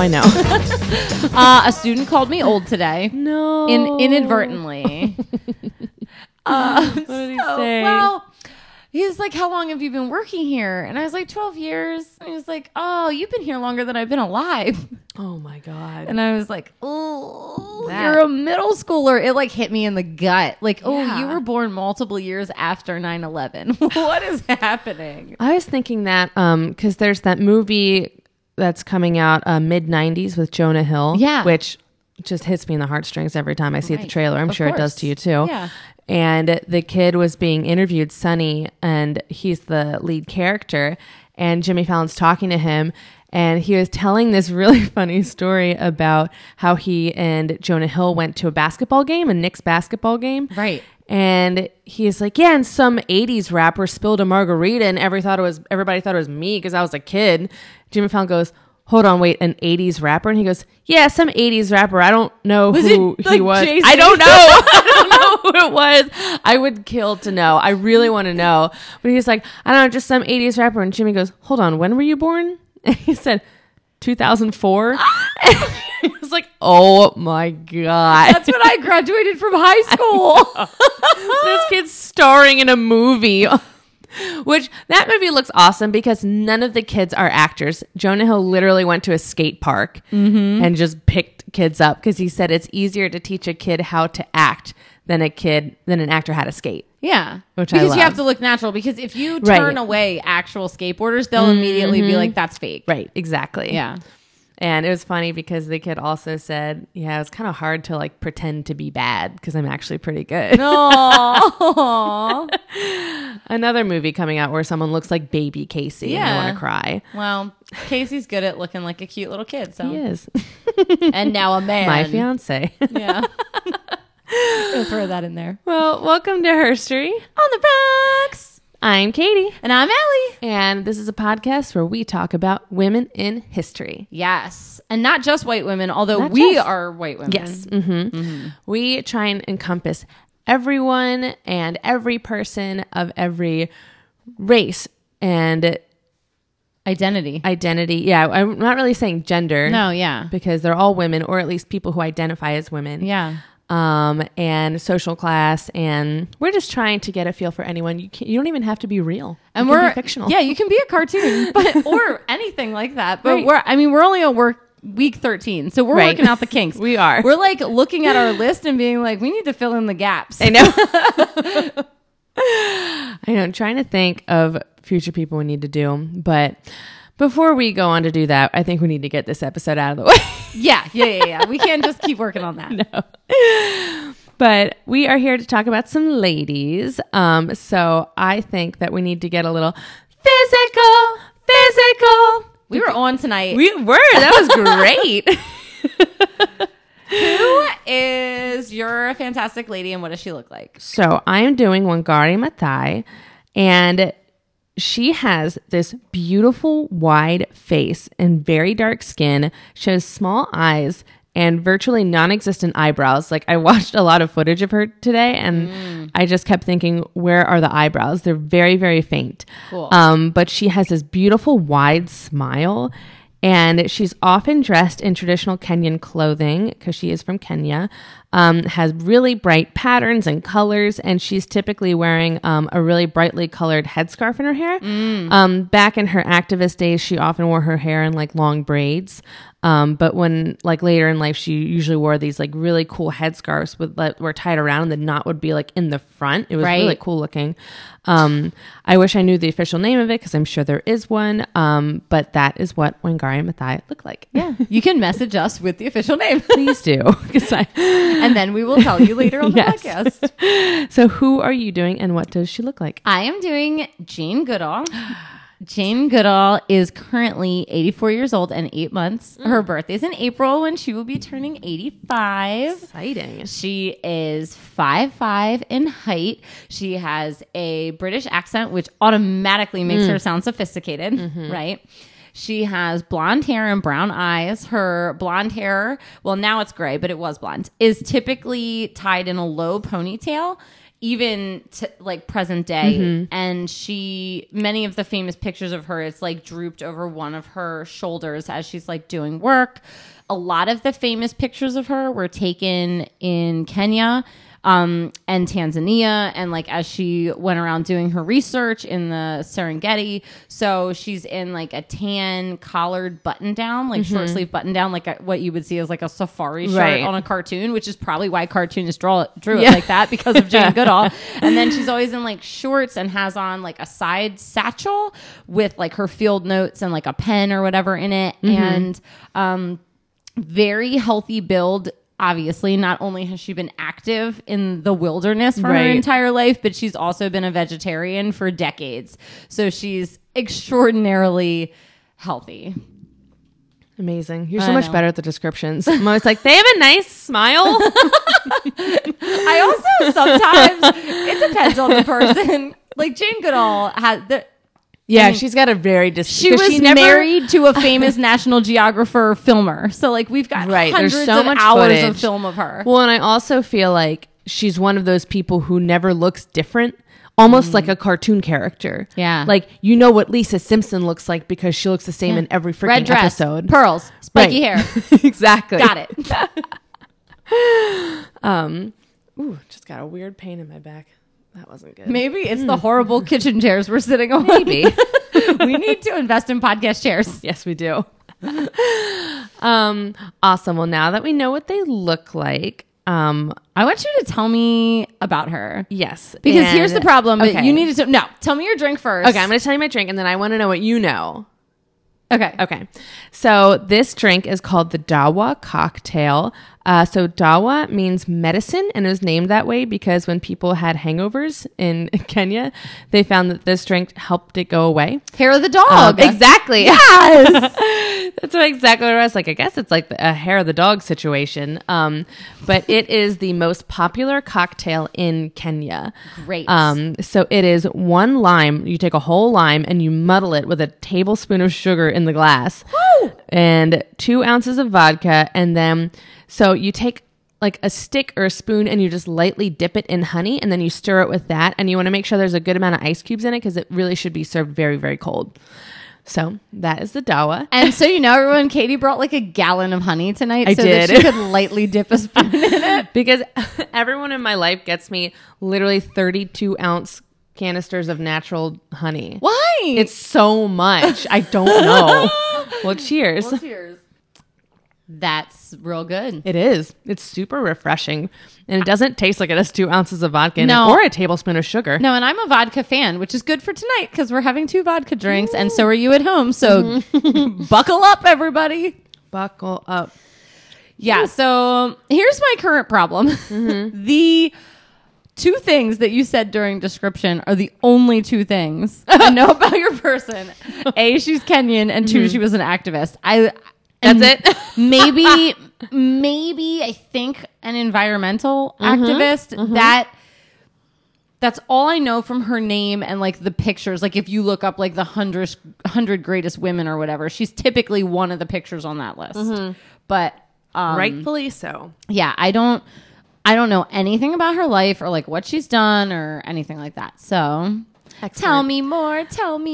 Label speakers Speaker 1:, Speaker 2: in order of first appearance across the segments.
Speaker 1: I know.
Speaker 2: A student called me old today.
Speaker 1: No.
Speaker 2: Inadvertently.
Speaker 1: What did he say?
Speaker 2: Well, he's like, how long have you been working here? And I was like, 12 years. And he was like, oh, you've been here longer than I've been alive.
Speaker 1: Oh my God.
Speaker 2: And I was like, oh,
Speaker 1: That-
Speaker 2: you're a middle schooler. It like hit me in the gut. Like, oh,
Speaker 1: Yeah.
Speaker 2: you were born multiple years after 9/11. What is happening?
Speaker 1: I was thinking that because there's that movie that's coming out mid-90s with Jonah Hill.
Speaker 2: Yeah.
Speaker 1: Which just hits me in the heartstrings every time I see the
Speaker 2: Right.
Speaker 1: trailer. I'm
Speaker 2: Of
Speaker 1: sure it does
Speaker 2: course.
Speaker 1: to you too.
Speaker 2: Yeah.
Speaker 1: And the kid was being interviewed, Sonny, and he's the lead character. And Jimmy Fallon's talking to him. And he was telling this really funny story about how he and Jonah Hill went to a basketball game, a Knicks basketball game.
Speaker 2: Right.
Speaker 1: And he's like, yeah, and some 80s rapper spilled a margarita and everybody thought it was me because I was a kid. Jimmy Fallon goes, hold on, wait, an 80s rapper? And he goes, yeah, some 80s rapper. I don't know who
Speaker 2: it
Speaker 1: he
Speaker 2: like
Speaker 1: was.
Speaker 2: Jay-Z?
Speaker 1: I don't know. I don't know who it was. I would kill to know. I really want to know. But he's like, I don't know, just some 80s rapper. And Jimmy goes, hold on, when were you born? And he said, 2004. He was like, oh my God.
Speaker 2: That's when I graduated from high school.
Speaker 1: This kid's starring in a movie. Which that movie looks awesome because none of the kids are actors. Jonah Hill literally went to a skate park and just picked kids up because he said it's easier to teach a kid how to act than an actor how to skate.
Speaker 2: Yeah.
Speaker 1: Which I
Speaker 2: because you
Speaker 1: love.
Speaker 2: have to look natural. Because if you
Speaker 1: Right.
Speaker 2: turn away actual skateboarders, they'll immediately be like, that's fake.
Speaker 1: Right, exactly.
Speaker 2: Yeah.
Speaker 1: And it was funny because the kid also said, yeah, it was kind of hard to like pretend to be bad because I'm actually pretty good.
Speaker 2: No.
Speaker 1: Another movie coming out where someone looks like baby Casey and I
Speaker 2: Yeah.
Speaker 1: want to cry.
Speaker 2: Well, Casey's good at looking like a cute little kid. So
Speaker 1: He is.
Speaker 2: and now a man.
Speaker 1: My fiance.
Speaker 2: Yeah. Gonna throw that in there.
Speaker 1: Well, welcome to Herstory.
Speaker 2: On the rocks.
Speaker 1: I'm Katie.
Speaker 2: And I'm Ellie.
Speaker 1: And this is a podcast where we talk about women in history.
Speaker 2: Yes. And not just white women, although
Speaker 1: Not
Speaker 2: we
Speaker 1: just.
Speaker 2: are white women.
Speaker 1: Yes. We try and encompass everyone and every person of every race and
Speaker 2: Identity.
Speaker 1: Yeah, I'm not really saying gender.
Speaker 2: No, yeah.
Speaker 1: Because they're all women, or at least people who identify as women.
Speaker 2: Yeah.
Speaker 1: And social class, and we're just trying to get a feel for anyone. You don't even have to be real.
Speaker 2: And
Speaker 1: you can
Speaker 2: we're
Speaker 1: be fictional.
Speaker 2: Yeah, you can be a cartoon, but or anything like that. But
Speaker 1: Right.
Speaker 2: we're only on week 13, so we're
Speaker 1: Right.
Speaker 2: working out the kinks.
Speaker 1: We are.
Speaker 2: We're like looking at our list and being like, we need to fill in the gaps.
Speaker 1: I know. I know. I'm trying to think of future people we need to do, but before we go on to do that, I think we need to get this episode out of the way.
Speaker 2: Yeah. We can't just keep working on that.
Speaker 1: No. But we are here to talk about some ladies. So I think that we need to get a little physical.
Speaker 2: We were on tonight.
Speaker 1: We were. That was great.
Speaker 2: Who is your fantastic lady and what does she look like?
Speaker 1: So I'm doing Wangari Maathai, and she has this beautiful wide face and very dark skin. She has small eyes and virtually non-existent eyebrows. Like, I watched a lot of footage of her today, and I just kept thinking, where are the eyebrows? They're very, very faint.
Speaker 2: Cool.
Speaker 1: But she has this beautiful wide smile, and she's often dressed in traditional Kenyan clothing because she is from Kenya. Has really bright patterns and colors, and she's typically wearing a really brightly colored headscarf in her hair. Back in her activist days, she often wore her hair in like long braids. But when like later in life, she usually wore these like really cool headscarves that were tied around, and the knot would be like in the front. It was
Speaker 2: Right.
Speaker 1: really cool looking. I wish I knew the official name of it because I'm sure there is one. But that is what Wangari Maathai looked like.
Speaker 2: Yeah. You can message us with the official name.
Speaker 1: Please do. 'Cause
Speaker 2: And then we will tell you later on the
Speaker 1: Yes.
Speaker 2: podcast.
Speaker 1: So who are you doing and what does she look like?
Speaker 2: I am doing Jane Goodall. Jane Goodall is currently 84 years old and 8 months. Her birthday's in April when she will be turning 85.
Speaker 1: Exciting.
Speaker 2: She is 5'5" in height. She has a British accent, which automatically makes her sound sophisticated, right? She has blonde hair and brown eyes. Her blonde hair, well, now it's gray, but it was blonde, is typically tied in a low ponytail. even to like present day. And many of the famous pictures of her, it's like drooped over one of her shoulders as she's like doing work. A lot of the famous pictures of her were taken in Kenya and Tanzania, and like as she went around doing her research in the Serengeti. So she's in like a tan collared button down, like short sleeve button down, like what you would see as like a safari shirt on a cartoon, which is probably why cartoonists drew it like that, because of Jane Goodall. And then she's always in like shorts and has on like a side satchel with like her field notes and like a pen or whatever in it. And very healthy build. Obviously, not only has she been active in the wilderness for her entire life, but she's also been a vegetarian for decades. So she's extraordinarily healthy.
Speaker 1: Amazing. You're so much better at the descriptions. I'm always like, they have a nice smile.
Speaker 2: I also sometimes, it depends on the person. Like Jane Goodall has...
Speaker 1: Yeah, I mean, she's got a very...
Speaker 2: She was married to a famous National Geographer filmer. So, like, we've got hundreds of hours of film of her.
Speaker 1: Well, and I also feel like she's one of those people who never looks different. Almost like a cartoon character.
Speaker 2: Yeah.
Speaker 1: Like, you know what Lisa Simpson looks like because she looks the same in every freaking
Speaker 2: Red dress,
Speaker 1: episode.
Speaker 2: Pearls, spiky hair.
Speaker 1: Exactly.
Speaker 2: Got it.
Speaker 1: Just got a weird pain in my back. That wasn't good.
Speaker 2: Maybe it's the horrible kitchen chairs we're sitting on.
Speaker 1: Maybe.
Speaker 2: We need to invest in podcast chairs.
Speaker 1: Yes, we do. Awesome. Well, now that we know what they look like,
Speaker 2: I want you to tell me about her.
Speaker 1: Yes.
Speaker 2: Because here's the problem. But you need to... No, tell me your drink first.
Speaker 1: Okay, I'm going to tell you my drink, and then I want to know what you know.
Speaker 2: Okay.
Speaker 1: So this drink is called the Dawa cocktail. So Dawa means medicine, and it was named that way because when people had hangovers in Kenya, they found that this drink helped it go away.
Speaker 2: Hair of the dog.
Speaker 1: Exactly.
Speaker 2: Yes.
Speaker 1: That's exactly what I was like. I guess it's like a hair of the dog situation. But it is the most popular cocktail in Kenya.
Speaker 2: Great.
Speaker 1: So it is 1 lime. You take a whole lime and you muddle it with a tablespoon of sugar in the glass.
Speaker 2: Woo!
Speaker 1: And 2 ounces of vodka. And then, so you take like a stick or a spoon and you just lightly dip it in honey, and then you stir it with that. And you want to make sure there's a good amount of ice cubes in it because it really should be served very, very cold. So that is the Dawa.
Speaker 2: And so you know, everyone, Katie brought like a gallon of honey tonight
Speaker 1: I
Speaker 2: so
Speaker 1: did.
Speaker 2: that she could lightly dip a spoon in it.
Speaker 1: Because everyone in my life gets me literally 32-ounce canisters of natural honey.
Speaker 2: Why?
Speaker 1: It's so much. I don't know. Well, cheers.
Speaker 2: Cheers. That's real good.
Speaker 1: It is. It's super refreshing. And it doesn't taste like it has 2 ounces of vodka in it
Speaker 2: No.
Speaker 1: or a tablespoon of sugar.
Speaker 2: No, and I'm a vodka fan, which is good for tonight because we're having 2 vodka drinks, and so are you at home. So buckle up, everybody.
Speaker 1: Buckle up.
Speaker 2: Yeah, so here's my current problem. The 2 things that you said during description are the only 2 things I know about your person. A, she's Kenyan, and 2, she was an activist.
Speaker 1: That's it?
Speaker 2: maybe I think an environmental activist. That's all I know from her name and like the pictures. Like if you look up like the 100 greatest women or whatever, she's typically one of the pictures on that list. But
Speaker 1: rightfully so.
Speaker 2: Yeah, I don't know anything about her life or like what she's done or anything like that. So tell me more.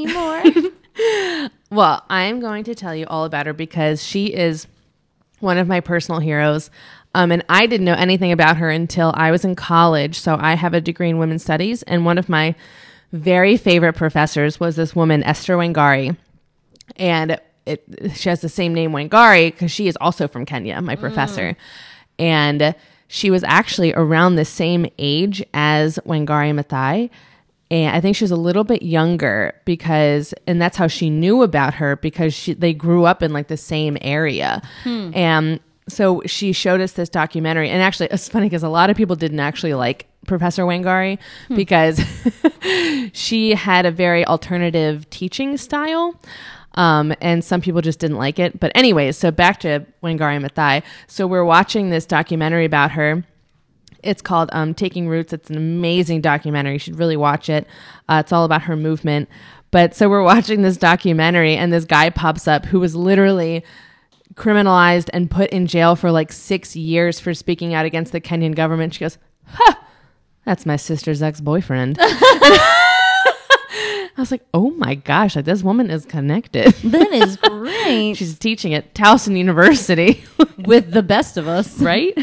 Speaker 1: Well, I'm going to tell you all about her because she is one of my personal heroes. And I didn't know anything about her until I was in college. So I have a degree in women's studies. And one of my very favorite professors was this woman, Esther Wangari. And she has the same name, Wangari, because she is also from Kenya, my professor. And she was actually around the same age as Wangari Maathai. And I think she was a little bit younger and that's how she knew about her because they grew up in like the same area. And so she showed us this documentary. And actually, it's funny because a lot of people didn't actually like Professor Wangari because she had a very alternative teaching style. And some people just didn't like it. But anyways, so back to Wangari Maathai. So we're watching this documentary about her. It's called Taking Roots. It's an amazing documentary. You should really watch it. It's all about her movement. But so we're watching this documentary and this guy pops up who was literally criminalized and put in jail for like 6 years for speaking out against the Kenyan government. She goes, That's my sister's ex-boyfriend. I was like, oh my gosh, like this woman is connected.
Speaker 2: That is great.
Speaker 1: She's teaching at Towson University.
Speaker 2: With the best of us.
Speaker 1: Right?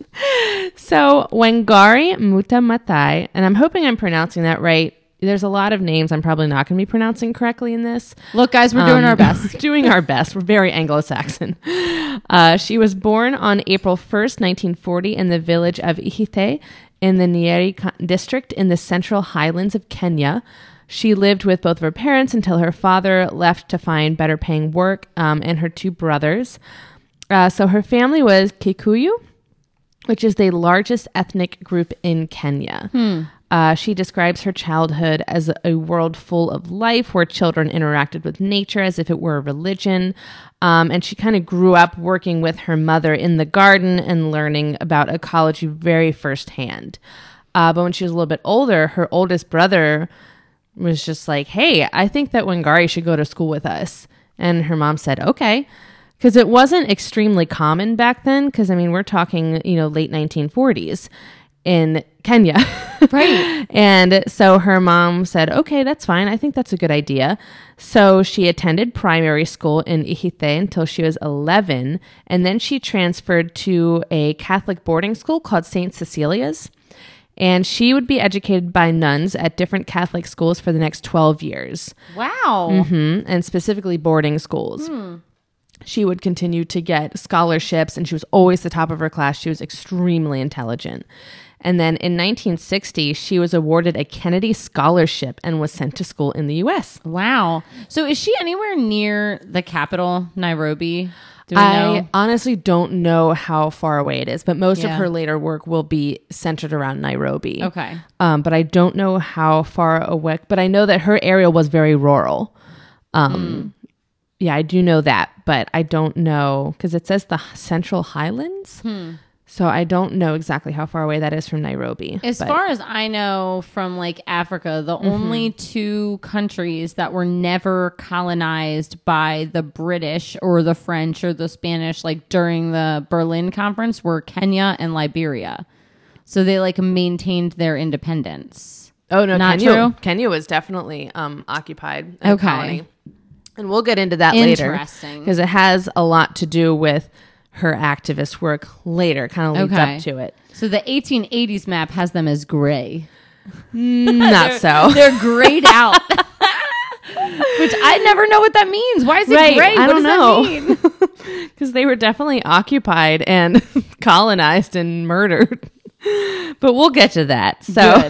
Speaker 1: So Wangari Maathai, and I'm hoping I'm pronouncing that right. There's a lot of names I'm probably not going to be pronouncing correctly in this.
Speaker 2: Look, guys, we're doing our best.
Speaker 1: Doing our best. We're very Anglo-Saxon. She was born on April 1st, 1940 in the village of Ihite in the Nyeri district in the Central Highlands of Kenya. She lived with both of her parents until her father left to find better paying work, and her two brothers. So her family was Kikuyu, which is the largest ethnic group in Kenya. She describes her childhood as a world full of life where children interacted with nature as if it were a religion. And she kind of grew up working with her mother in the garden and learning about ecology very firsthand. But when she was a little bit older, her oldest brother was just like, hey, I think that Wangari should go to school with us. And her mom said, okay. Because it wasn't extremely common back then. Because, I mean, we're talking, late 1940s in Kenya.
Speaker 2: Right.
Speaker 1: And so her mom said, okay, that's fine. I think that's a good idea. So she attended primary school in Ihite until she was 11. And then she transferred to a Catholic boarding school called St. Cecilia's. And she would be educated by nuns at different Catholic schools for the next 12 years.
Speaker 2: Wow.
Speaker 1: And specifically boarding schools. She would continue to get scholarships, and she was always the top of her class. She was extremely intelligent. And then in 1960, she was awarded a Kennedy Scholarship and was sent to school in the U.S.
Speaker 2: Wow. So is she anywhere near the capital, Nairobi? Do we
Speaker 1: I
Speaker 2: know?
Speaker 1: honestly don't know how far away it is, but most of
Speaker 2: Yeah.
Speaker 1: her later work will be centered around Nairobi.
Speaker 2: Okay.
Speaker 1: But I don't know how far away, but I know that her area was very rural. Yeah, I do know that, but I don't know because it says the Central Highlands. So I don't know exactly how far away that is from Nairobi.
Speaker 2: As far as I know from like Africa, the only two countries that were never colonized by the British or the French or the Spanish, like during the Berlin Conference, were Kenya and Liberia. So they like maintained their independence.
Speaker 1: Oh, no,
Speaker 2: Not
Speaker 1: Kenya,
Speaker 2: true?
Speaker 1: Kenya was definitely occupied.
Speaker 2: Okay.
Speaker 1: Colony. And we'll get into that later.
Speaker 2: Interesting.
Speaker 1: Because it has a lot to do with her activist work later, kind of leads
Speaker 2: Okay.
Speaker 1: up to it.
Speaker 2: So the 1880s map has them as gray.
Speaker 1: Not so.
Speaker 2: They're grayed out. Which I never know what that means. Why is it
Speaker 1: Right,
Speaker 2: gray?
Speaker 1: I
Speaker 2: What
Speaker 1: don't
Speaker 2: does
Speaker 1: know.
Speaker 2: that mean?
Speaker 1: Because they were definitely occupied and colonized and murdered. But we'll get to that. So,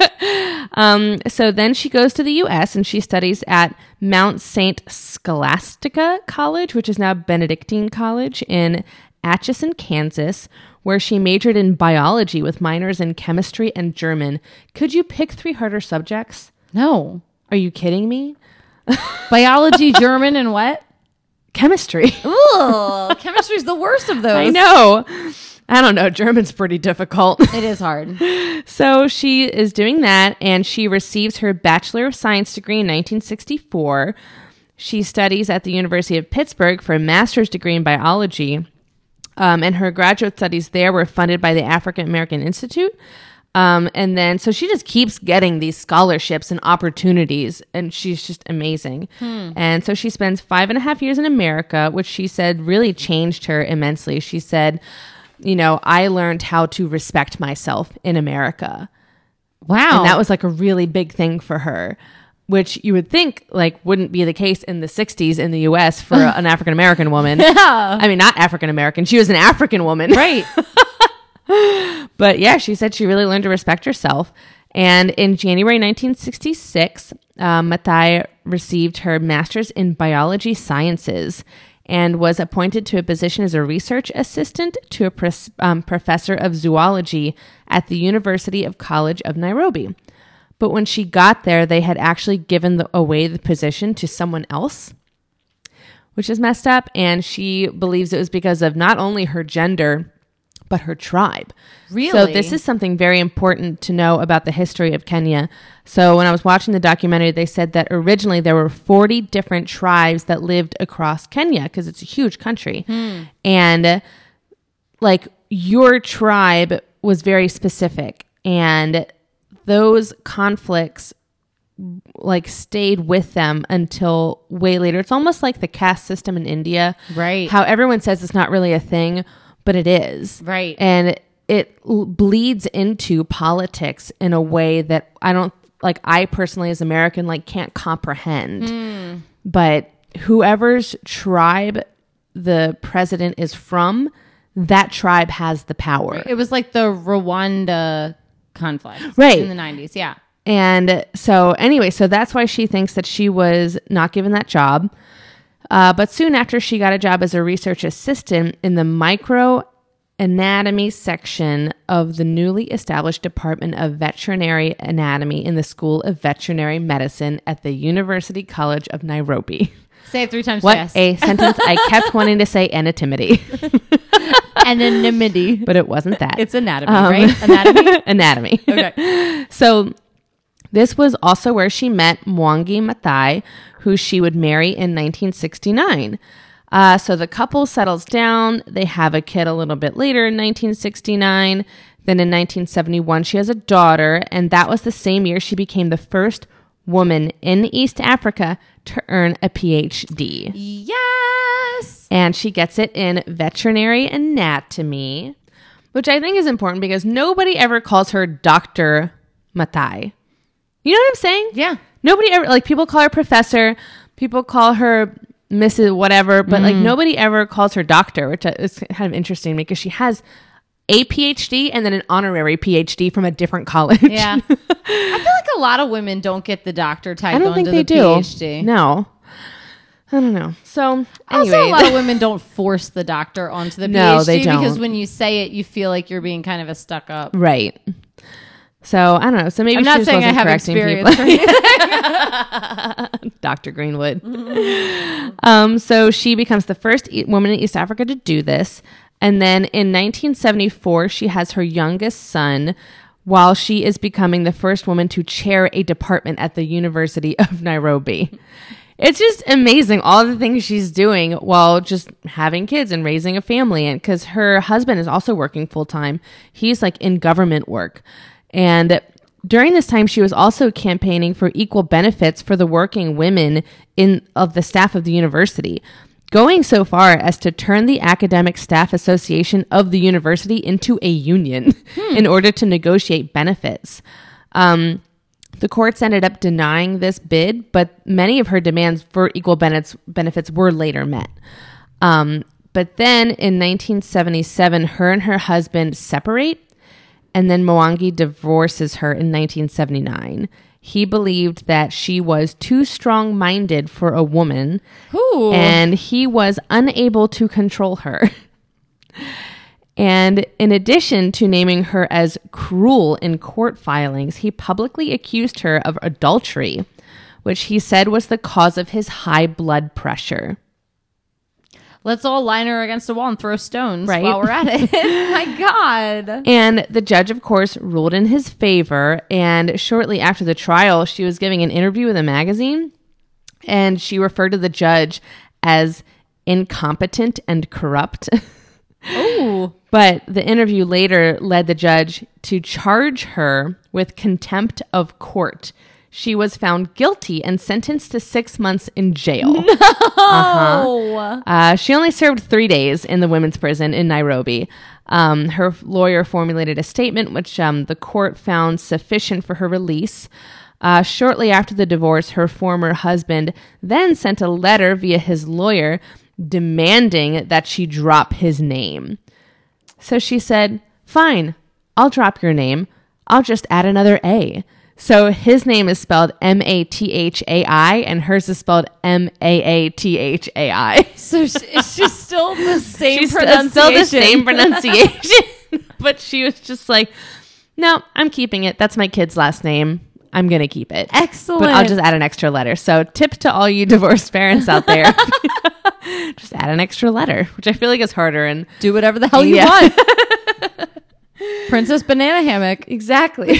Speaker 1: so then she goes to the U.S. and she studies at Mount St. Scholastica College, which is now Benedictine College in Atchison, Kansas, where she majored in biology with minors in chemistry and German. Could you pick 3 harder subjects?
Speaker 2: No.
Speaker 1: Are you kidding me?
Speaker 2: Biology, German, and what?
Speaker 1: Chemistry.
Speaker 2: Ooh, chemistry's the worst of those.
Speaker 1: I know. I don't know. German's pretty difficult.
Speaker 2: It is hard.
Speaker 1: So she is doing that, and she receives her Bachelor of Science degree in 1964. She studies at the University of Pittsburgh for a master's degree in biology, and her graduate studies there were funded by the African American Institute. And then, so she just keeps getting these scholarships and opportunities, and she's just amazing. And so she spends 5.5 years in America, which she said really changed her immensely. She said, I learned how to respect myself in America.
Speaker 2: Wow.
Speaker 1: And that was like a really big thing for her, which you would think like wouldn't be the case in the 60s in the US for an African-American woman. I mean, not African-American. She was an African woman.
Speaker 2: right.
Speaker 1: But yeah, she said she really learned to respect herself. And in January 1966, Maathai received her master's in biology sciences and was appointed to a position as a research assistant to a professor of zoology at the University of College of Nairobi. But when she got there, they had actually given away the position to someone else, which is messed up. And she believes it was because of not only her gender, but her tribe.
Speaker 2: Really?
Speaker 1: So this is something very important to know about the history of Kenya. So when I was watching the documentary, they said that originally there were 40 different tribes that lived across Kenya because it's a huge country. And like your tribe was very specific, and those conflicts like stayed with them until way later. It's almost like the caste system in India.
Speaker 2: Right.
Speaker 1: How everyone says it's not really a thing, but it is.
Speaker 2: Right.
Speaker 1: And it bleeds into politics in a way that I personally as American can't comprehend. But whoever's tribe the president is from, that tribe has the power.
Speaker 2: It was like the Rwanda conflict
Speaker 1: right
Speaker 2: in the 90s. Yeah.
Speaker 1: And so anyway, so that's why she thinks that she was not given that job. But soon after, she got a job as a research assistant in the microanatomy section of the newly established Department of Veterinary Anatomy in the School of Veterinary Medicine at the University College of Nairobi.
Speaker 2: Say it 3 times
Speaker 1: What
Speaker 2: fast.
Speaker 1: a sentence. I kept wanting to say anatomity.
Speaker 2: Anonymity.
Speaker 1: But it wasn't that.
Speaker 2: It's anatomy, right? Anatomy?
Speaker 1: Anatomy.
Speaker 2: Okay.
Speaker 1: So this was also where she met Mwangi Maathai, who she would marry in 1969. So the couple settles down. They have a kid a little bit later in 1969. Then in 1971, she has a daughter. And that was the same year she became the first woman in East Africa to earn a PhD.
Speaker 2: Yes.
Speaker 1: And she gets it in veterinary anatomy, which I think is important because nobody ever calls her Dr. Maathai. You know what I'm saying?
Speaker 2: Yeah.
Speaker 1: Nobody ever, people call her professor, people call her Mrs. whatever, but nobody ever calls her doctor, which is kind of interesting to me because she has a PhD and then an honorary PhD from a different college.
Speaker 2: Yeah. I feel like a lot of women don't get the doctor type
Speaker 1: I don't think
Speaker 2: onto
Speaker 1: they
Speaker 2: the
Speaker 1: do.
Speaker 2: PhD.
Speaker 1: No. I don't know. So
Speaker 2: Also,
Speaker 1: anyway,
Speaker 2: a lot of women don't force the doctor onto the
Speaker 1: No,
Speaker 2: PhD
Speaker 1: they don't.
Speaker 2: because when you say it, you feel like you're being kind of a stuck up.
Speaker 1: right. So I don't know. So maybe
Speaker 2: I'm
Speaker 1: she
Speaker 2: not
Speaker 1: just
Speaker 2: saying I
Speaker 1: wasn't
Speaker 2: have
Speaker 1: correcting
Speaker 2: experience.
Speaker 1: people. Dr. Greenwood. So she becomes the first woman in East Africa to do this. And then in 1974, she has her youngest son while she is becoming the first woman to chair a department at the University of Nairobi. It's just amazing all the things she's doing while just having kids and raising a family. And because her husband is also working full time, he's in government work. And during this time, she was also campaigning for equal benefits for the working women of the staff of the university, going so far as to turn the Academic Staff Association of the university into a union in order to negotiate benefits. The courts ended up denying this bid, but many of her demands for equal benefits were later met. But then in 1977, her and her husband separate, and then Mwangi divorces her in 1979. He believed that she was too strong-minded for a woman, and he was unable to control her. And in addition to naming her as cruel in court filings, he publicly accused her of adultery, which he said was the cause of his high blood pressure.
Speaker 2: Let's all line her against a wall and throw stones
Speaker 1: Right.
Speaker 2: while we're at it. My God.
Speaker 1: And the judge, of course, ruled in his favor. And shortly after the trial, she was giving an interview with a magazine, and she referred to the judge as incompetent and corrupt.
Speaker 2: Ooh.
Speaker 1: But the interview later led the judge to charge her with contempt of court. She was found guilty and sentenced to 6 months in jail.
Speaker 2: Oh.
Speaker 1: She only served 3 days in the women's prison in Nairobi. Her lawyer formulated a statement which the court found sufficient for her release. Shortly after the divorce, her former husband then sent a letter via his lawyer demanding that she drop his name. So she said, "Fine, I'll drop your name. I'll just add another A." So his name is spelled Mathai and hers is spelled Maathai.
Speaker 2: So it's just still the same
Speaker 1: She's
Speaker 2: pronunciation.
Speaker 1: still the same pronunciation. But she was just like, "No, I'm keeping it. That's my kid's last name. I'm going to keep it."
Speaker 2: Excellent.
Speaker 1: But I'll just add an extra letter. So tip to all you divorced parents out there. Just add an extra letter, which I feel like is harder. And
Speaker 2: do whatever the hell you want. Princess Banana Hammock.
Speaker 1: Exactly.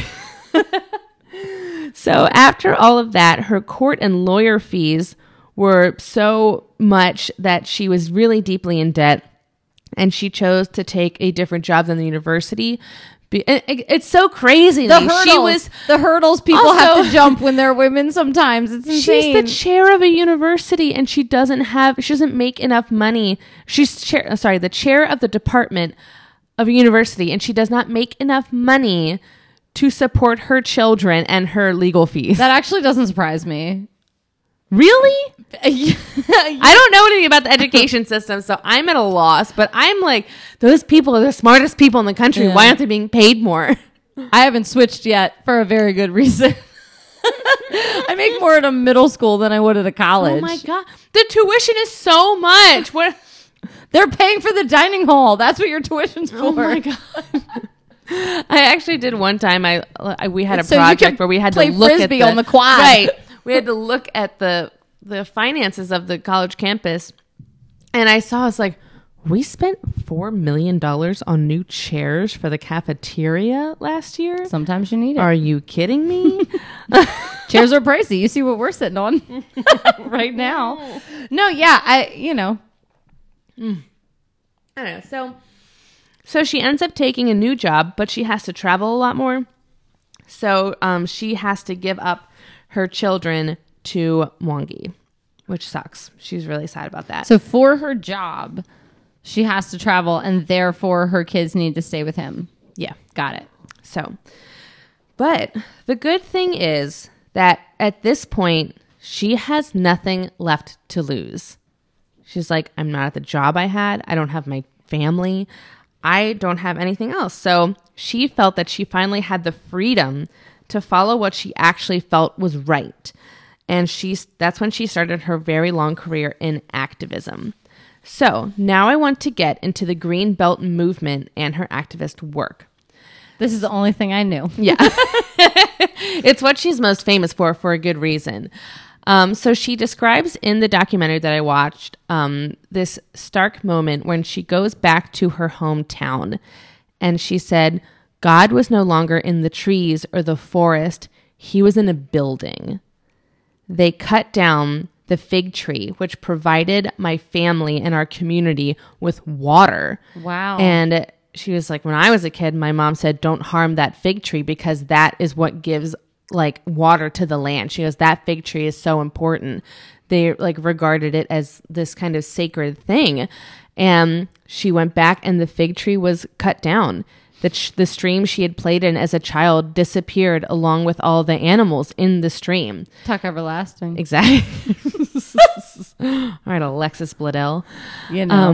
Speaker 1: So after all of that, her court and lawyer fees were so much that she was really deeply in debt, and she chose to take a different job than the university It's so crazy.
Speaker 2: The hurdles people
Speaker 1: Also-
Speaker 2: have to jump when they're women sometimes. It's insane.
Speaker 1: She's the chair of a university and she doesn't make enough money. She's the chair of the department of a university and she does not make enough money to support her children and her legal fees.
Speaker 2: That actually doesn't surprise me.
Speaker 1: Really? I don't know anything about the education system, so I'm at a loss. But I'm like, those people are the smartest people in the country. Yeah. Why aren't they being paid more?
Speaker 2: I haven't switched yet for a very good reason. I make more at a middle school than I would at a college.
Speaker 1: Oh my God. The tuition is so much. What?
Speaker 2: They're paying for the dining hall. That's what your tuition's for.
Speaker 1: Oh my God. I actually did one time. We had a project where we had to look at
Speaker 2: frisbee on the quad.
Speaker 1: Right. We had to look at the finances of the college campus. And I was like, we spent $4 million on new chairs for the cafeteria last year.
Speaker 2: Sometimes you need it.
Speaker 1: Are you kidding me?
Speaker 2: Chairs are pricey. You see what we're sitting on right now. No, yeah, I don't know. So she ends up taking a new job, but she has to travel a lot more. So she has to give up her children to Mwangi, which sucks. She's really sad about that. So for her job, she has to travel and therefore her kids need to stay with him.
Speaker 1: Yeah.
Speaker 2: Got it.
Speaker 1: So, but the good thing is that at this point, she has nothing left to lose. She's like, I'm not at the job I had. I don't have my family. I don't have anything else. So she felt that she finally had the freedom to follow what she actually felt was right. And that's when she started her very long career in activism. So now I want to get into the Green Belt movement and her activist work.
Speaker 2: This is the only thing I knew.
Speaker 1: Yeah. It's what she's most famous for a good reason. So she describes in the documentary that I watched this stark moment when she goes back to her hometown. And she said, God was no longer in the trees or the forest. He was in a building. They cut down the fig tree, which provided my family and our community with water.
Speaker 2: Wow.
Speaker 1: And she was like, when I was a kid, my mom said, don't harm that fig tree because that is what gives like water to the land. She goes, that fig tree is so important. They like regarded it as this kind of sacred thing. And she went back and the fig tree was cut down. The stream she had played in as a child disappeared along with all the animals in the stream.
Speaker 2: Tuck everlasting.
Speaker 1: Exactly. All right, Alexis Bledel.
Speaker 2: You know.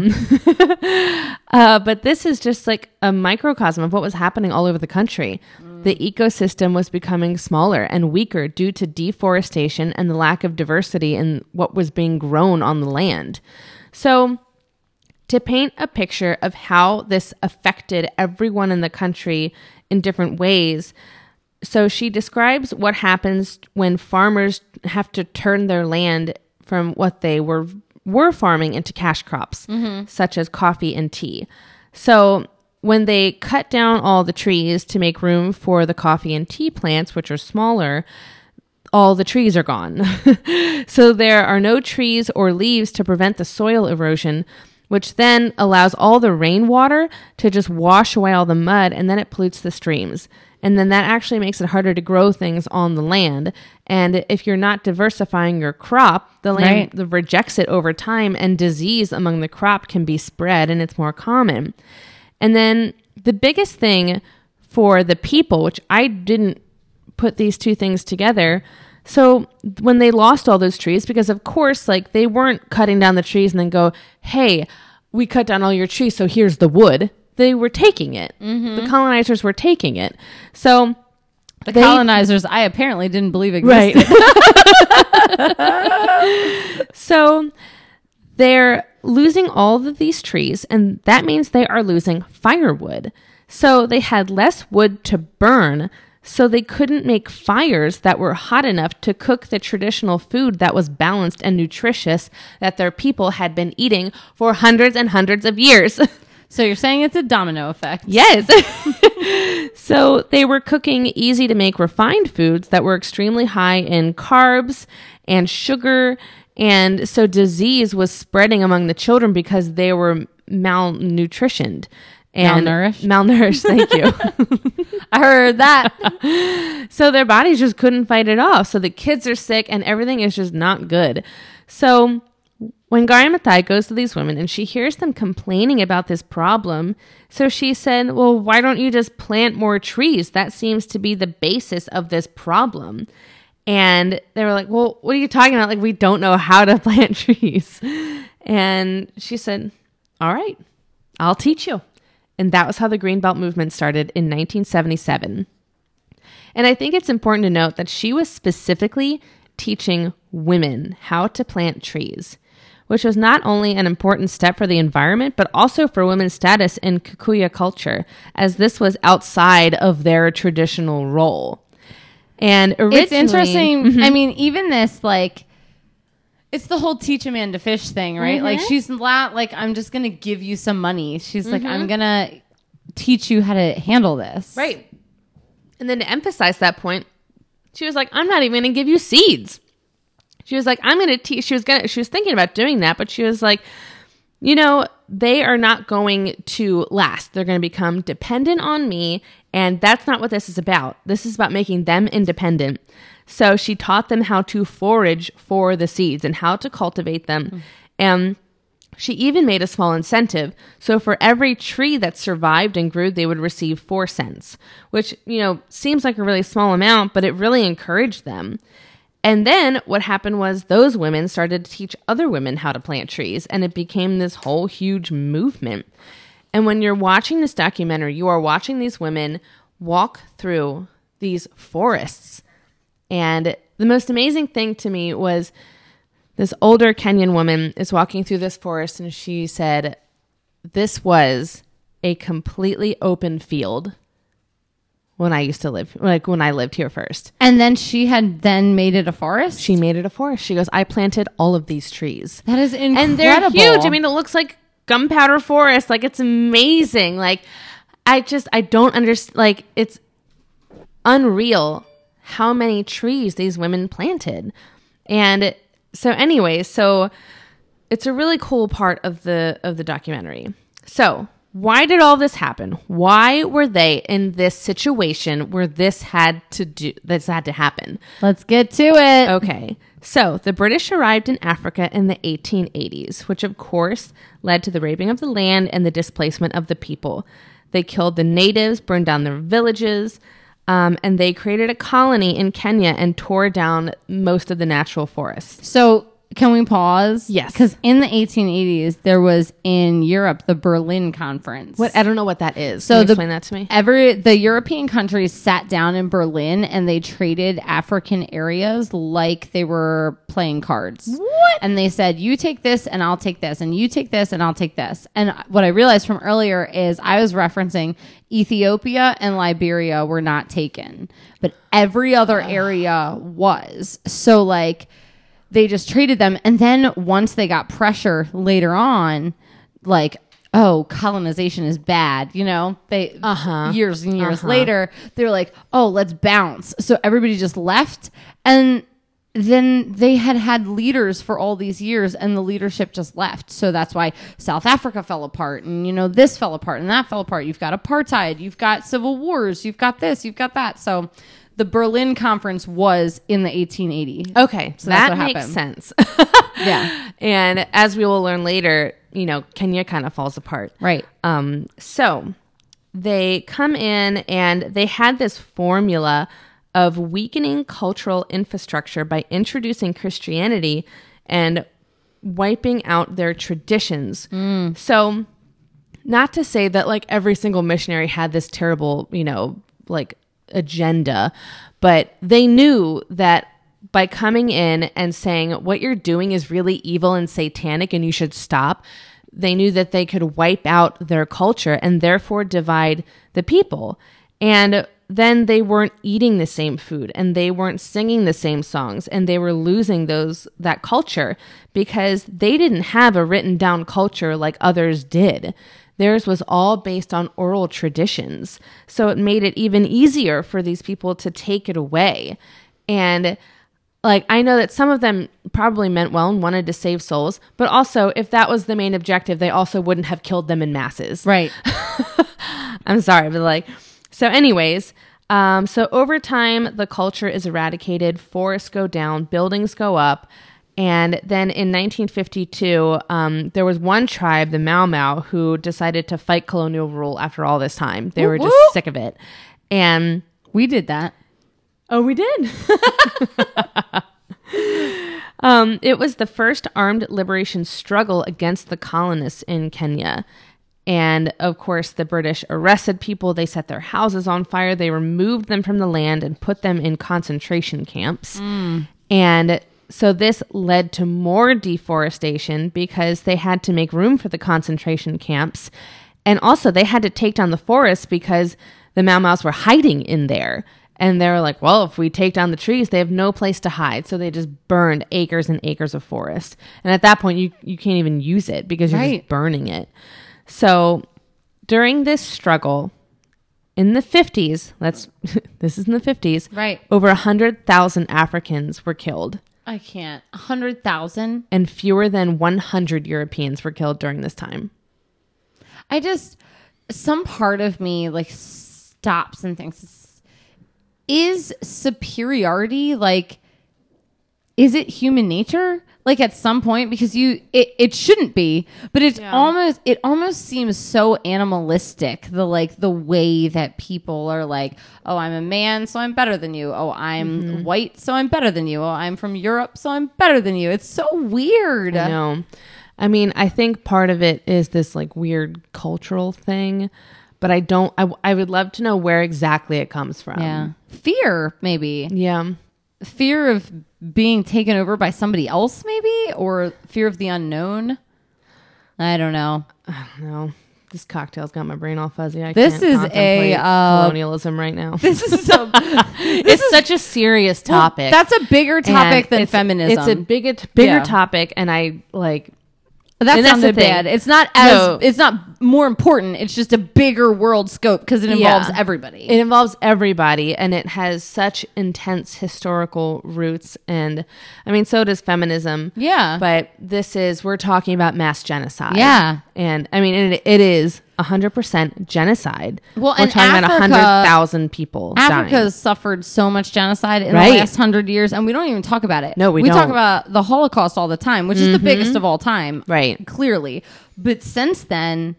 Speaker 1: But this is just like a microcosm of what was happening all over the country. The ecosystem was becoming smaller and weaker due to deforestation and the lack of diversity in what was being grown on the land. So to paint a picture of how this affected everyone in the country in different ways, so she describes what happens when farmers have to turn their land from what they were farming into cash crops, such as coffee and tea. So when they cut down all the trees to make room for the coffee and tea plants, which are smaller, all the trees are gone. So there are no trees or leaves to prevent the soil erosion, which then allows all the rainwater to just wash away all the mud, and then it pollutes the streams. And then that actually makes it harder to grow things on the land. And if you're not diversifying your crop, the land rejects it over time, and disease among the crop can be spread, and it's more common. And then the biggest thing for the people, which I didn't put these two things together. So when they lost all those trees, because of course, like they weren't cutting down the trees and then go, hey, we cut down all your trees, so here's the wood. They were taking it. Mm-hmm. The colonizers were taking it. So
Speaker 2: the colonizers, I apparently didn't believe existed.
Speaker 1: Right. So they're losing all of these trees, and that means they are losing firewood. So they had less wood to burn, so they couldn't make fires that were hot enough to cook the traditional food that was balanced and nutritious that their people had been eating for hundreds and hundreds of years.
Speaker 2: So you're saying it's a domino effect?
Speaker 1: Yes. So they were cooking easy to make refined foods that were extremely high in carbs and sugar. And so disease was spreading among the children because they were malnutritioned. And malnourished, thank you.
Speaker 2: I heard that.
Speaker 1: So their bodies just couldn't fight it off. So the kids are sick and everything is just not good. So when Gari Mathai goes to these women and she hears them complaining about this problem, so she said, well, why don't you just plant more trees? That seems to be the basis of this problem. And they were like, well, what are you talking about? Like, we don't know how to plant trees. And she said, all right, I'll teach you. And that was how the Greenbelt movement started in 1977. And I think it's important to note that she was specifically teaching women how to plant trees, which was not only an important step for the environment, but also for women's status in Kikuyu culture, as this was outside of their traditional role. And originally,
Speaker 2: it's interesting. Mm-hmm. I mean, even this, like, it's the whole teach a man to fish thing, right? Mm-hmm. Like, she's not like, I'm just going to give you some money. She's like, I'm going to teach you how to handle this.
Speaker 1: Right. And then to emphasize that point, she was like, I'm not even going to give you seeds. She was like, I'm going to teach. She was thinking about doing that, but she was like, you know, they are not going to last. They're going to become dependent on me. And that's not what this is about. This is about making them independent. So she taught them how to forage for the seeds and how to cultivate them. Mm-hmm. And she even made a small incentive. So for every tree that survived and grew, they would receive 4 cents, which, you know, seems like a really small amount, but it really encouraged them. And then what happened was those women started to teach other women how to plant trees, and it became this whole huge movement. And when you're watching this documentary, you are watching these women walk through these forests. And the most amazing thing to me was this older Kenyan woman is walking through this forest, and she said, this was a completely open field when I used to live, like when I lived here first.
Speaker 2: And then she had then made it a forest?
Speaker 1: She made it a forest. She goes, I planted all of these trees.
Speaker 2: That is incredible.
Speaker 1: And they're huge. I mean, it looks like gunpowder forest. Like, it's amazing. Like, I don't understand. Like, it's unreal how many trees these women planted. And so anyway, so it's a really cool part of the documentary. So why did all this happen? Why were they in this situation where this had to happen?
Speaker 2: Let's get to it.
Speaker 1: Okay. So the British arrived in Africa in the 1880s, which of course led to the raping of the land and the displacement of the people. They killed the natives, burned down their villages, and they created a colony in Kenya and tore down most of the natural forests.
Speaker 2: So can we pause?
Speaker 1: Yes.
Speaker 2: Because in the 1880s, there was in Europe the Berlin Conference.
Speaker 1: What? I don't know what that is.
Speaker 2: So
Speaker 1: Can you explain that to me?
Speaker 2: The European countries sat down in Berlin and they traded African areas like they were playing cards.
Speaker 1: What?
Speaker 2: And they said, you take this and I'll take this, and you take this and I'll take this. And what I realized from earlier is I was referencing Ethiopia and Liberia were not taken, but every other area was. So like, they just traded them. And then once they got pressure later on, like, oh, colonization is bad. You know, they years and years later, they were like, oh, let's bounce. So everybody just left. And then they had leaders for all these years and the leadership just left. So that's why South Africa fell apart, and, you know, this fell apart and that fell apart. You've got apartheid, you've got civil wars, you've got this, you've got that. So the Berlin Conference was in the 1880s.
Speaker 1: Okay, so that makes sense.
Speaker 2: Yeah.
Speaker 1: And as we will learn later, you know, Kenya kind of falls apart.
Speaker 2: Right.
Speaker 1: So they come in and they had this formula of weakening cultural infrastructure by introducing Christianity and wiping out their traditions. So not to say that like every single missionary had this terrible, you know, like agenda, but they knew that by coming in and saying what you're doing is really evil and satanic and you should stop, they knew that they could wipe out their culture and therefore divide the people. And then they weren't eating the same food and they weren't singing the same songs, and they were losing that culture because they didn't have a written down culture like others did. Theirs was all based on oral traditions. So it made it even easier for these people to take it away. And like, I know that some of them probably meant well and wanted to save souls, but also if that was the main objective, they also wouldn't have killed them in masses.
Speaker 2: Right.
Speaker 1: I'm sorry, but like, so anyways, so over time, the culture is eradicated, forests go down, buildings go up. And then in 1952, there was one tribe, the Mau Mau, who decided to fight colonial rule after all this time. They were just sick of it. And
Speaker 2: we did that.
Speaker 1: Oh, we did. It was the first armed liberation struggle against the colonists in Kenya. And of course, the British arrested people. They set their houses on fire. They removed them from the land and put them in concentration camps. And so this led to more deforestation because they had to make room for the concentration camps. And also they had to take down the forests because the Mau Mau's were hiding in there. And they were like, well, if we take down the trees, they have no place to hide. So they just burned acres and acres of forest. And at that point, you can't even use it because you're just burning it. So during this struggle in the 50s, this is in the 50s,
Speaker 2: right?
Speaker 1: Over 100,000 Africans were killed.
Speaker 2: I can't. 100,000?
Speaker 1: And fewer than 100 Europeans were killed during this time.
Speaker 2: Some part of me like stops and thinks, is superiority, like, is it human nature? Like at some point, because it shouldn't be, but it almost seems so animalistic. The way that people are like, oh, I'm a man, so I'm better than you. Oh, I'm white, so I'm better than you. Oh, I'm from Europe, so I'm better than you. It's so weird.
Speaker 1: I know. I mean, I think part of it is this like weird cultural thing, but I would love to know where exactly it comes from.
Speaker 2: Yeah. Fear, maybe.
Speaker 1: Yeah.
Speaker 2: Fear of being taken over by somebody else, maybe, or fear of the unknown. I don't know.
Speaker 1: No, this cocktail's got my brain all fuzzy.
Speaker 2: This is a
Speaker 1: colonialism right now.
Speaker 2: This is
Speaker 1: such a serious topic.
Speaker 2: That's a bigger topic than feminism.
Speaker 1: It's a bigger topic, and I like.
Speaker 2: That sounded bad. It's not it's not more important. It's just a bigger world scope because it involves everybody.
Speaker 1: It involves everybody, and it has such intense historical roots. And I mean, so does feminism.
Speaker 2: Yeah.
Speaker 1: But we're talking about mass genocide.
Speaker 2: Yeah.
Speaker 1: And I mean, it is 100% genocide.
Speaker 2: Well,
Speaker 1: we're talking about 100,000 people
Speaker 2: Africa
Speaker 1: dying.
Speaker 2: has suffered so much genocide in the last 100 years, and we don't even talk about it.
Speaker 1: No, we
Speaker 2: don't.
Speaker 1: We
Speaker 2: talk about the Holocaust all the time, which is the biggest of all time.
Speaker 1: Right.
Speaker 2: Clearly. But since then,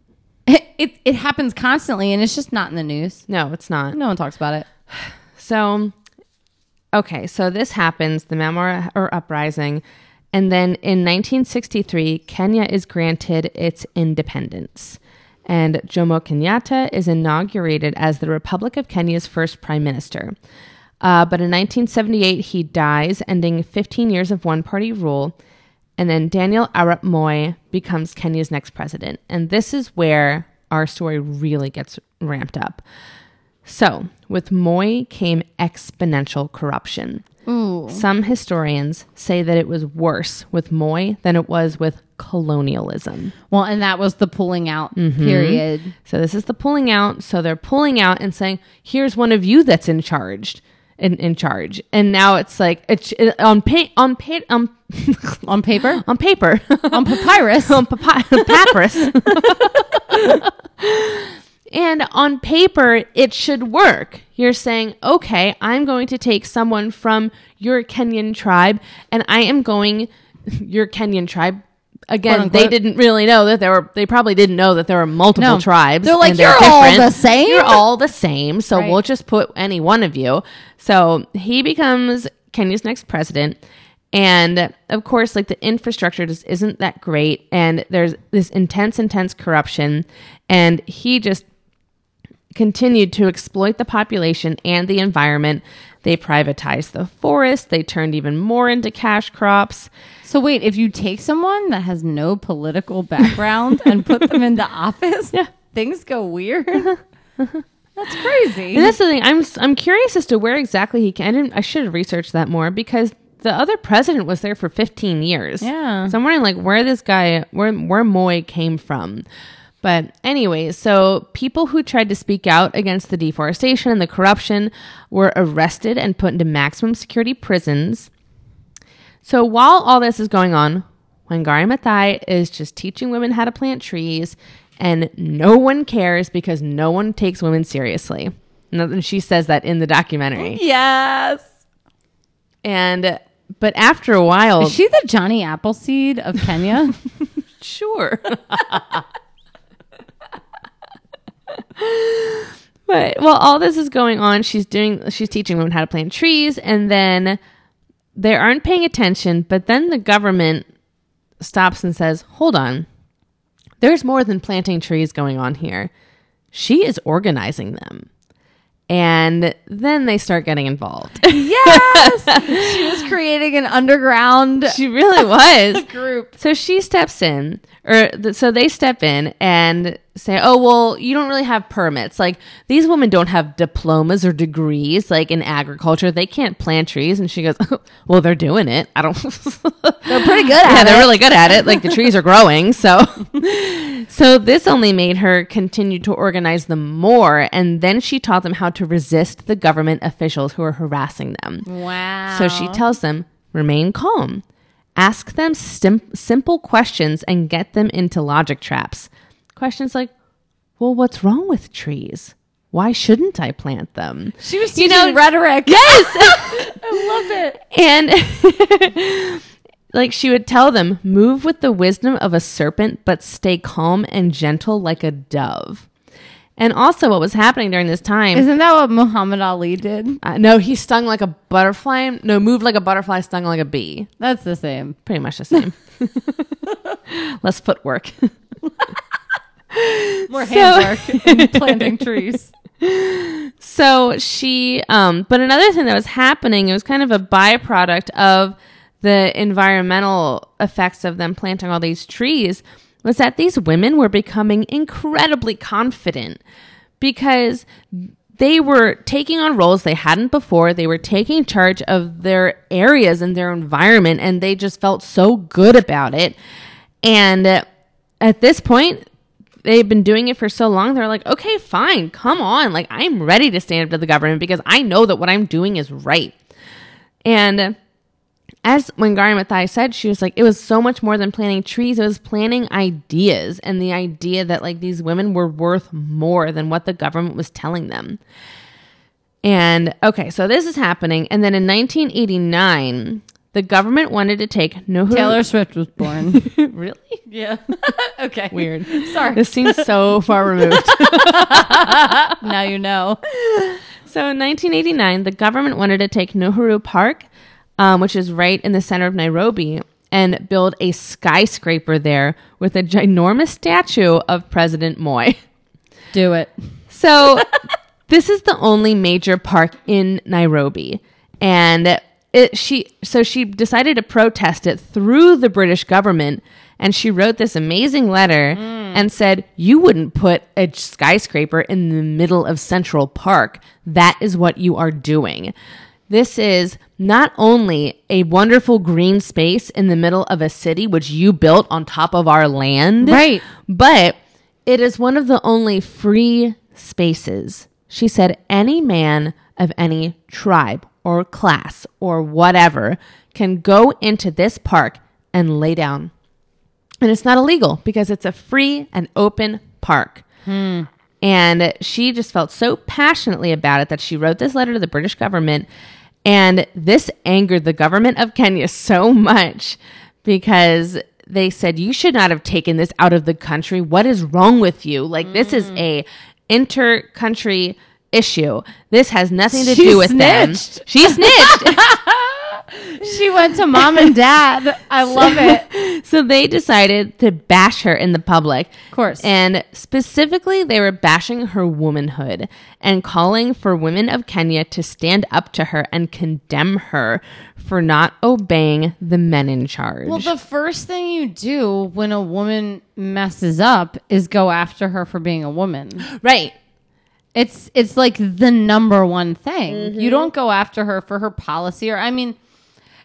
Speaker 2: it happens constantly, and it's just not in the news.
Speaker 1: No, it's not.
Speaker 2: No one talks about it.
Speaker 1: So, okay, so this happens, the Mau Mau are uprising, and then in 1963, Kenya is granted its independence. And Jomo Kenyatta is inaugurated as the Republic of Kenya's first prime minister. But in 1978, he dies, ending 15 years of one-party rule. And then Daniel Arap Moi becomes Kenya's next president. And this is where our story really gets ramped up. So, with Moi came exponential corruption.
Speaker 2: Ooh.
Speaker 1: Some historians say that it was worse with Moi than it was with colonialism.
Speaker 2: Well, and that was the pulling out period.
Speaker 1: So this is the pulling out. So they're pulling out and saying, here's one of you that's in charge. In charge. And now it's like on paper
Speaker 2: On papyrus.
Speaker 1: on papyrus. And on paper, it should work. You're saying, okay, I'm going to take someone from your Kenyan tribe, and I am going, your Kenyan tribe, again, they didn't really know that they probably didn't know that there were multiple tribes.
Speaker 2: They're like,
Speaker 1: you're
Speaker 2: all the same?
Speaker 1: You're all the same, so
Speaker 2: Right.
Speaker 1: we'll just put any one of you. So he becomes Kenya's next president. And of course, like the infrastructure just isn't that great. And there's this intense corruption. And he just continued to exploit the population and the environment. They privatized the forest. They turned even more into cash crops.
Speaker 2: So wait, if you take someone that has no political background and put them into office, things go weird. That's crazy.
Speaker 1: And that's the thing. I'm curious as to where exactly he can. I should have researched that more because the other president was there for 15 years.
Speaker 2: Yeah.
Speaker 1: So I'm wondering like where this guy, where Moi came from. But anyways, so people who tried to speak out against the deforestation and the corruption were arrested and put into maximum security prisons. So while all this is going on, Wangari Maathai is just teaching women how to plant trees, and no one cares because no one takes women seriously. And she says that in the documentary.
Speaker 2: Yes.
Speaker 1: But after a while...
Speaker 2: Is she the Johnny Appleseed of Kenya?
Speaker 1: Sure. But while all this is going on, she's teaching women how to plant trees, and then they aren't paying attention, but then the government stops and says, hold on, there's more than planting trees going on here. She is organizing them. And then they start getting involved.
Speaker 2: Yes! She was creating an underground...
Speaker 1: She really was.
Speaker 2: ...group.
Speaker 1: So she steps in, so they step in and say, oh, well, you don't really have permits. Like, these women don't have diplomas or degrees, like, in agriculture. They can't plant trees. And she goes, oh, well, they're doing it. I don't...
Speaker 2: They're pretty good at it.
Speaker 1: Yeah, they're really good at it. Like, the trees are growing, so... So this only made her continue to organize them more, and then she taught them how to resist the government officials who are harassing them.
Speaker 2: Wow.
Speaker 1: So she tells them, remain calm. Ask them simple questions and get them into logic traps. Questions like, well, what's wrong with trees? Why shouldn't I plant them?
Speaker 2: She was teaching rhetoric.
Speaker 1: Yes!
Speaker 2: I love it.
Speaker 1: And... like, she would tell them, move with the wisdom of a serpent, but stay calm and gentle like a dove. And also what was happening during this time...
Speaker 2: Isn't that what Muhammad Ali did?
Speaker 1: No, he stung like a butterfly. No, moved like a butterfly, stung like a bee.
Speaker 2: That's the same.
Speaker 1: Pretty much the same. Less footwork.
Speaker 2: More handwork in planting trees.
Speaker 1: So she... but another thing that was happening, it was kind of a byproduct of the environmental effects of them planting all these trees, was that these women were becoming incredibly confident because they were taking on roles they hadn't before. They were taking charge of their areas and their environment, and they just felt so good about it. And at this point, they've been doing it for so long, they're like, okay, fine, come on. Like, I'm ready to stand up to the government because I know that what I'm doing is right. And as Wangari Maathai said, she was like, it was so much more than planting trees. It was planting ideas, and the idea that, like, these women were worth more than what the government was telling them. And okay, so this is happening. And then in 1989, the government wanted to take Nehru.
Speaker 2: Taylor Swift was born.
Speaker 1: Really?
Speaker 2: Yeah. Okay.
Speaker 1: Weird.
Speaker 2: Sorry.
Speaker 1: This seems so far removed.
Speaker 2: Now you know.
Speaker 1: So in 1989, the government wanted to take Nehru Park, which is right in the center of Nairobi, and build a skyscraper there with a ginormous statue of President Moi.
Speaker 2: Do it.
Speaker 1: So this is the only major park in Nairobi. And she decided to protest it through the British government. And she wrote this amazing letter and said, you wouldn't put a skyscraper in the middle of Central Park. That is what you are doing. This is not only a wonderful green space in the middle of a city, which you built on top of our land,
Speaker 2: right?
Speaker 1: But it is one of the only free spaces. She said any man of any tribe or class or whatever can go into this park and lay down. And it's not illegal because it's a free and open park. And she just felt so passionately about it that she wrote this letter to the British government. And this angered the government of Kenya so much because they said, you should not have taken this out of the country. What is wrong with you? Like, this is a inter-country issue. This has nothing to do with them. She snitched.
Speaker 2: She went to mom and dad. I love it.
Speaker 1: So they decided to bash her in the public.
Speaker 2: Of course.
Speaker 1: And specifically, they were bashing her womanhood and calling for women of Kenya to stand up to her and condemn her for not obeying the men in charge.
Speaker 2: Well, the first thing you do when a woman messes up is go after her for being a woman.
Speaker 1: Right.
Speaker 2: It's like the number one thing. You don't go after her for her policy, or I mean,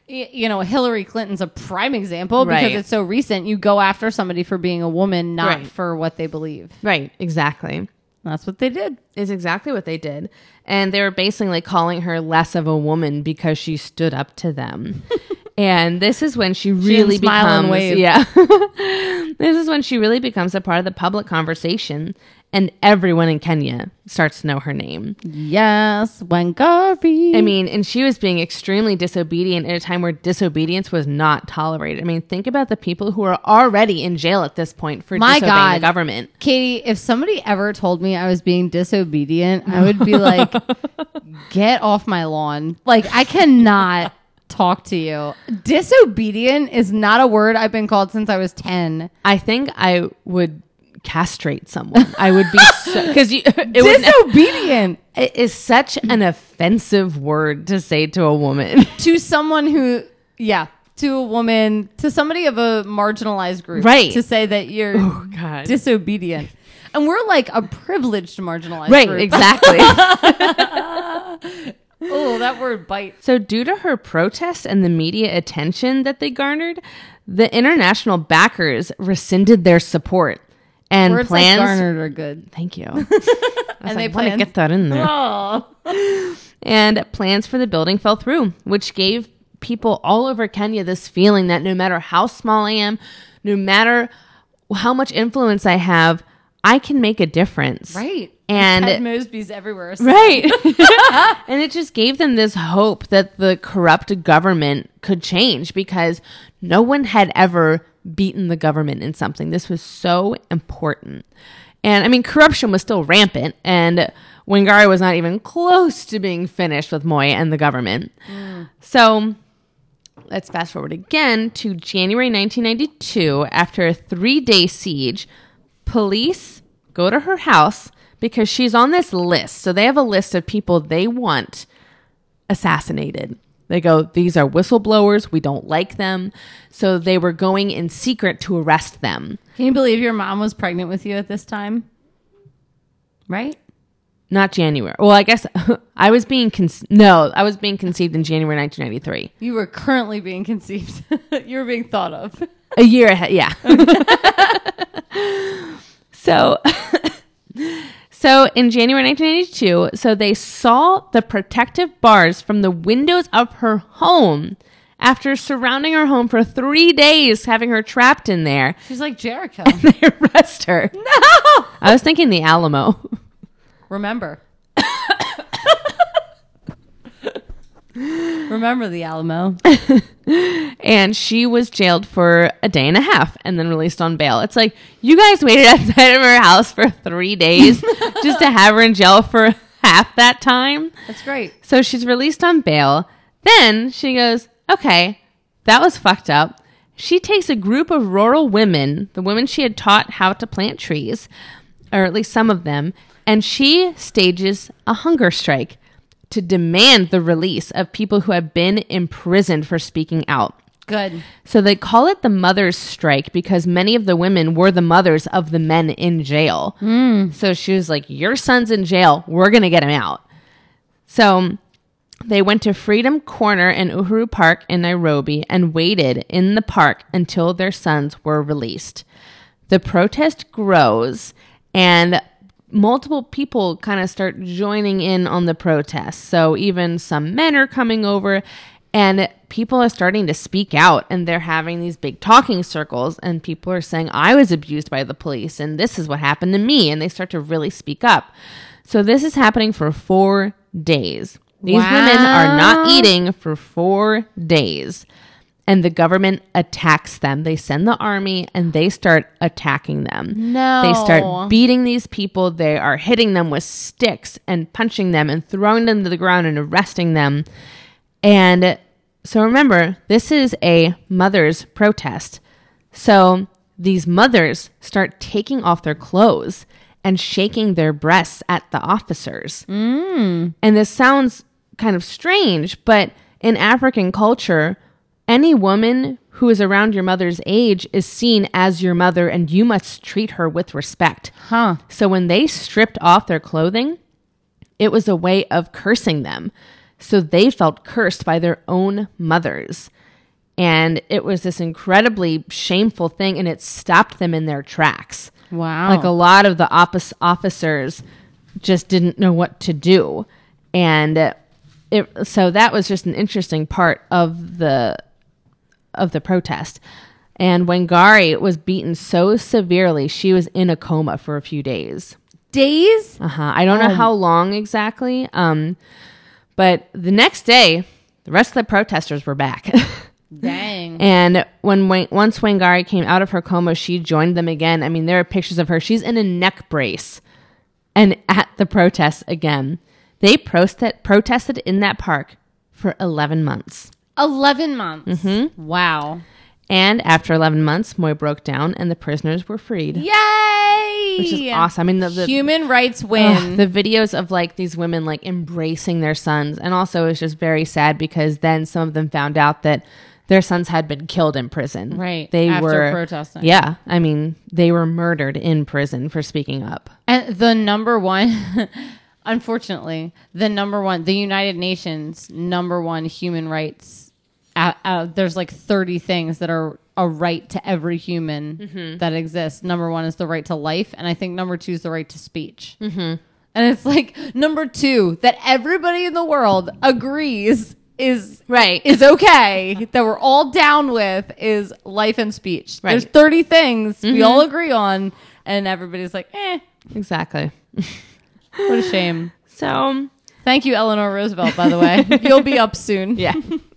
Speaker 2: Hillary Clinton's a prime example because
Speaker 1: Right.
Speaker 2: it's so recent. You go after somebody for being a woman, not
Speaker 1: Right.
Speaker 2: for what they believe.
Speaker 1: Right, exactly.
Speaker 2: That's what they did.
Speaker 1: Is exactly what they did. And they were basically calling her less of a woman because she stood up to them. And this is when she really
Speaker 2: didn't smile and
Speaker 1: becomes
Speaker 2: wave.
Speaker 1: yeah. This is when she really becomes a part of the public conversation, and everyone in Kenya starts to know her name.
Speaker 2: Yes, Wangari.
Speaker 1: I mean, and she was being extremely disobedient at a time where disobedience was not tolerated. I mean, think about the people who are already in jail at this point for
Speaker 2: My
Speaker 1: disobeying
Speaker 2: God.
Speaker 1: the government.
Speaker 2: Katie, if somebody ever told me I was being disobedient, I would be like, get off my lawn. Like, I cannot talk to you. Disobedient is not a word I've been called since I was 10.
Speaker 1: I think I would castrate someone. I would be because
Speaker 2: Disobedient
Speaker 1: it is such an offensive word to say to a woman.
Speaker 2: to someone who, to a woman, to somebody of a marginalized group.
Speaker 1: Right.
Speaker 2: To say that you're
Speaker 1: God.
Speaker 2: disobedient. And we're like a privileged marginalized
Speaker 1: Right,
Speaker 2: group.
Speaker 1: exactly.
Speaker 2: Oh, that word bites.
Speaker 1: So due to her protests and the media attention that they garnered, the international backers rescinded their support. And
Speaker 2: Words
Speaker 1: plans
Speaker 2: like garnered are good.
Speaker 1: Thank you. I
Speaker 2: they
Speaker 1: want to
Speaker 2: planned-
Speaker 1: get that in there.
Speaker 2: Oh.
Speaker 1: And plans for the building fell through, which gave people all over Kenya this feeling that no matter how small I am, no matter how much influence I have, I can make a difference.
Speaker 2: Right.
Speaker 1: And
Speaker 2: Ted Mosby's everywhere. So.
Speaker 1: right. And it just gave them this hope that the corrupt government could change because no one had ever beaten the government in something. This was so important. And I mean, corruption was still rampant, and Wangari was not even close to being finished with Moi and the government. So let's fast forward again to January 1992. After a 3-day siege, police go to her house because she's on this list. So they have a list of people they want assassinated. They go, these are whistleblowers. We don't like them. So they were going in secret to arrest them.
Speaker 2: Can you believe your mom was pregnant with you at this time? Right?
Speaker 1: Not January. Well, I guess I was being I was being conceived in January 1993.
Speaker 2: You were currently being conceived. You were being thought of.
Speaker 1: A year ahead, yeah. So in January 1982, so they saw the protective bars from the windows of her home after surrounding her home for 3 days, having her trapped in there.
Speaker 2: She's like Jericho.
Speaker 1: They arrest her. No! I was thinking the Alamo.
Speaker 2: Remember. Remember the Alamo.
Speaker 1: And she was jailed for a day and a half and then released on bail. It's like, you guys waited outside of her house for 3 days just to have her in jail for half that time.
Speaker 2: That's great.
Speaker 1: So she's released on bail. Then she goes, okay, that was fucked up. She takes a group of rural women, the women she had taught how to plant trees, or at least some of them, and she stages a hunger strike to demand the release of people who have been imprisoned for speaking out.
Speaker 2: Good.
Speaker 1: So they call it the Mother's Strike because many of the women were the mothers of the men in jail. So she was like, your son's in jail. We're going to get him out. So they went to Freedom Corner in Uhuru Park in Nairobi and waited in the park until their sons were released. The protest grows and multiple people kind of start joining in on the protest. So even some men are coming over and people are starting to speak out and they're having these big talking circles and people are saying, I was abused by the police and this is what happened to me. And they start to really speak up. So this is happening for 4 days. These women are not eating for 4 days. And the government attacks them. They send the army and they start attacking them.
Speaker 2: No.
Speaker 1: They start beating these people. They are hitting them with sticks and punching them and throwing them to the ground and arresting them. And so remember, this is a mother's protest. So these mothers start taking off their clothes and shaking their breasts at the officers. And this sounds kind of strange, but in African culture, any woman who is around your mother's age is seen as your mother and you must treat her with respect.
Speaker 2: Huh.
Speaker 1: So when they stripped off their clothing, it was a way of cursing them. So they felt cursed by their own mothers. And it was this incredibly shameful thing, and it stopped them in their tracks.
Speaker 2: Wow.
Speaker 1: Like a lot of the officers just didn't know what to do. And so that was just an interesting part of the protest. And Wangari was beaten so severely, she was in a coma for a few days.
Speaker 2: Days?
Speaker 1: I don't know how long exactly. But the next day, the rest of the protesters were back.
Speaker 2: Dang.
Speaker 1: And once Wangari came out of her coma, she joined them again. I mean, there are pictures of her. She's in a neck brace and at the protests again. They protested in that park for 11 months.
Speaker 2: 11 months.
Speaker 1: Mm-hmm.
Speaker 2: Wow.
Speaker 1: And after 11 months, Moy broke down and the prisoners were freed.
Speaker 2: Yay!
Speaker 1: Which is awesome. I mean, the
Speaker 2: human rights win.
Speaker 1: The videos of like these women like embracing their sons. And also it's just very sad because then some of them found out that their sons had been killed in prison.
Speaker 2: Right.
Speaker 1: They
Speaker 2: after
Speaker 1: were
Speaker 2: protesting.
Speaker 1: Yeah. I mean, they were murdered in prison for speaking up.
Speaker 2: And the number one, unfortunately, the United Nations #1 human rights. There's like 30 things that are a right to every human that exists. #1 is the right to life. And I think #2 is the right to speech. Mm-hmm. And it's like #2 that everybody in the world agrees is okay, that we're all down with, is life and speech. Right. There's 30 things we all agree on, and everybody's like,
Speaker 1: Exactly.
Speaker 2: What a shame.
Speaker 1: So
Speaker 2: thank you, Eleanor Roosevelt, by the way. You'll be up soon.
Speaker 1: Yeah.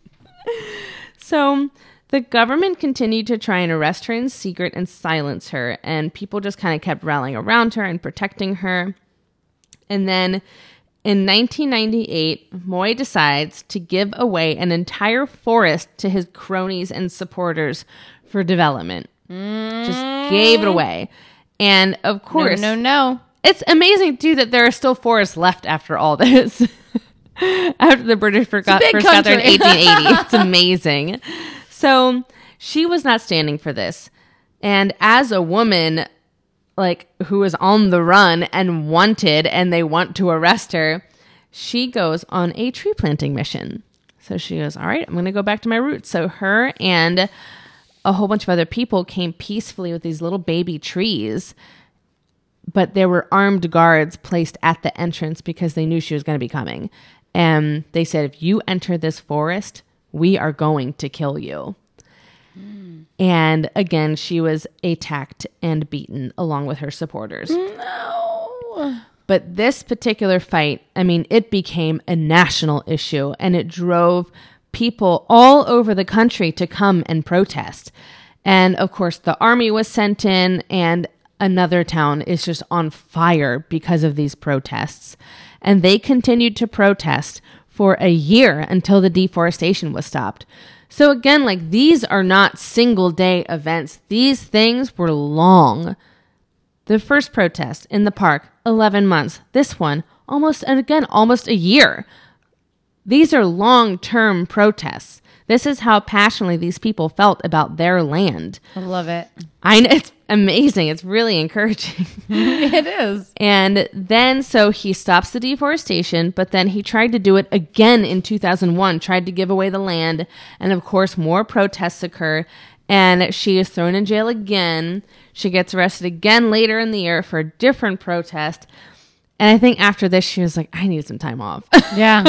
Speaker 1: So the government continued to try and arrest her in secret and silence her, and people just kind of kept rallying around her and protecting her. And then in 1998, Moy decides to give away an entire forest to his cronies and supporters for development. Just gave it away. And of course...
Speaker 2: No.
Speaker 1: It's amazing, too, that there are still forests left after all this. After the British first got there in 1880. It's amazing. So she was not standing for this. And as a woman... like who is on the run and wanted, and they want to arrest her, she goes on a tree planting mission. So she goes, all right, I'm going to go back to my roots. So her and a whole bunch of other people came peacefully with these little baby trees, but there were armed guards placed at the entrance because they knew she was going to be coming. And they said, if you enter this forest, we are going to kill you. And again, she was attacked and beaten along with her supporters.
Speaker 2: No.
Speaker 1: But this particular fight, I mean, it became a national issue, and it drove people all over the country to come and protest. And of course, the army was sent in, and another town is just on fire because of these protests. And they continued to protest for a year until the deforestation was stopped. So again, like, these are not single day events. These things were long. The first protest in the park, 11 months. This one, almost a year. These are long-term protests. This is how passionately these people felt about their land.
Speaker 2: I love it.
Speaker 1: I know, it's amazing. It's really encouraging.
Speaker 2: It is.
Speaker 1: And then, so he stops the deforestation, but then he tried to do it again in 2001, tried to give away the land. And of course, more protests occur. And she is thrown in jail again. She gets arrested again later in the year for a different protest. And I think after this, she was like, I need some time off.
Speaker 2: Yeah.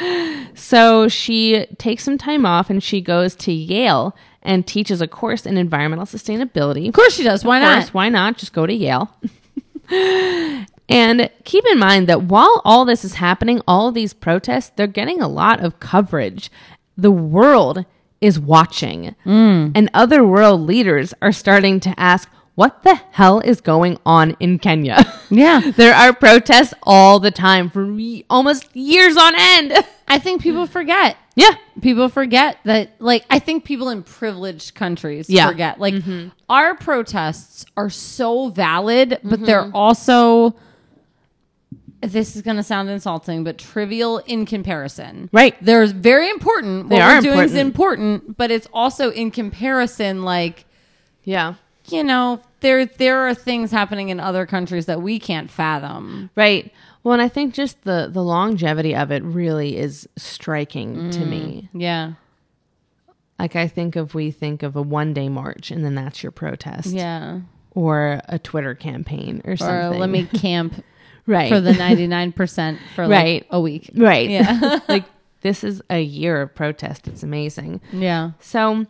Speaker 1: So she takes some time off and she goes to Yale and teaches a course in environmental sustainability.
Speaker 2: Of course she does. Why not?
Speaker 1: Why not? Just go to Yale. And keep in mind that while all this is happening, all of these protests, they're getting a lot of coverage. The world is watching. And other world leaders are starting to ask, what the hell is going on in Kenya?
Speaker 2: Yeah.
Speaker 1: There are protests all the time for almost years on end.
Speaker 2: I think people forget.
Speaker 1: Yeah.
Speaker 2: People forget that, like, I think people in privileged countries forget. Like, our protests are so valid, but they're also, this is going to sound insulting, but trivial in comparison.
Speaker 1: Right.
Speaker 2: They're very important.
Speaker 1: They
Speaker 2: what
Speaker 1: are
Speaker 2: we're doing is
Speaker 1: important.
Speaker 2: but it's also in comparison, like,
Speaker 1: Yeah.
Speaker 2: you know, there are things happening in other countries that we can't fathom.
Speaker 1: Right. Well, and I think just the longevity of it really is striking to me.
Speaker 2: Yeah.
Speaker 1: Like we think of a one-day march and then that's your protest.
Speaker 2: Yeah.
Speaker 1: Or a Twitter campaign or something.
Speaker 2: Or let me camp
Speaker 1: right.
Speaker 2: for the 99% for like a week.
Speaker 1: Right.
Speaker 2: Yeah.
Speaker 1: Like this is a year of protest. It's amazing.
Speaker 2: Yeah.
Speaker 1: So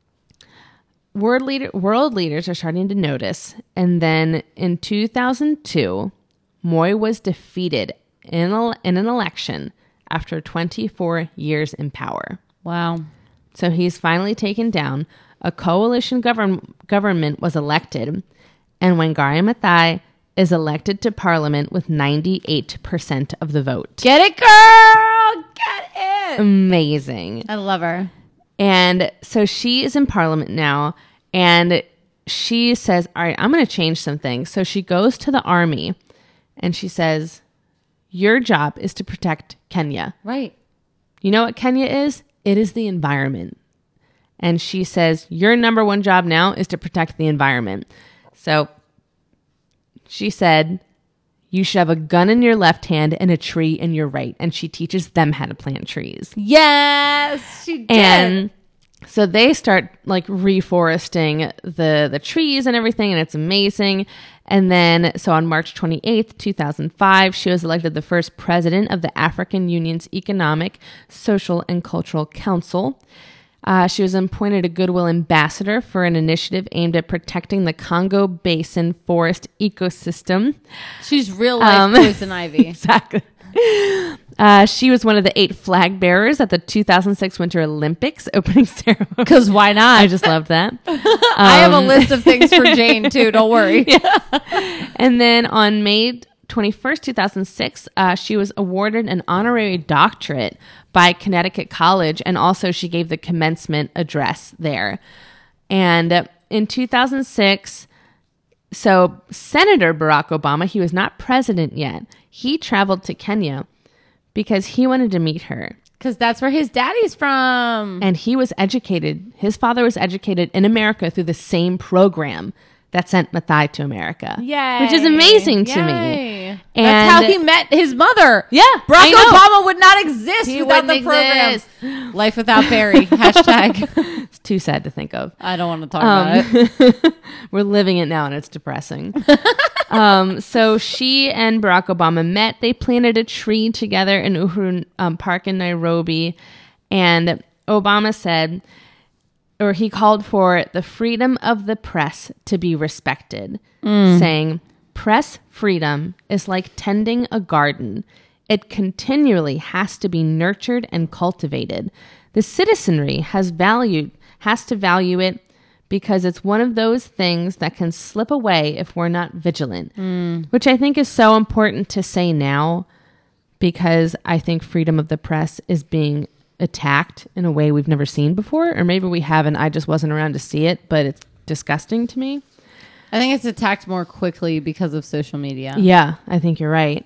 Speaker 1: world leaders are starting to notice. And then in 2002, Moi was defeated in an election after 24 years in power.
Speaker 2: Wow.
Speaker 1: So he's finally taken down. A coalition government was elected, and Wangari Maathai is elected to parliament with 98% of the vote.
Speaker 2: Get it, girl! Get it!
Speaker 1: Amazing.
Speaker 2: I love her.
Speaker 1: And so she is in parliament now, and she says, all right, I'm going to change some things. So she goes to the army, and she says, your job is to protect Kenya.
Speaker 2: Right.
Speaker 1: You know what Kenya is? It is the environment. And she says, your number one job now is to protect the environment. So she said, you should have a gun in your left hand and a tree in your right. And she teaches them how to plant trees.
Speaker 2: Yes, she did.
Speaker 1: And so they start like reforesting the trees and everything. And it's amazing. And then, so on March 28th, 2005, she was elected the first president of the African Union's Economic, Social, and Cultural Council. She was appointed a Goodwill Ambassador for an initiative aimed at protecting the Congo Basin forest ecosystem.
Speaker 2: She's real life Poison Ivy.
Speaker 1: Exactly. She was one of the 8 flag bearers at the 2006 Winter Olympics opening ceremony.
Speaker 2: Because why not?
Speaker 1: I just love that.
Speaker 2: I have a list of things for Jane, too. Don't worry.
Speaker 1: Yeah. And then on May 21st, 2006, she was awarded an honorary doctorate by Connecticut College, and also she gave the commencement address there. And in 2006, so Senator Barack Obama, he was not president yet. He traveled to Kenya because he wanted to meet her.
Speaker 2: Because that's where his daddy's from.
Speaker 1: And he was educated. His father was educated in America through the same program that sent Maathai to America.
Speaker 2: Yay.
Speaker 1: Which is amazing to me. And
Speaker 2: that's how he met his mother.
Speaker 1: Yeah.
Speaker 2: Barack Obama would not exist
Speaker 1: He
Speaker 2: without the
Speaker 1: wouldn't
Speaker 2: program.
Speaker 1: exist.
Speaker 2: Life without Barry. Hashtag.
Speaker 1: It's too sad to think of.
Speaker 2: I don't want to talk about it.
Speaker 1: We're living it now and it's depressing. So she and Barack Obama met. They planted a tree together in Uhuru Park in Nairobi. And Obama said, or he called for the freedom of the press to be respected, saying, press freedom is like tending a garden. It continually has to be nurtured and cultivated. The citizenry has to value it because it's one of those things that can slip away if we're not vigilant, which I think is so important to say now, because I think freedom of the press is being attacked in a way we've never seen before, or maybe we haven't. I just wasn't around to see it, but it's disgusting to me.
Speaker 2: I think it's attacked more quickly because of social media.
Speaker 1: Yeah, I think you're right.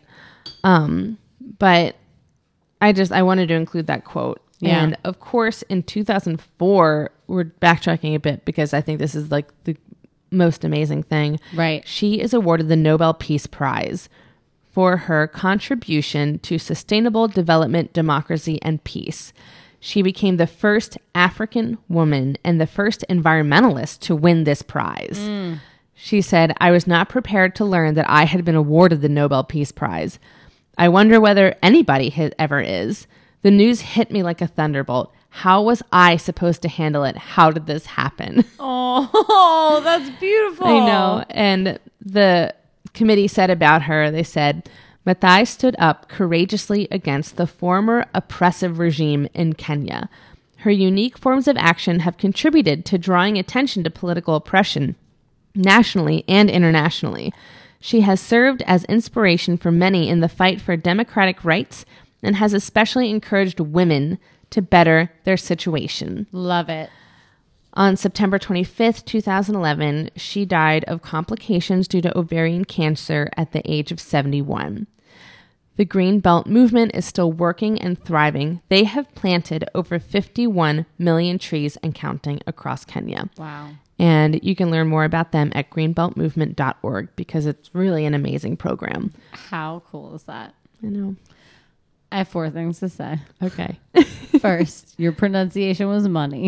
Speaker 1: But I wanted to include that quote. Yeah. And of course, in 2004, we're backtracking a bit because I think this is like the most amazing thing.
Speaker 2: Right.
Speaker 1: She is awarded the Nobel Peace Prize for her contribution to sustainable development, democracy, and peace. She became the first African woman and the first environmentalist to win this prize. She said, I was not prepared to learn that I had been awarded the Nobel Peace Prize. I wonder whether anybody ever is. The news hit me like a thunderbolt. How was I supposed to handle it? How did this happen?
Speaker 2: Oh, that's beautiful.
Speaker 1: I know. And the committee said about her, they said, Maathai stood up courageously against the former oppressive regime in Kenya. Her unique forms of action have contributed to drawing attention to political oppression nationally and internationally. She has served as inspiration for many in the fight for democratic rights and has especially encouraged women to better their situation.
Speaker 2: Love it.
Speaker 1: On September 25th, 2011, she died of complications due to ovarian cancer at the age of 71. The Green Belt movement is still working and thriving. They have planted over 51 million trees and counting across Kenya.
Speaker 2: Wow.
Speaker 1: And you can learn more about them at greenbeltmovement.org because it's really an amazing program.
Speaker 2: How cool is that?
Speaker 1: I know.
Speaker 2: I have 4 things to say.
Speaker 1: Okay.
Speaker 2: First, your pronunciation was money.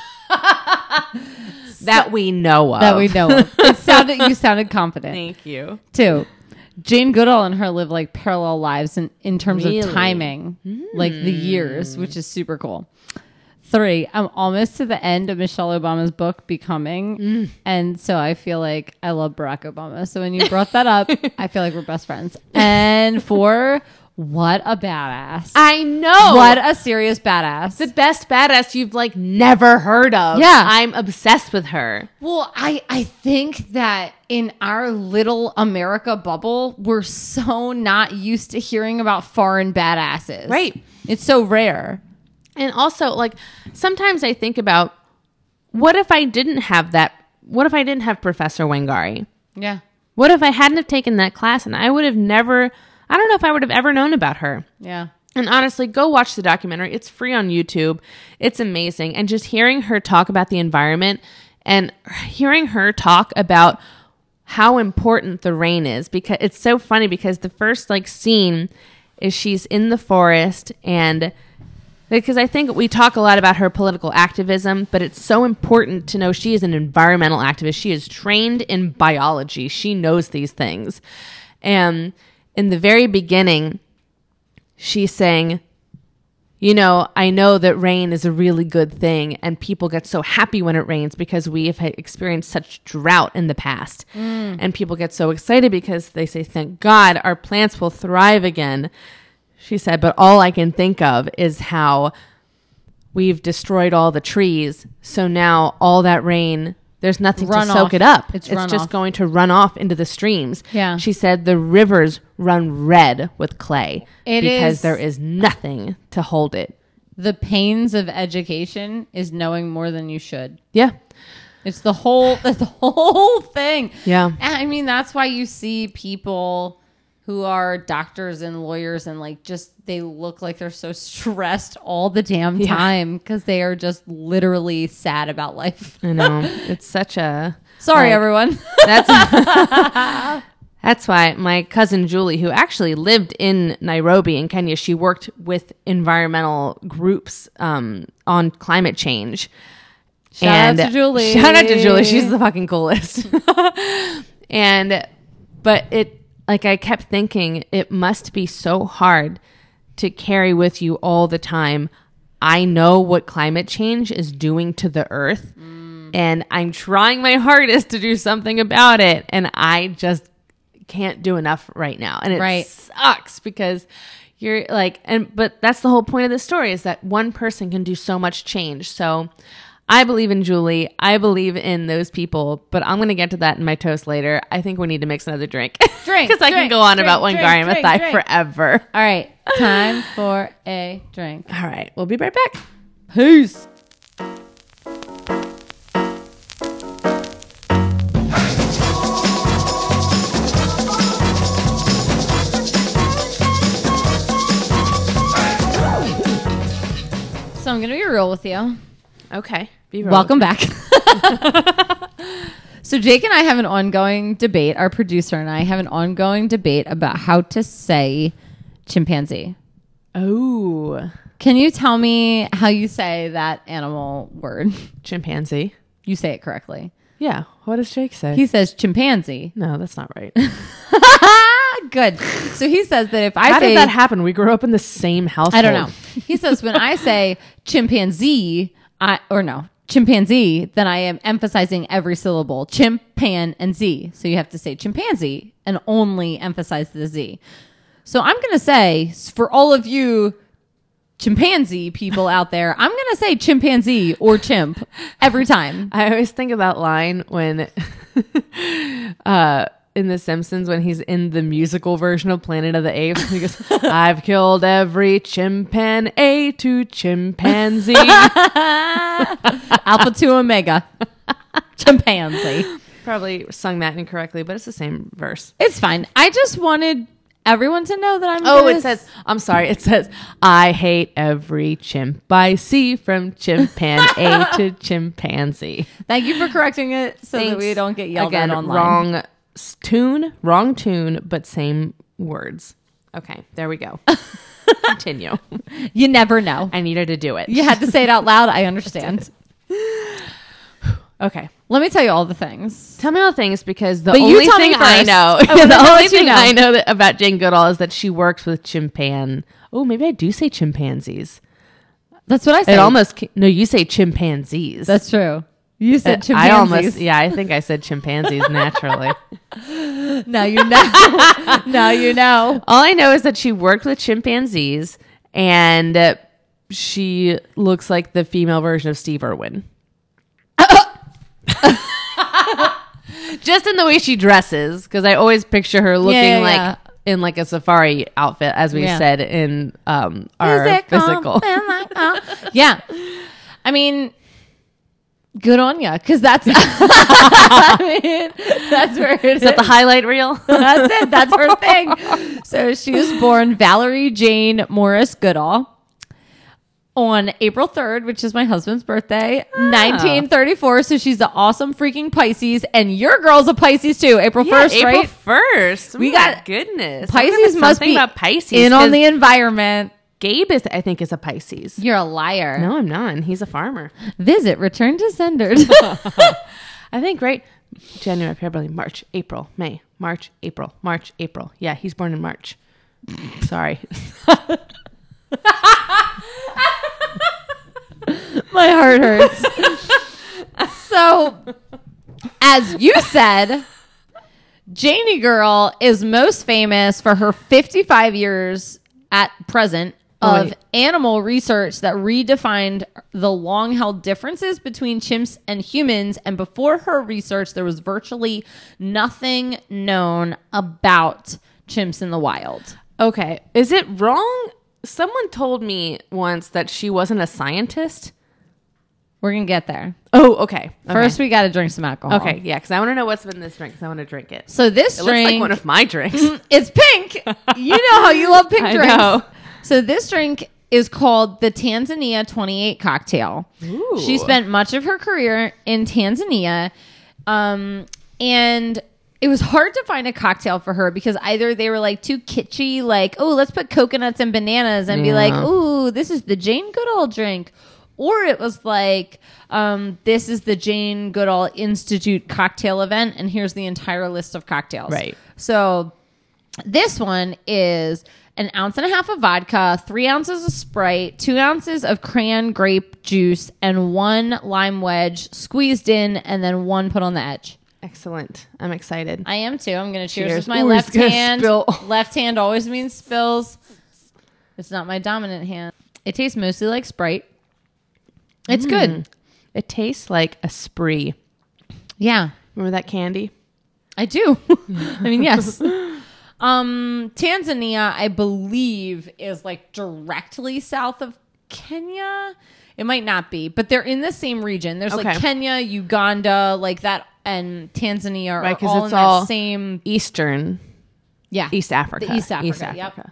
Speaker 1: That we know of.
Speaker 2: That we know of. You sounded confident.
Speaker 1: Thank you.
Speaker 2: 2, Jane Goodall and her live like parallel lives in terms
Speaker 1: Really?
Speaker 2: of timing, like the years, which is super cool. 3, I'm almost to the end of Michelle Obama's book, Becoming. And so I feel like I love Barack Obama. So when you brought that up, I feel like we're best friends. And 4, what a badass.
Speaker 1: I know.
Speaker 2: What a serious badass.
Speaker 1: The best badass you've like never heard of.
Speaker 2: Yeah.
Speaker 1: I'm obsessed with her.
Speaker 2: Well, I think that in our little America bubble, we're so not used to hearing about foreign badasses.
Speaker 1: Right.
Speaker 2: It's so rare.
Speaker 1: And also, like, sometimes I think about what if I didn't have that? What if I didn't have Professor Wangari?
Speaker 2: Yeah.
Speaker 1: What if I hadn't have taken that class and I would have never, I don't know if I would have ever known about her.
Speaker 2: Yeah.
Speaker 1: And honestly, go watch the documentary. It's free on YouTube. It's amazing. And just hearing her talk about the environment and hearing her talk about how important the rain is, because it's so funny because the first like scene is she's in the forest, and because I think we talk a lot about her political activism, but it's so important to know she is an environmental activist. She is trained in biology. She knows these things. And in the very beginning, she's saying, you know, I know that rain is a really good thing, and people get so happy when it rains because we have experienced such drought in the past. And people get so excited because they say, thank God, our plants will thrive again. She said, but all I can think of is how we've destroyed all the trees. So now all that rain, there's nothing to soak it up. It's just going to run off into the streams.
Speaker 2: Yeah.
Speaker 1: She said the rivers run red with clay because there is nothing to hold it.
Speaker 2: The pains of education is knowing more than you should.
Speaker 1: Yeah.
Speaker 2: It's the whole thing.
Speaker 1: Yeah.
Speaker 2: And I mean, that's why you see people who are doctors and lawyers and like just they look like they're so stressed all the damn time because they are just literally sad about life.
Speaker 1: I know. It's such a...
Speaker 2: Sorry, everyone.
Speaker 1: That's why my cousin Julie, who actually lived in Nairobi in Kenya, she worked with environmental groups on climate change.
Speaker 2: Shout out to Julie.
Speaker 1: Shout out to Julie. She's the fucking coolest. But it, like, I kept thinking it must be so hard to carry with you all the time. I know what climate change is doing to the earth, and I'm trying my hardest to do something about it, and I just can't do enough right now. And it sucks because you're like, but that's the whole point of this story, is that one person can do so much change. So I believe in Julie. I believe in those people, but I'm going to get to that in my toast later. I think we need to mix another drink. Because I can go on about Wangari Maathai forever.
Speaker 2: All right. Time for a drink.
Speaker 1: All right. We'll be right back.
Speaker 2: Peace. So I'm going to be real with you.
Speaker 1: Okay.
Speaker 2: Welcome back. So Jake and I have an ongoing debate. Our producer and I have an ongoing debate about how to say chimpanzee.
Speaker 1: Oh.
Speaker 2: Can you tell me how you say that animal word?
Speaker 1: Chimpanzee.
Speaker 2: You say it correctly.
Speaker 1: Yeah. What does Jake say?
Speaker 2: He says chimpanzee.
Speaker 1: No, that's not right.
Speaker 2: Good. So he says that if I
Speaker 1: How
Speaker 2: say...
Speaker 1: did that happen? We grew up in the same household.
Speaker 2: I don't know. He says when I say chimpanzee, chimpanzee, then I am emphasizing every syllable. Chimpan and Z. So you have to say chimpanzee and only emphasize the Z. So I'm going to say, for all of you chimpanzee people out there, I'm going to say chimpanzee or chimp every time.
Speaker 1: I always think of that line when in The Simpsons, when he's in the musical version of Planet of the Apes, he goes, I've killed every chimpan A to chimpanzee.
Speaker 2: Alpha to Omega. Chimpanzee.
Speaker 1: Probably sung that incorrectly, but it's the same verse.
Speaker 2: It's fine. I just wanted everyone to know that I'm
Speaker 1: it says, I'm sorry, it says, I hate every chimp I see, from chimpan A to chimpanzee.
Speaker 2: Thank you for correcting it so that
Speaker 1: Thanks.
Speaker 2: we don't get yelled
Speaker 1: Again,
Speaker 2: at online.
Speaker 1: wrong tune, but same words. Okay, there we go. Continue.
Speaker 2: You never know.
Speaker 1: I needed to do it.
Speaker 2: You had to say it out loud. I understand.
Speaker 1: Okay.
Speaker 2: Let me tell you all the things.
Speaker 1: Tell me all the things, because the
Speaker 2: But you
Speaker 1: only
Speaker 2: tell me
Speaker 1: thing I
Speaker 2: first.
Speaker 1: know,
Speaker 2: I wanna
Speaker 1: the
Speaker 2: know
Speaker 1: only
Speaker 2: what you
Speaker 1: thing
Speaker 2: know.
Speaker 1: I know about Jane Goodall is that she works with chimpan. Oh, maybe I do say chimpanzees.
Speaker 2: That's what I said.
Speaker 1: It almost no, you say chimpanzees.
Speaker 2: That's true. You said
Speaker 1: I
Speaker 2: chimpanzees.
Speaker 1: think I said chimpanzees naturally.
Speaker 2: Now you know. Now you know.
Speaker 1: All I know is that she worked with chimpanzees, and she looks like the female version of Steve Irwin. Just in the way she dresses, because I always picture her looking like in like a safari outfit, as we said in our physical.
Speaker 2: Yeah. I mean, good on ya, because that's I mean, that's where it is.
Speaker 1: Is that the highlight reel?
Speaker 2: That's it. That's her thing. So she was born Valerie Jane Morris Goodall on April 3rd, which is my husband's birthday, 1934. So she's an awesome freaking Pisces. And your girl's a Pisces too. April 1st,
Speaker 1: April
Speaker 2: right?
Speaker 1: 1st.
Speaker 2: We got
Speaker 1: goodness.
Speaker 2: Pisces must be
Speaker 1: about Pisces
Speaker 2: in on the environment.
Speaker 1: Gabe I think is a Pisces.
Speaker 2: You're a liar.
Speaker 1: No, I'm not. He's a farmer.
Speaker 2: Visit return to senders.
Speaker 1: I think right. January, February, March, April, May, March, April, March, April. Yeah, he's born in March. Sorry.
Speaker 2: My heart hurts. So, as you said, Janie Girl is most famous for her 55 years at present of animal research that redefined the long-held differences between chimps and humans. And before her research, there was virtually nothing known about chimps in the wild.
Speaker 1: Okay. Is it wrong? Someone told me once that she wasn't a scientist.
Speaker 2: We're going to get there.
Speaker 1: Oh, okay.
Speaker 2: First, we got to drink some alcohol.
Speaker 1: Okay, yeah, because I want to know what's in this drink, because I want to drink it.
Speaker 2: So this
Speaker 1: It
Speaker 2: drink...
Speaker 1: looks like one of my drinks.
Speaker 2: It's pink. You know how you love pink
Speaker 1: I
Speaker 2: drinks.
Speaker 1: know.
Speaker 2: So this drink is called the Tanzania 28 cocktail.
Speaker 1: Ooh.
Speaker 2: She spent much of her career in Tanzania. And it was hard to find a cocktail for her because either they were like too kitschy, like, oh, let's put coconuts and bananas and be like, ooh, this is the Jane Goodall drink. Or it was like, this is the Jane Goodall Institute cocktail event, and here's the entire list of cocktails.
Speaker 1: Right.
Speaker 2: So this one is 1.5 ounces of vodka, 3 ounces of Sprite, 2 ounces of cran grape juice, and 1 lime wedge squeezed in, and then 1 put on the edge.
Speaker 1: Excellent. I'm excited.
Speaker 2: I am too. I'm going to cheers
Speaker 1: Cheers.
Speaker 2: with my
Speaker 1: Ooh,
Speaker 2: left
Speaker 1: it's gonna
Speaker 2: hand.
Speaker 1: spill.
Speaker 2: Left hand always means spills. It's not my dominant hand. It tastes mostly like Sprite. It's good.
Speaker 1: It tastes like a spree.
Speaker 2: Yeah.
Speaker 1: Remember that candy?
Speaker 2: I do. I mean, yes. Tanzania, I believe, is like directly south of Kenya. It might not be, but they're in the same region. There's like Kenya, Uganda, like that, and Tanzania are
Speaker 1: Right, 'cause
Speaker 2: all
Speaker 1: it's
Speaker 2: in
Speaker 1: all
Speaker 2: that same...
Speaker 1: Eastern.
Speaker 2: Yeah.
Speaker 1: East Africa.
Speaker 2: The East Africa, yep.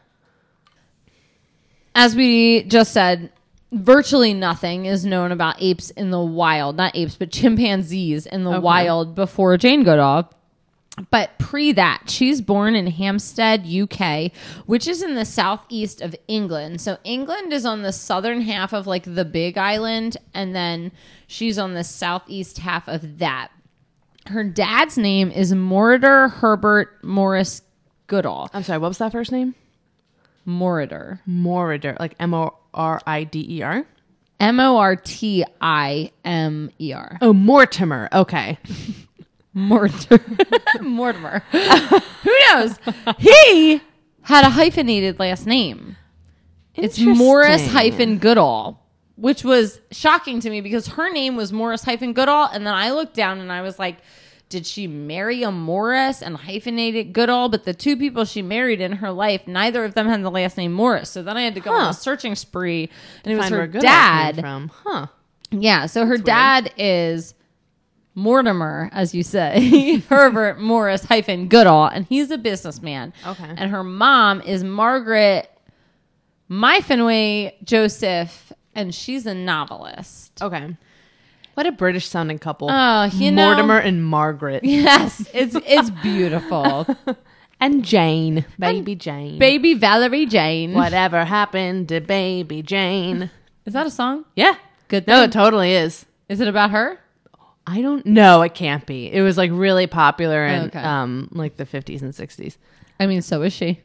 Speaker 2: As we just said, virtually nothing is known about apes in the wild. Not apes, but chimpanzees in the wild before Jane Goodall. But pre that, she's born in Hampstead, UK, which is in the southeast of England. So England is on the southern half of like the Big Island, and then she's on the southeast half of that. Her dad's name is Morider Herbert Morris Goodall.
Speaker 1: I'm sorry, what was that first name?
Speaker 2: Morider.
Speaker 1: Morider, like Morider.
Speaker 2: Mortimer.
Speaker 1: Oh, Mortimer. Okay.
Speaker 2: Mortimer. Who knows? He had a hyphenated last name. It's Morris Goodall, which was shocking to me because her name was Morris Goodall. And then I looked down and I was like, did she marry a Morris and hyphenated Goodall? But the two people she married in her life, neither of them had the last name Morris. So then I had to go on a searching spree, and it was her dad.
Speaker 1: From. Huh.
Speaker 2: Yeah, so her dad is Mortimer, as you say, Herbert Morris hyphen Goodall, and he's a businessman.
Speaker 1: Okay.
Speaker 2: And her mom is Margaret Myfanwy Joseph, and she's a novelist.
Speaker 1: Okay. What a British sounding couple.
Speaker 2: Oh, you know.
Speaker 1: Mortimer and Margaret.
Speaker 2: Yes, it's beautiful.
Speaker 1: And Jane. Baby Jane.
Speaker 2: Baby Valerie Jane.
Speaker 1: Whatever happened to Baby Jane?
Speaker 2: Is that a song?
Speaker 1: Yeah.
Speaker 2: Good
Speaker 1: No,
Speaker 2: thing.
Speaker 1: it totally is.
Speaker 2: Is it about her?
Speaker 1: I don't know. It can't be. It was like really popular in
Speaker 2: Okay.
Speaker 1: like the 50s and 60s.
Speaker 2: I mean, so is she.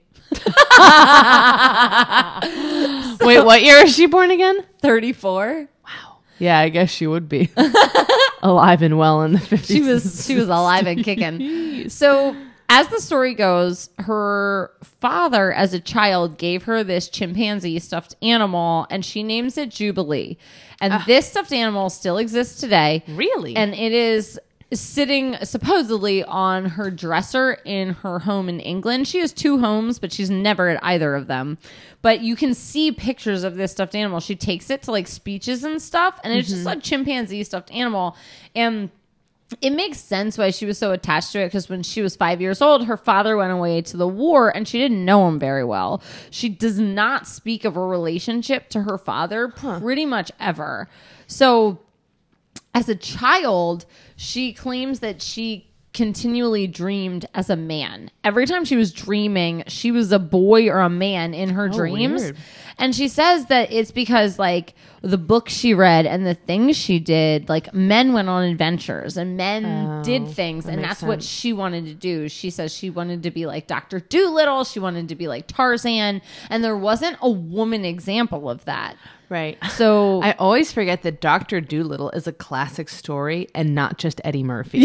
Speaker 1: Wait, what year is she born again?
Speaker 2: 34.
Speaker 1: Yeah, I guess she would be alive and well in the 50s.
Speaker 2: She was alive and kicking. So, as the story goes, her father as a child gave her this chimpanzee stuffed animal, and she names it Jubilee. And this stuffed animal still exists today.
Speaker 1: Really?
Speaker 2: And it is sitting supposedly on her dresser in her home in England. She has 2 homes, but she's never at either of them. But you can see pictures of this stuffed animal. She takes it to like speeches and stuff, and it's just a chimpanzee stuffed animal. And it makes sense why she was so attached to it, because when she was 5 years old, her father went away to the war and she didn't know him very well. She does not speak of a relationship to her father pretty much ever. So as a child, she claims that she continually dreamed as a man. Every time she was dreaming, she was a boy or a man in her dreams.
Speaker 1: Weird.
Speaker 2: And she says that it's because like the books she read and the things she did, like men went on adventures and men did things, and that's what she wanted to do. She says she wanted to be like Dr. Dolittle. She wanted to be like Tarzan, and there wasn't a woman example of that.
Speaker 1: Right.
Speaker 2: So
Speaker 1: I always forget that Dr. Dolittle is a classic story and not just Eddie Murphy.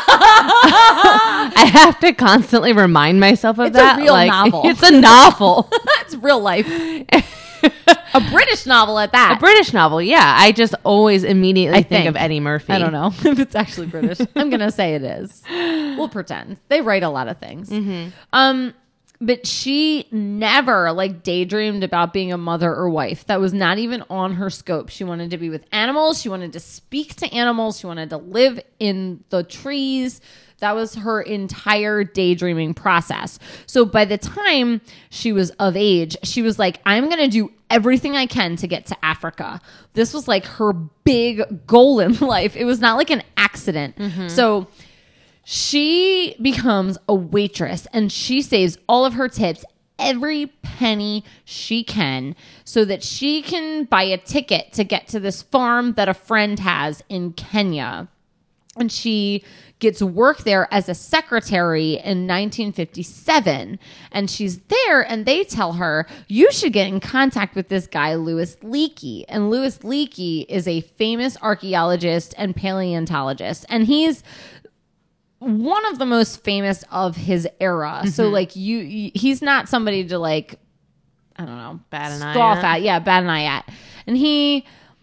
Speaker 1: I have to constantly remind myself of that.
Speaker 2: It's a real novel.
Speaker 1: It's a novel.
Speaker 2: it's real life. A British novel at that.
Speaker 1: A British novel, yeah. I just always immediately think of Eddie Murphy.
Speaker 2: I don't know if it's actually British. I'm going to say it is. We'll pretend. They write a lot of things. But she never like daydreamed about being a mother or wife. That was not even on her scope. She wanted to be with animals. She wanted to speak to animals. She wanted to live in the trees. That was her entire daydreaming process. So by the time she was of age, she was like, I'm going to do everything I can to get to Africa. This was like her big goal in life. It was not like an accident. So she becomes a waitress and she saves all of her tips, every penny she can, so that she can buy a ticket to get to this farm that a friend has in Kenya. And she gets work there as a secretary in 1957. And she's there and they tell her, you should get in contact with this guy, Louis Leakey. And Louis Leakey is a famous archaeologist and paleontologist. And he's one of the most famous of his era. So like he's not somebody to like, I don't know,
Speaker 1: Bat an eye
Speaker 2: scoff
Speaker 1: at.
Speaker 2: at. Yeah, bat an eye at. And he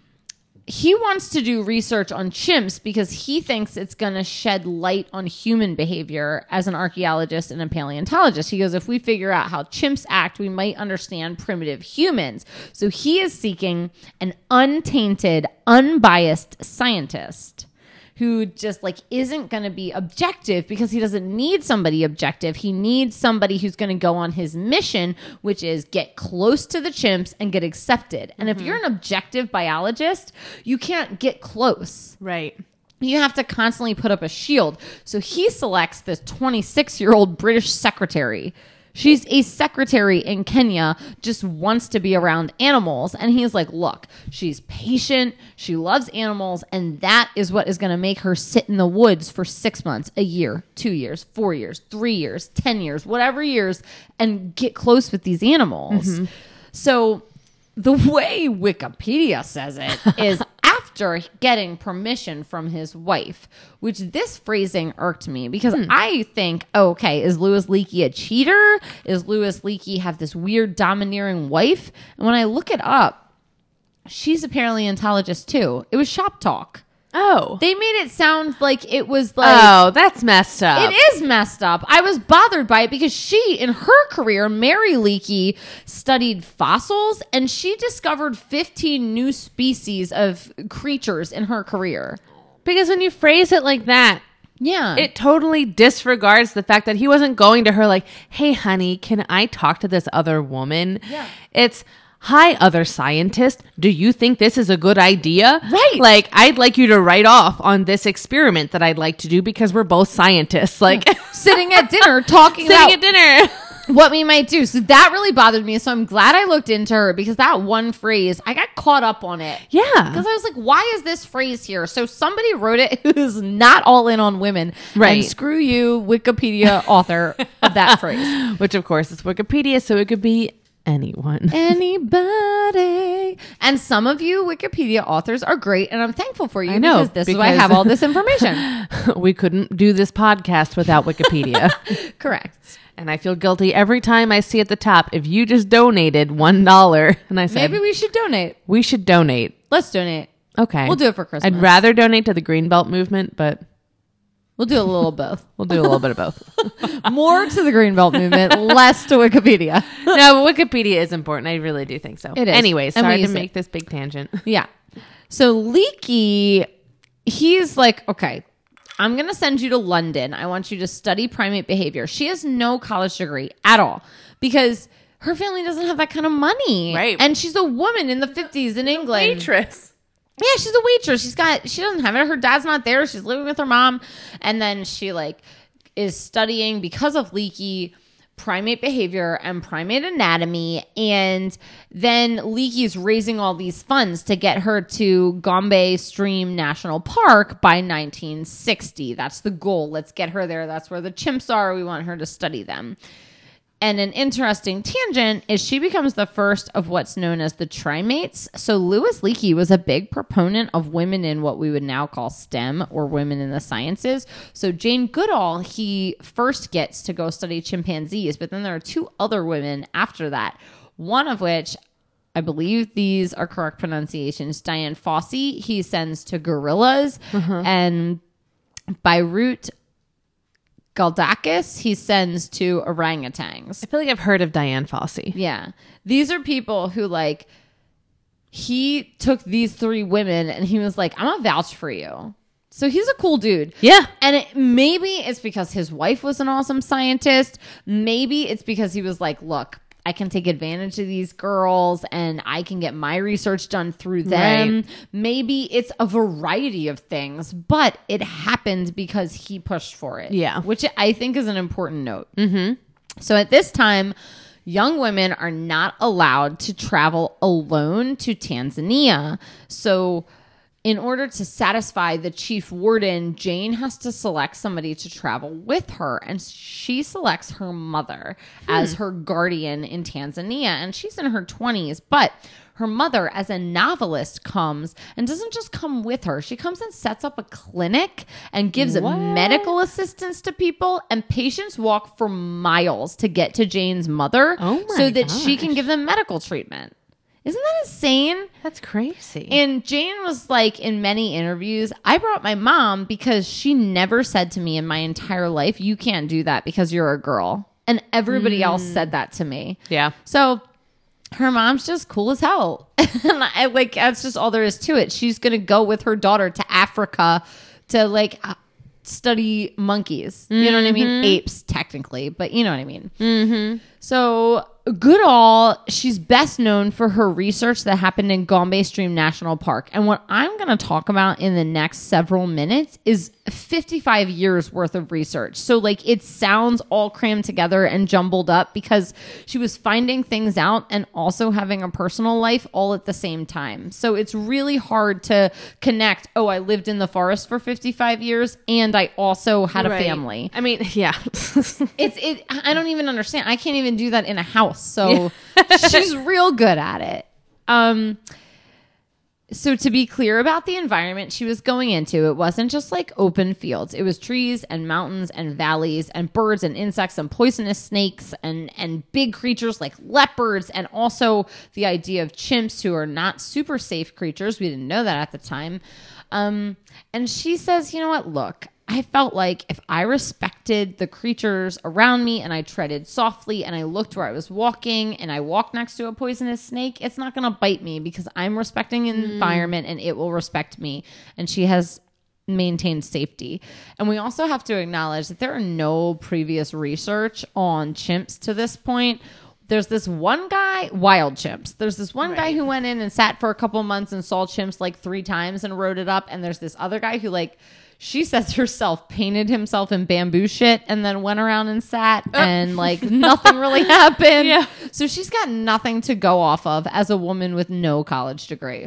Speaker 2: wants to do research on chimps because he thinks it's going to shed light on human behavior as an archaeologist and a paleontologist. He goes, if we figure out how chimps act, we might understand primitive humans. So he is seeking an untainted, unbiased scientist who just like isn't going to be objective, because he doesn't need somebody objective. He needs somebody who's going to go on his mission, which is get close to the chimps and get accepted. And if you're an objective biologist, you can't get close.
Speaker 1: Right.
Speaker 2: You have to constantly put up a shield. So he selects this 26-year-old British secretary. She's a secretary in Kenya, just wants to be around animals. And he's like, look, she's patient, she loves animals, and that is what is going to make her sit in the woods for 6 months, a year, 2 years, 4 years, 3 years, 10 years, whatever years, and get close with these animals. So the way Wikipedia says it is after getting permission from his wife, which this phrasing irked me because I think, okay, is Louis Leakey a cheater? Is Louis Leakey have this weird domineering wife? And when I look it up, she's a paleontologist too. It was shop talk.
Speaker 1: Oh.
Speaker 2: They made it sound like it was like...
Speaker 1: Oh, that's messed up.
Speaker 2: It is messed up. I was bothered by it because she, in her career, Mary Leakey, studied fossils and she discovered 15 new species of creatures in her career.
Speaker 1: Because when you phrase it like that,
Speaker 2: Yeah.
Speaker 1: it totally disregards the fact that he wasn't going to her like, hey, honey, can I talk to this other woman?
Speaker 2: Yeah.
Speaker 1: It's, hi, other scientist. Do you think this is a good idea?
Speaker 2: Right.
Speaker 1: Like, I'd like you to write off on this experiment that I'd like to do because we're both scientists. Like,
Speaker 2: Sitting at dinner talking
Speaker 1: sitting
Speaker 2: about
Speaker 1: at dinner.
Speaker 2: what we might do. So that really bothered me. So I'm glad I looked into her because that one phrase, I got caught up on it.
Speaker 1: Yeah.
Speaker 2: Because I was like, why is this phrase here? So somebody wrote it who's not all in on women.
Speaker 1: Right.
Speaker 2: And screw you, Wikipedia author of that phrase.
Speaker 1: Which, of course, is Wikipedia, so it could be anyone.
Speaker 2: Anybody. And some of you Wikipedia authors are great, and I'm thankful for you
Speaker 1: I know,
Speaker 2: because this is why I
Speaker 1: because-
Speaker 2: have all this information.
Speaker 1: We couldn't do this podcast without Wikipedia.
Speaker 2: Correct.
Speaker 1: And I feel guilty every time I see at the top, if you just donated $1. And I said,
Speaker 2: Maybe we should donate.
Speaker 1: we should donate.
Speaker 2: Let's donate.
Speaker 1: Okay.
Speaker 2: We'll do it for Christmas.
Speaker 1: I'd rather donate to the Greenbelt movement, but
Speaker 2: We'll do a little both.
Speaker 1: we'll do a little bit of both.
Speaker 2: More to the Greenbelt movement, less to Wikipedia.
Speaker 1: No, but Wikipedia is important. I really do think so.
Speaker 2: It is.
Speaker 1: Anyways,
Speaker 2: And we
Speaker 1: sorry to
Speaker 2: use
Speaker 1: make
Speaker 2: it.
Speaker 1: this big tangent.
Speaker 2: Yeah. So Leaky, he's like, okay, I'm going to send you to London. I want you to study primate behavior. She has no college degree at all because her family doesn't have that kind of money.
Speaker 1: Right.
Speaker 2: And she's a woman in the 50s in England.
Speaker 1: Waitress.
Speaker 2: Yeah, she's a waitress. She doesn't have it. Her dad's not there. She's living with her mom. And then she like is studying because of Leaky primate behavior and primate anatomy. And then Leaky is raising all these funds to get her to Gombe Stream National Park by 1960. That's the goal. Let's get her there. That's where the chimps are. We want her to study them. And an interesting tangent is she becomes the first of what's known as the trimates. So Louis Leakey was a big proponent of women in what we would now call STEM or women in the sciences. So Jane Goodall, he first gets to go study chimpanzees, but then there are two other women after that. One of which, I believe these are correct pronunciations, Diane Fossey, he sends to gorillas, and Beirut Galdakis, he sends to orangutans.
Speaker 1: I feel like I've heard of Diane Fossey.
Speaker 2: Yeah. These are people who like, he took these three women and he was like, I'm going to vouch for you. So he's a cool dude.
Speaker 1: Yeah.
Speaker 2: And maybe it's because his wife was an awesome scientist. Maybe it's because he was like, look, I can take advantage of these girls and I can get my research done through them.
Speaker 1: Right.
Speaker 2: Maybe it's a variety of things, but it happened because he pushed for it.
Speaker 1: Yeah.
Speaker 2: Which I think is an important note. Mm-hmm. So at this time, young women are not allowed to travel alone to Tanzania. So in order to satisfy the chief warden, Jane has to select somebody to travel with her. And she selects her mother as her guardian in Tanzania. And she's in her 20s. But her mother, as a novelist, comes and doesn't just come with her. She comes and sets up a clinic and gives medical assistance to people. And patients walk for miles to get to Jane's mother so that she can give them medical treatment. Isn't that insane?
Speaker 1: That's crazy.
Speaker 2: And Jane was like, in many interviews, I brought my mom because she never said to me in my entire life, you can't do that because you're a girl. And everybody else said that to me.
Speaker 1: Yeah.
Speaker 2: So her mom's just cool as hell. And I like, that's just all there is to it. She's going to go with her daughter to Africa to like study monkeys. You know what I mean? Apes, technically, but you know what I mean? Mm-hmm. So Goodall, she's best known for her research that happened in Gombe Stream National Park. And what I'm going to talk about in the next several minutes is 55 years worth of research. So like it sounds all crammed together and jumbled up because she was finding things out and also having a personal life all at the same time. So it's really hard to connect, oh, I lived in the forest for 55 years and I also had a family.
Speaker 1: I mean, yeah.
Speaker 2: I don't even understand. I can't even do that in a house. So she's real good at it. So to be clear about the environment she was going into, it wasn't just like open fields. It was trees and mountains and valleys and birds and insects and poisonous snakes and big creatures like leopards, and also the idea of chimps, who are not super safe creatures. We didn't know that at the time. And she says, you know what? Look, I felt like if I respected the creatures around me and I treaded softly and I looked where I was walking and I walked next to a poisonous snake, it's not going to bite me because I'm respecting an environment and it will respect me. And she has maintain safety. And we also have to acknowledge that there are no previous research on chimps to this point. There's this one guy, wild chimps. There's this one guy who went in and sat for a couple months and saw chimps like 3 times and wrote it up. And there's this other guy who, like, she says herself, painted himself in bamboo shit and then went around and sat and like nothing really happened.
Speaker 1: Yeah.
Speaker 2: So she's got nothing to go off of as a woman with no college degree.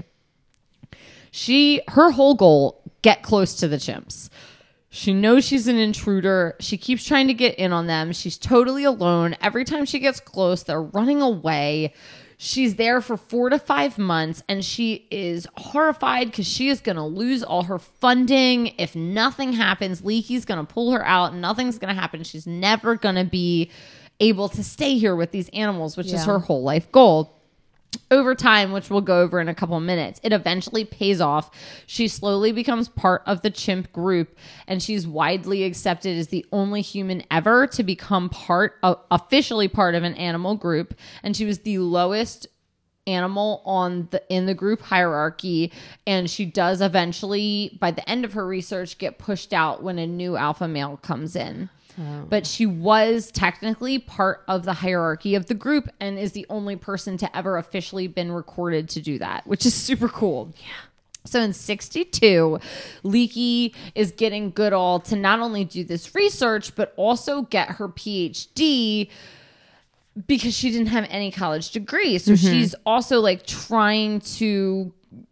Speaker 2: Her whole goal, get close to the chimps. She knows she's an intruder. She keeps trying to get in on them. She's totally alone. Every time she gets close, they're running away. She's there for 4 to 5 months, and she is horrified because she is going to lose all her funding. If nothing happens, Leakey's going to pull her out. Nothing's going to happen. She's never going to be able to stay here with these animals, which is her whole life goal. Over time, which we'll go over in a couple minutes, it eventually pays off. She slowly becomes part of the chimp group, and she's widely accepted as the only human ever to become officially part of an animal group. And she was the lowest animal in the group hierarchy, and she does eventually, by the end of her research, get pushed out when a new alpha male comes in. But she was technically part of the hierarchy of the group and is the only person to ever officially been recorded to do that, which is super cool. Yeah. So in 1962, Leakey is getting Goodall to not only do this research, but also get her PhD because she didn't have any college degree. So she's also like trying to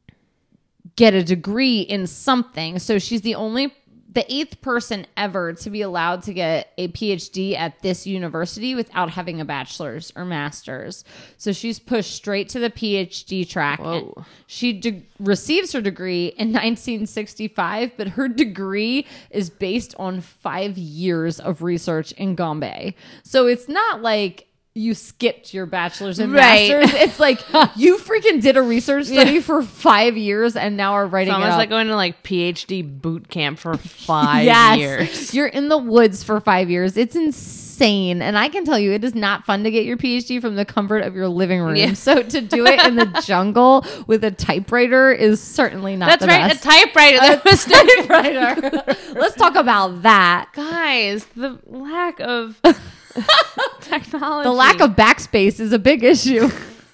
Speaker 2: get a degree in something. So she's the 8th person ever to be allowed to get a PhD at this university without having a bachelor's or master's. So she's pushed straight to the PhD track.
Speaker 1: Whoa.
Speaker 2: She receives her degree in 1965, but her degree is based on 5 years of research in Gombe. So it's not like you skipped your bachelor's and master's. It's like you freaking did a research study for 5 years and now are writing
Speaker 1: it's almost
Speaker 2: it up.
Speaker 1: like going to like PhD boot camp for 5 years.
Speaker 2: You're in the woods for 5 years. It's insane. And I can tell you, it is not fun to get your PhD from the comfort of your living room. Yeah. So to do it in the jungle with a typewriter is certainly not the best.
Speaker 1: That's right, a typewriter. That was
Speaker 2: typewriter. Let's talk about that.
Speaker 1: Guys, the lack of technology.
Speaker 2: The lack of backspace is a big issue.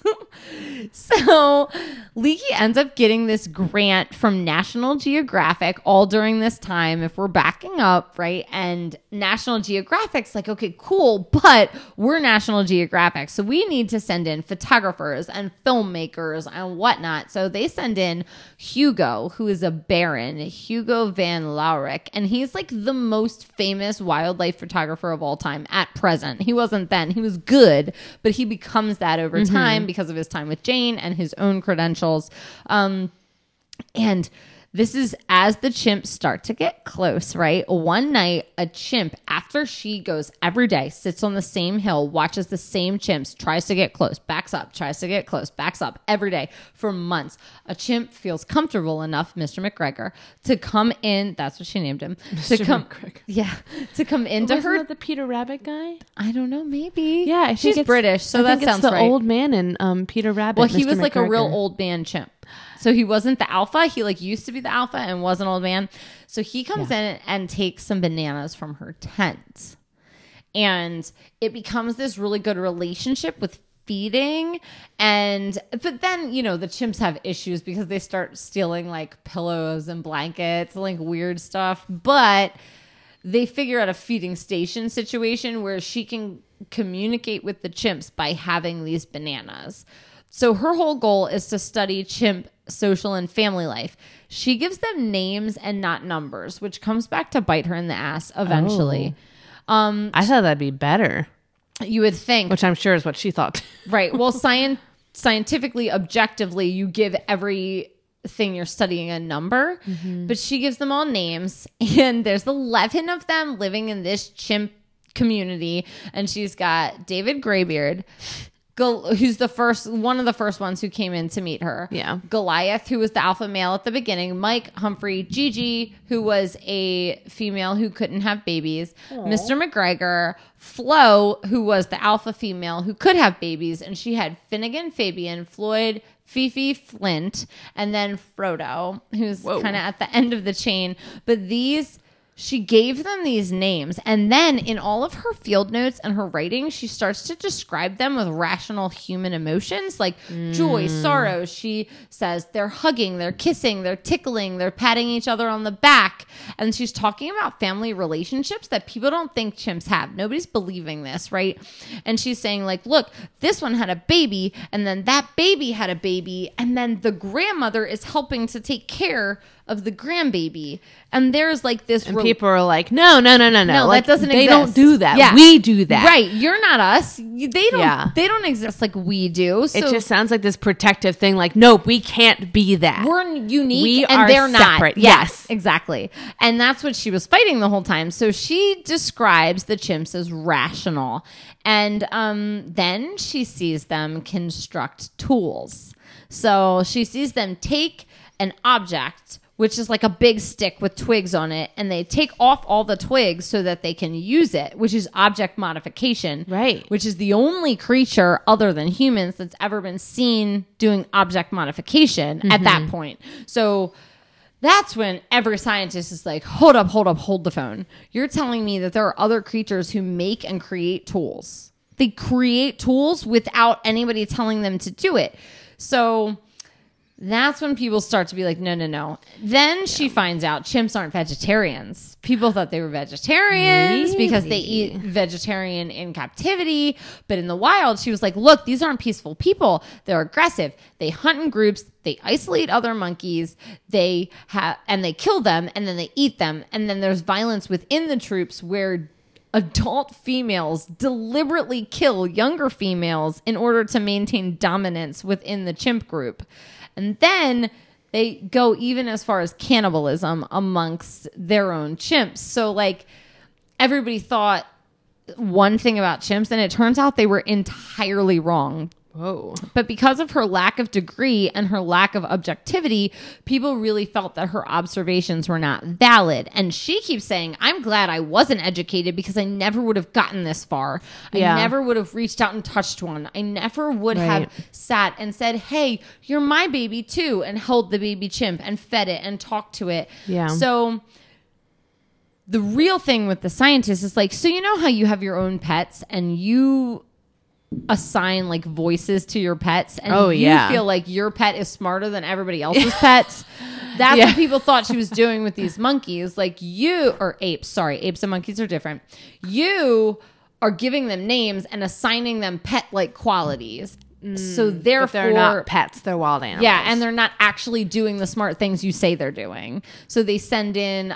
Speaker 2: So Leakey ends up getting this grant from National Geographic all during this time, if we're backing up, right? And National Geographic's like, okay, cool, but we're National Geographic, so we need to send in photographers and filmmakers and whatnot. So they send in Hugo, who is a baron, Hugo van Laurick, and he's like the most famous wildlife photographer of all time at present. He wasn't then. He was good, but he becomes that over time because of his time with Jane and his own credentials. And this is as the chimps start to get close, right? One night, a chimp, after she goes every day, sits on the same hill, watches the same chimps, tries to get close, backs up, tries to get close, backs up every day for months. A chimp feels comfortable enough, Mr. McGregor, to come in. That's what she named him.
Speaker 1: Mr. McGregor.
Speaker 2: Yeah. To come into
Speaker 1: Wasn't
Speaker 2: her.
Speaker 1: that the Peter Rabbit guy?
Speaker 2: I don't know. Maybe.
Speaker 1: Yeah. I think
Speaker 2: she's
Speaker 1: it's
Speaker 2: British. So that sounds
Speaker 1: the
Speaker 2: right.
Speaker 1: old man in Peter Rabbit.
Speaker 2: Well, he
Speaker 1: Mr.
Speaker 2: was like a real
Speaker 1: McGregor.
Speaker 2: old man chimp. So he wasn't the alpha. He like used to be the alpha and was an old man. So he comes in and takes some bananas from her tent. And it becomes this really good relationship with feeding. But then, you know, the chimps have issues because they start stealing like pillows and blankets and like weird stuff. But they figure out a feeding station situation where she can communicate with the chimps by having these bananas. So her whole goal is to study chimp social and family life. She gives them names and not numbers, which comes back to bite her in the ass eventually.
Speaker 1: I thought that'd be better.
Speaker 2: You would think.
Speaker 1: Which I'm sure is what she thought.
Speaker 2: Right. Well, scientifically, objectively, you give everything you're studying a number, but she gives them all names. And there's 11 of them living in this chimp community. And she's got David Greybeard, who's one of the first ones who came in to meet her.
Speaker 1: Yeah.
Speaker 2: Goliath, who was the alpha male at the beginning. Mike, Humphrey, Gigi, who was a female who couldn't have babies. Aww. Mr. McGregor, Flo, who was the alpha female who could have babies. And she had Finnegan, Fabian, Floyd, Fifi, Flint, and then Frodo, who's kind of at the end of the chain. But she gave them these names. And then in all of her field notes and her writing, she starts to describe them with rational human emotions like joy, sorrow. She says they're hugging, they're kissing, they're tickling, they're patting each other on the back. And she's talking about family relationships that people don't think chimps have. Nobody's believing this, right? And she's saying like, look, this one had a baby, and then that baby had a baby, and then the grandmother is helping to take care of the grandbaby. And there's like this...
Speaker 1: And people are like, no. No, like,
Speaker 2: that doesn't
Speaker 1: they
Speaker 2: exist.
Speaker 1: don't do that.
Speaker 2: Yeah.
Speaker 1: We do that.
Speaker 2: Right. You're not us. They don't exist like we do. So
Speaker 1: it just sounds like this protective thing. Like, nope, we can't be that.
Speaker 2: We're unique
Speaker 1: we
Speaker 2: and
Speaker 1: are
Speaker 2: they're
Speaker 1: separate.
Speaker 2: not.
Speaker 1: Yes.
Speaker 2: Exactly. And that's what she was fighting the whole time. So she describes the chimps as rational. And then she sees them construct tools. So she sees them take an object, which is like a big stick with twigs on it, and they take off all the twigs so that they can use it, which is object modification.
Speaker 1: Right.
Speaker 2: Which is the only creature other than humans that's ever been seen doing object modification at that point. So that's when every scientist is like, hold the phone. You're telling me that there are other creatures who make and create tools. They create tools without anybody telling them to do it. So that's when people start to be like, no. Then she finds out chimps aren't vegetarians. People thought they were vegetarians because they eat vegetarian in captivity. But in the wild, she was like, look, these aren't peaceful people. They're aggressive. They hunt in groups. They isolate other monkeys. They kill them, and then they eat them. And then there's violence within the troops where adult females deliberately kill younger females in order to maintain dominance within the chimp group. And then they go even as far as cannibalism amongst their own chimps. So like everybody thought one thing about chimps, and it turns out they were entirely wrong.
Speaker 1: Whoa.
Speaker 2: But because of her lack of degree and her lack of objectivity, people really felt that her observations were not valid. And she keeps saying, I'm glad I wasn't educated because I never would have gotten this far.
Speaker 1: Yeah.
Speaker 2: I never would have reached out and touched one. I never would have sat and said, hey, you're my baby too, and held the baby chimp and fed it and talked to it.
Speaker 1: Yeah.
Speaker 2: So the real thing with the scientists is like, so you know how you have your own pets and you assign like voices to your pets, and you feel like your pet is smarter than everybody else's pets. That's what people thought she was doing with these monkeys. Like apes and monkeys are different. You are giving them names and assigning them pet-like qualities. So therefore,
Speaker 1: but they're not pets, they're wild animals.
Speaker 2: Yeah, and they're not actually doing the smart things you say they're doing. So they send in...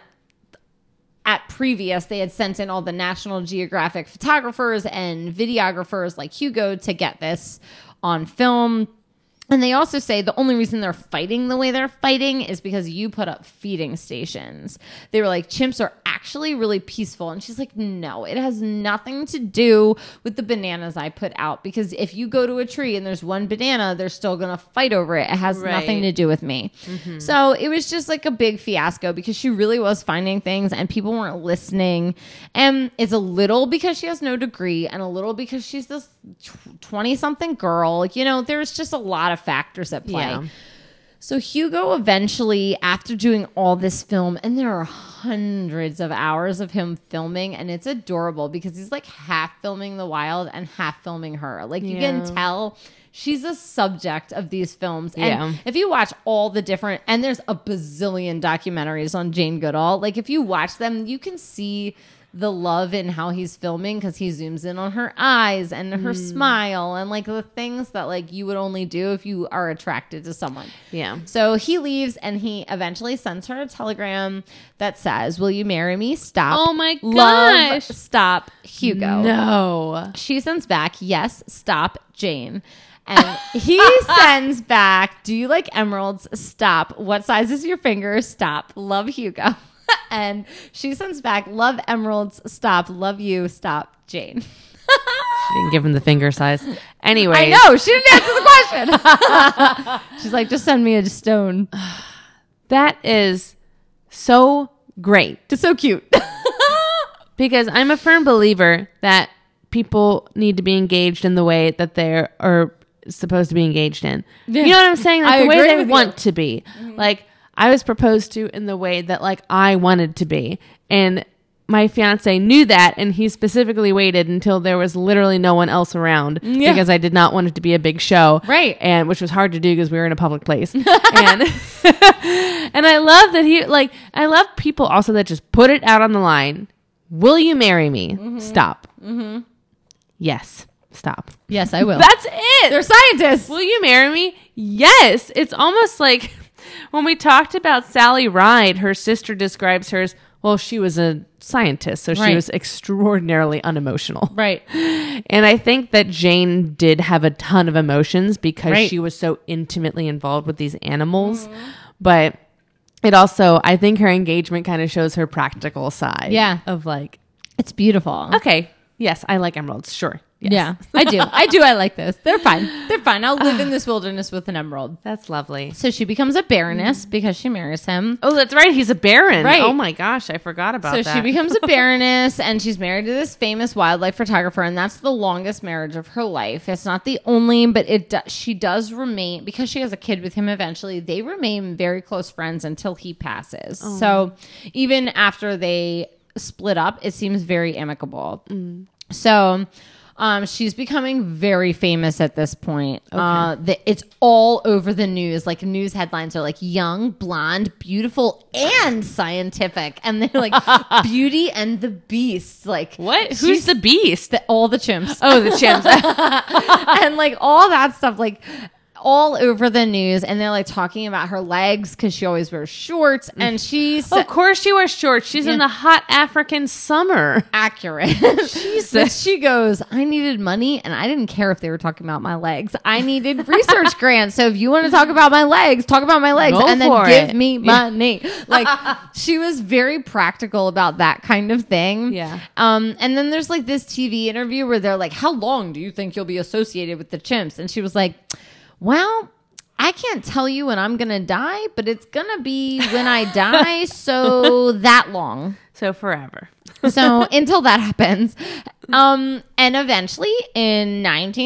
Speaker 2: they had sent in all the National Geographic photographers and videographers like Hugo to get this on film. And they also say the only reason they're fighting the way they're fighting is because you put up feeding stations. They were like, chimps are actually really peaceful. And she's like, no, it has nothing to do with the bananas I put out. Because if you go to a tree and there's one banana, they're still going to fight over it. It has nothing to do with me. Mm-hmm. So it was just like a big fiasco because she really was finding things and people weren't listening. And it's a little because she has no degree and a little because she's this 20-something girl. You know, there's just a lot of factors at play. Yeah. So Hugo eventually, after doing all this film, and there are hundreds of hours of him filming, and it's adorable because he's like half filming the wild and half filming her. Like you can tell she's a subject of these films. And if you watch all the different, and there's a bazillion documentaries on Jane Goodall, like if you watch them, you can see the love in how he's filming because he zooms in on her eyes and her smile and like the things that like you would only do if you are attracted to someone. Yeah. So he leaves and he eventually sends her a telegram that says, will you marry me? Stop.
Speaker 1: Oh my gosh.
Speaker 2: Love, stop, Hugo.
Speaker 1: No.
Speaker 2: She sends back, yes, stop, Jane. And he sends back, do you like emeralds? Stop. What size is your finger? Stop. Love, Hugo. And she sends back, love emeralds, stop, love you, stop, Jane.
Speaker 1: She didn't give him the finger size. Anyway.
Speaker 2: I know, she didn't answer the question. She's like, just send me a stone.
Speaker 1: That is so great.
Speaker 2: It's so cute.
Speaker 1: Because I'm a firm believer that people need to be engaged in the way that they are supposed to be engaged in. You know what I'm saying? Like
Speaker 2: I
Speaker 1: the way
Speaker 2: agree
Speaker 1: they
Speaker 2: with
Speaker 1: want to be. Like I was proposed to in the way that like I wanted to be. And my fiance knew that, and he specifically waited until there was literally no one else around because I did not want it to be a big show.
Speaker 2: Right.
Speaker 1: And which was hard to do because we were in a public place. And and I love that I love people also that just put it out on the line. Will you marry me? Stop. Yes. Stop.
Speaker 2: Yes, I will.
Speaker 1: That's it.
Speaker 2: They're scientists.
Speaker 1: Will you marry me? Yes. It's almost like when we talked about Sally Ride, her sister describes her as, well, she was a scientist, so she was extraordinarily unemotional.
Speaker 2: Right.
Speaker 1: And I think that Jane did have a ton of emotions because she was so intimately involved with these animals. But it also, I think her engagement kind of shows her practical side.
Speaker 2: Yeah.
Speaker 1: Of like,
Speaker 2: It's beautiful.
Speaker 1: okay, yes, I like emeralds. Sure. Yes.
Speaker 2: Yeah, I do. I like this. They're fine. I'll live in this wilderness with an emerald.
Speaker 1: That's lovely.
Speaker 2: So she becomes a baroness because she marries him.
Speaker 1: Oh, that's right. He's a baron.
Speaker 2: Right.
Speaker 1: Oh my gosh, I forgot about that.
Speaker 2: So she becomes a baroness, and she's married to this famous wildlife photographer, and that's the longest marriage of her life. It's not the only, but she does remain, because she has a kid with him eventually, they remain very close friends until he passes. So even after they split up, it seems very amicable. So she's becoming very famous at this point. It's all over the news. Like news headlines are like young, blonde, beautiful, and scientific. And they're like Beauty and the Beast. Like
Speaker 1: what? Who's the beast?
Speaker 2: All the chimps.
Speaker 1: Oh, the chimps.
Speaker 2: And like all that stuff. Like all over the news, and they're like talking about her legs because she always wears shorts, and she's
Speaker 1: of course she wears shorts. She's in the hot African summer.
Speaker 2: Accurate. But she goes, I needed money, and I didn't care if they were talking about my legs. I needed research grants. So if you want to talk about my legs, talk about my legs,
Speaker 1: Go
Speaker 2: and then
Speaker 1: for
Speaker 2: give
Speaker 1: it.
Speaker 2: me money. Like she was very practical about that kind of thing.
Speaker 1: Yeah.
Speaker 2: And then there's like this TV interview where they're like, how long do you think you'll be associated with the chimps? And she was like, well, I can't tell you when I'm going to die, but it's going to be when I die. So that long.
Speaker 1: So forever.
Speaker 2: So until that happens. And eventually in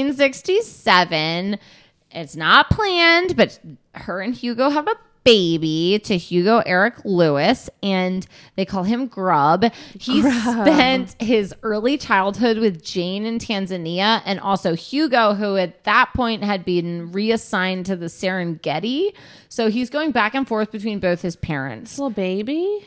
Speaker 2: 1967, it's not planned, but her and Hugo have a baby to Hugo Eric Lewis, and they call him Grub. He spent his early childhood with Jane in Tanzania, and also Hugo, who at that point had been reassigned to the Serengeti. So he's going back and forth between both his parents.
Speaker 1: Little baby.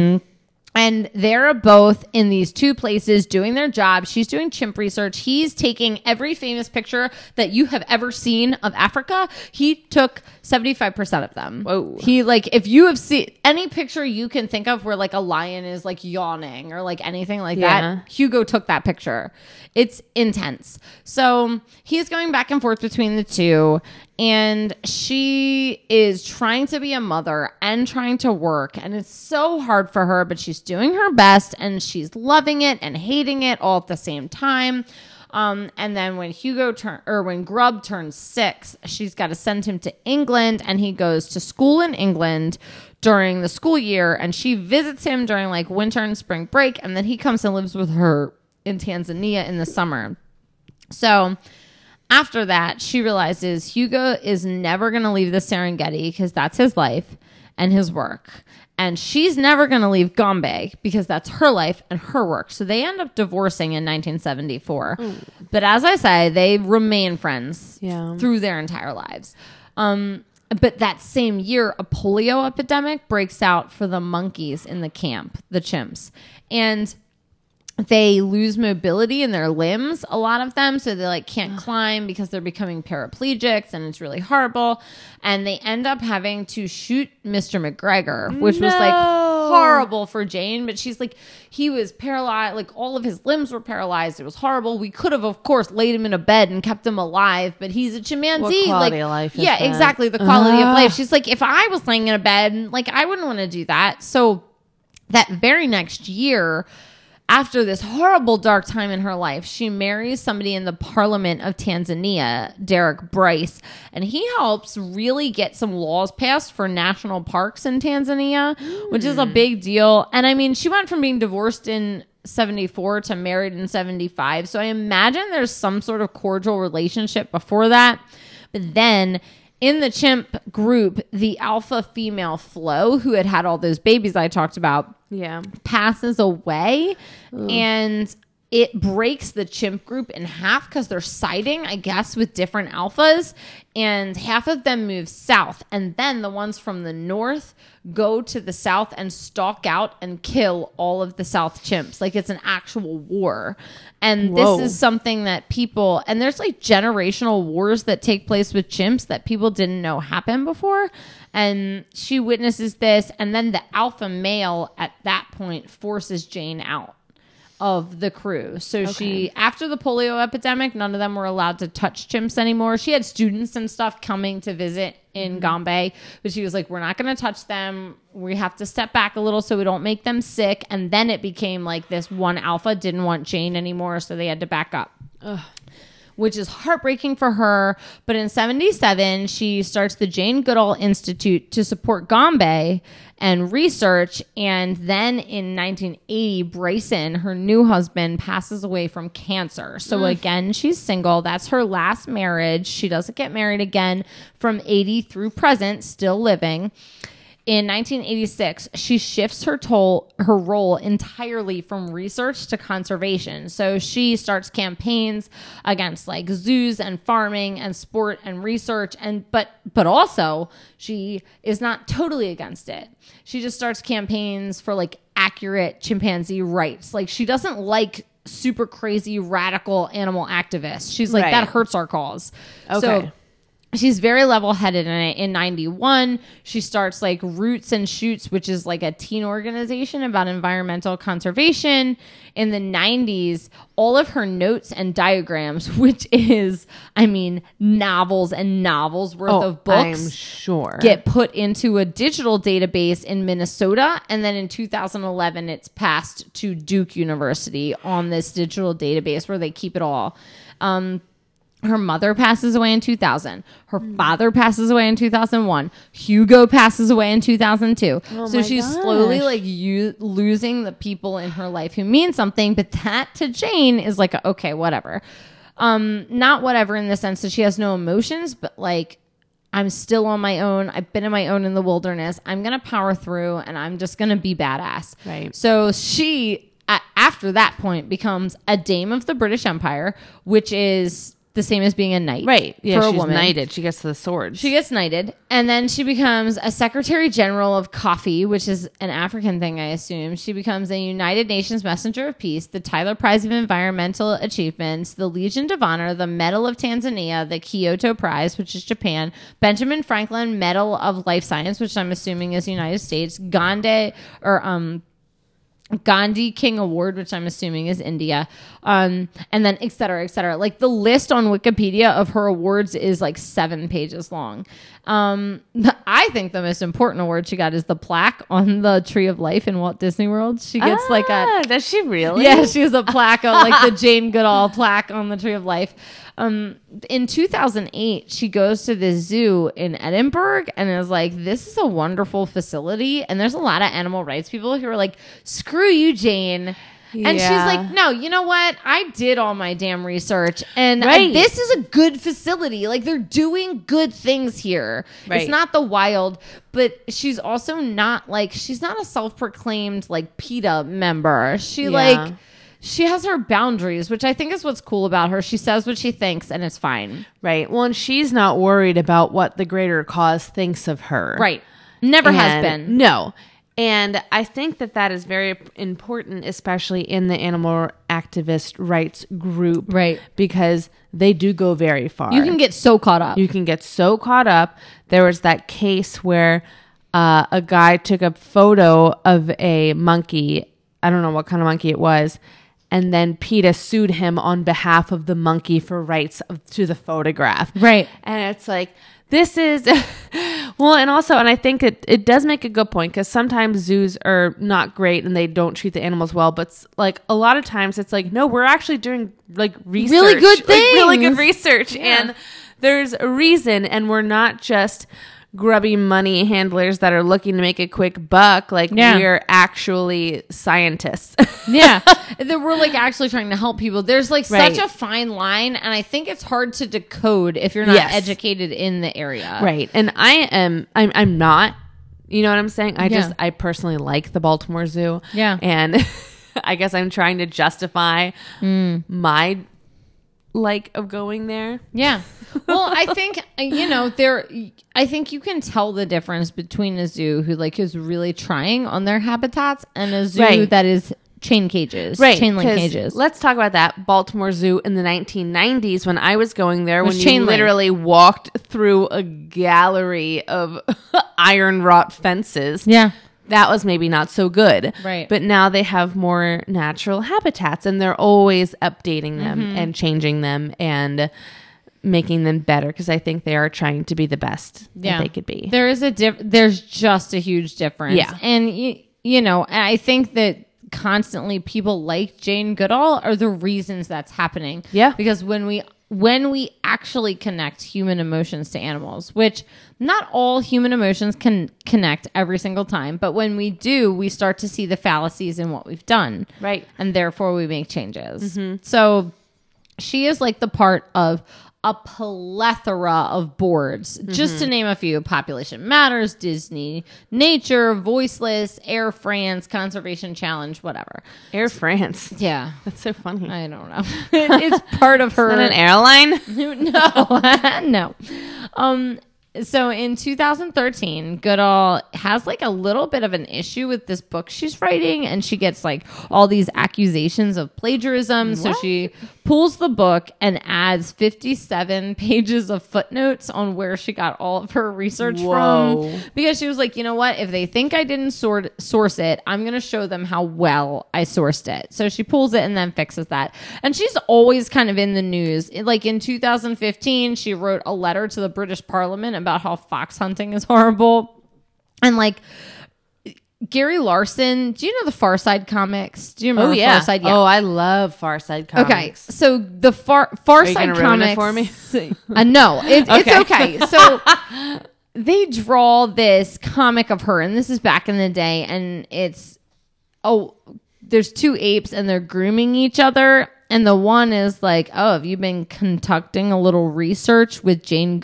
Speaker 2: And they're both in these two places doing their job. She's doing chimp research. He's taking every famous picture that you have ever seen of Africa. He took 75% of them.
Speaker 1: Whoa.
Speaker 2: He like, if you have seen any picture you can think of where like a lion is like yawning or like anything like that, Hugo took that picture. It's intense. So he's going back and forth between the two. And she is trying to be a mother and trying to work. And it's so hard for her, but she's doing her best and she's loving it and hating it all at the same time. And then when when Grub turns 6, she's got to send him to England, and he goes to school in England during the school year. And she visits him during like winter and spring break. And then he comes and lives with her in Tanzania in the summer. So after that, she realizes Hugo is never going to leave the Serengeti because that's his life and his work. And she's never going to leave Gombe because that's her life and her work. So they end up divorcing in 1974. But as I say, they remain friends through their entire lives. But that same year, a polio epidemic breaks out for the monkeys in the camp, the chimps. And they lose mobility in their limbs, a lot of them. So they like can't climb because they're becoming paraplegics, and it's really horrible. And they end up having to shoot Mr. McGregor, which was like horrible for Jane. But she's like, he was paralyzed, like all of his limbs were paralyzed. It was horrible. We could have, of course, laid him in a bed and kept him alive, but he's a chimpanzee.
Speaker 1: What quality
Speaker 2: like,
Speaker 1: of life is
Speaker 2: yeah,
Speaker 1: that?
Speaker 2: exactly. The quality of life. She's like, if I was laying in a bed, like I wouldn't want to do that. So that very next year, after this horrible dark time in her life, she marries somebody in the Parliament of Tanzania, Derek Bryce, and he helps really get some laws passed for national parks in Tanzania, which is a big deal. And I mean, she went from being divorced in 74 to married in 75. So I imagine there's some sort of cordial relationship before that. But then in the chimp group, the alpha female Flo, who had all those babies I talked about, passes away. Ugh. And it breaks the chimp group in half because they're siding, I guess, with different alphas. And half of them move south. And then the ones from the north go to the south and stalk out and kill all of the south chimps. Like, it's an actual war. And this is something that people... And there's, like, generational wars that take place with chimps that people didn't know happened before. And she witnesses this. And then the alpha male at that point forces Jane out of the crew. So she, after the polio epidemic, none of them were allowed to touch chimps anymore. She had students and stuff coming to visit in Gombe, but she was like, we're not going to touch them. We have to step back a little so we don't make them sick. And then it became like this one alpha didn't want Jane anymore, so they had to back up. Ugh. Which is heartbreaking for her. But in 77, she starts the Jane Goodall Institute to support Gombe and research. And then in 1980, Bryson, her new husband, passes away from cancer. So again, she's single. That's her last marriage. She doesn't get married again from 80 through present, still living. In 1986, she shifts her role entirely from research to conservation. So she starts campaigns against like zoos and farming and sport and research, but also she is not totally against it. She just starts campaigns for like accurate chimpanzee rights. Like, she doesn't like super crazy radical animal activists. She's like, that hurts our cause. Okay. So she's very level-headed. And in 91, she starts like Roots and Shoots, which is like a teen organization about environmental conservation. In the 90s, all of her notes and diagrams, which is, I mean, novels and novels worth of books,
Speaker 1: I'm sure,
Speaker 2: get put into a digital database in Minnesota. And then in 2011, it's passed to Duke University on this digital database where they keep it all. Her mother passes away in 2000. Her father passes away in 2001. Hugo passes away in 2002. So she's slowly like losing the people in her life who mean something. But that to Jane is like, okay, whatever. Not whatever in the sense that she has no emotions, but like, I'm still on my own. I've been on my own in the wilderness. I'm going to power through and I'm just going to be badass.
Speaker 1: Right.
Speaker 2: So she, after that point, becomes a dame of the British Empire, which is the same as being a knight.
Speaker 1: Right. Yeah,
Speaker 2: for a
Speaker 1: she's
Speaker 2: woman.
Speaker 1: knighted. She gets the sword.
Speaker 2: She gets knighted. And then she becomes a Secretary General of Coffee, which is an African thing, I assume. She becomes a United Nations Messenger of Peace, the Tyler Prize of Environmental Achievements, the Legion of Honor, the Medal of Tanzania, the Kyoto Prize, which is Japan, Benjamin Franklin Medal of Life Science, which I'm assuming is United States, Gandhi King Award, which I'm assuming is India, and then et cetera, et cetera. Like, the list on Wikipedia of her awards is like 7 pages long. I think the most important award she got is the plaque on the Tree of Life in Walt Disney World. She gets
Speaker 1: does she really?
Speaker 2: Yeah, she has a plaque on like the Jane Goodall plaque on the Tree of Life. In 2008, she goes to the zoo in Edinburgh and is like, this is a wonderful facility. And there's a lot of animal rights people who are like, screw you, Jane. And she's like, no, you know what? I did all my damn research. And this is a good facility. Like, they're doing good things here. Right. It's not the wild. But she's also not like, she's not a self-proclaimed like PETA member. She has her boundaries, which I think is what's cool about her. She says what she thinks, and it's fine.
Speaker 1: Right. Well, and she's not worried about what the greater cause thinks of her.
Speaker 2: Right. Never has been.
Speaker 1: No. And I think that is very important, especially in the animal activist rights group. Right. Because they do go very far.
Speaker 2: You can get so caught up.
Speaker 1: There was that case where a guy took a photo of a monkey. I don't know what kind of monkey it was. And then PETA sued him on behalf of the monkey for rights to the photograph.
Speaker 2: Right.
Speaker 1: And it's like, this is... well, and also, and I think it does make a good point, because sometimes zoos are not great and they don't treat the animals well. But like a lot of times it's like, no, we're actually doing like research.
Speaker 2: Really good things.
Speaker 1: Like, really good research. Yeah. And there's a reason, and we're not just grubby money handlers that are looking to make a quick buck. Like we're actually scientists.
Speaker 2: Yeah. That we're like actually trying to help people. There's like such a fine line. And I think it's hard to decode if you're not educated in the area.
Speaker 1: Right. And I'm not, you know what I'm saying? I personally like the Baltimore Zoo.
Speaker 2: Yeah.
Speaker 1: And I guess I'm trying to justify my like of going there.
Speaker 2: Yeah. Well, I think, I think you can tell the difference between a zoo who like is really trying on their habitats and a zoo that is chain cages, chain link cages.
Speaker 1: Let's talk about that Baltimore Zoo in the 1990s when I was going there, when you literally walked through a gallery of iron wrought fences.
Speaker 2: Yeah.
Speaker 1: That was maybe not so good.
Speaker 2: Right.
Speaker 1: But now they have more natural habitats and they're always updating them and changing them and making them better, because I think they are trying to be the best that they could be.
Speaker 2: There is there's just a huge difference.
Speaker 1: Yeah.
Speaker 2: And I think that constantly people like Jane Goodall are the reasons that's happening.
Speaker 1: Yeah.
Speaker 2: Because when we actually connect human emotions to animals, which not all human emotions can connect every single time, but when we do, we start to see the fallacies in what we've done.
Speaker 1: Right.
Speaker 2: And therefore we make changes. So she is like the part of a plethora of boards, just to name a few: Population Matters, Disney Nature, Voiceless, Air France, Conservation Challenge, whatever.
Speaker 1: Air France.
Speaker 2: Yeah.
Speaker 1: That's so funny.
Speaker 2: I don't know. It's part of her.
Speaker 1: Is that an airline?
Speaker 2: No. So in 2013, Goodall has like a little bit of an issue with this book she's writing, and she gets like all these accusations of plagiarism. What? So she pulls the book and adds 57 pages of footnotes on where she got all of her research from, because she was like, you know what? If they think I didn't source it, I'm going to show them how well I sourced it. So she pulls it and then fixes that. And she's always kind of in the news. Like in 2015, she wrote a letter to the British Parliament about how fox hunting is horrible. And like Gary Larson, do you know the Far Side comics? Do you remember Far Side?
Speaker 1: Yeah. Oh, I love Far Side comics.
Speaker 2: Okay, so the Far Side comics
Speaker 1: for me?
Speaker 2: No, it's okay. So they draw this comic of her, and this is back in the day, and it's there's two apes and they're grooming each other. And the one is like, oh, have you been conducting a little research with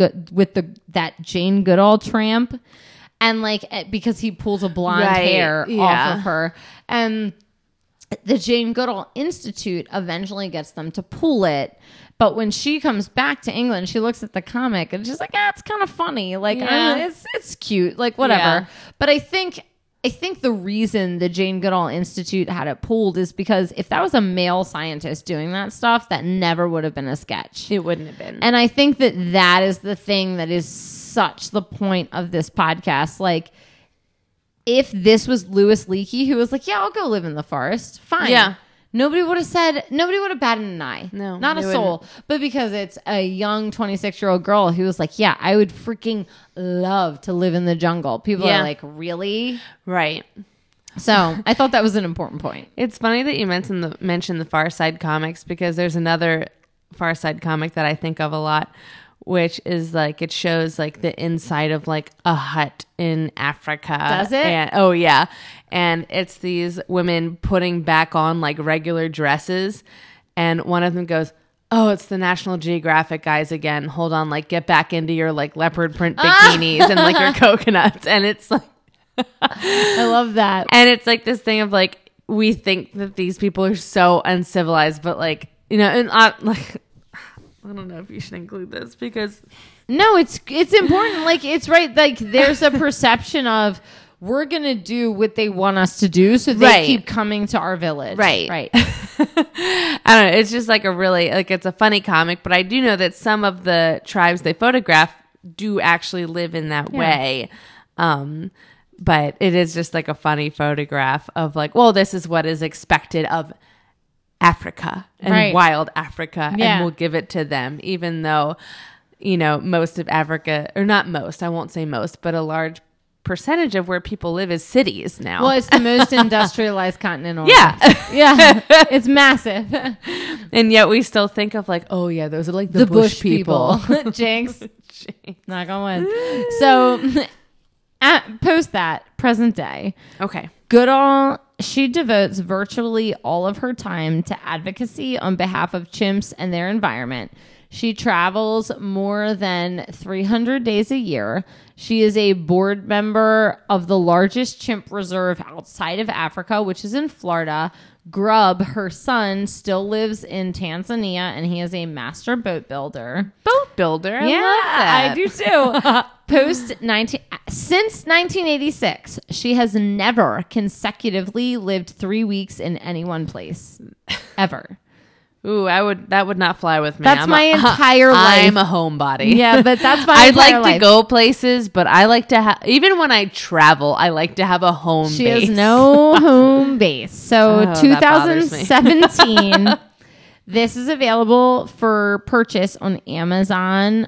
Speaker 2: that Jane Goodall tramp? And like, because he pulls a blonde hair off of her. And the Jane Goodall Institute eventually gets them to pull it. But when she comes back to England, she looks at the comic and she's like, it's kind of funny. Like, it's cute. Like, whatever. Yeah. But I think the reason the Jane Goodall Institute had it pulled is because if that was a male scientist doing that stuff, that never would have been a sketch.
Speaker 1: It wouldn't have been.
Speaker 2: And I think that is the thing that is such the point of this podcast. Like, if this was Louis Leakey, who was like, yeah, I'll go live in the forest. Fine. Yeah. Nobody would have batted an eye. No. Not a soul. But because it's a young 26-year-old girl who was like, yeah, I would freaking love to live in the jungle. People are like, really?
Speaker 1: Right.
Speaker 2: So I thought that was an important point.
Speaker 1: It's funny that you mentioned the Far Side comics, because there's another Far Side comic that I think of a lot, which is like, it shows like the inside of like a hut in Africa.
Speaker 2: Does it?
Speaker 1: And it's these women putting back on like regular dresses. And one of them goes, oh, it's the National Geographic guys again. Hold on, like get back into your like leopard print bikinis and like your coconuts. And it's like,
Speaker 2: I love that.
Speaker 1: And it's like this thing of like, we think that these people are so uncivilized, but like, you know, and like, I don't know if you should include this, because
Speaker 2: no, it's important. Like, it's right. Like, there's a perception of we're going to do what they want us to do, so they keep coming to our village. Right.
Speaker 1: I don't know. It's just like a really, like, it's a funny comic, but I do know that some of the tribes they photograph do actually live in that way. But it is just like a funny photograph of like, well, this is what is expected of Africa and wild Africa, and we'll give it to them, even though, you know, most of Africa, or not most, I won't say most, but a large percentage of where people live is cities now.
Speaker 2: Well, it's the most industrialized continent on
Speaker 1: yeah.
Speaker 2: Earth. Yeah. It's massive.
Speaker 1: And yet we still think of like, oh yeah, those are like the bush people.
Speaker 2: Jinx. Not gonna win. So post that present day.
Speaker 1: Okay.
Speaker 2: Goodall, she devotes virtually all of her time to advocacy on behalf of chimps and their environment. She travels more than 300 days a year. She is a board member of the largest chimp reserve outside of Africa, which is in Florida. Grub, her son, still lives in Tanzania, and he is a master boat builder.
Speaker 1: Boat builder? I love that.
Speaker 2: I do too. Since 1986, she has never consecutively lived 3 weeks in any one place. Ever.
Speaker 1: Ooh, that would not fly with me.
Speaker 2: That's my entire life.
Speaker 1: I'm a homebody.
Speaker 2: Yeah, but that's my
Speaker 1: I'd
Speaker 2: entire
Speaker 1: like to go places, but I like to have, even when I travel, I like to have a home base.
Speaker 2: She has no home base. So 2017, this is available for purchase on Amazon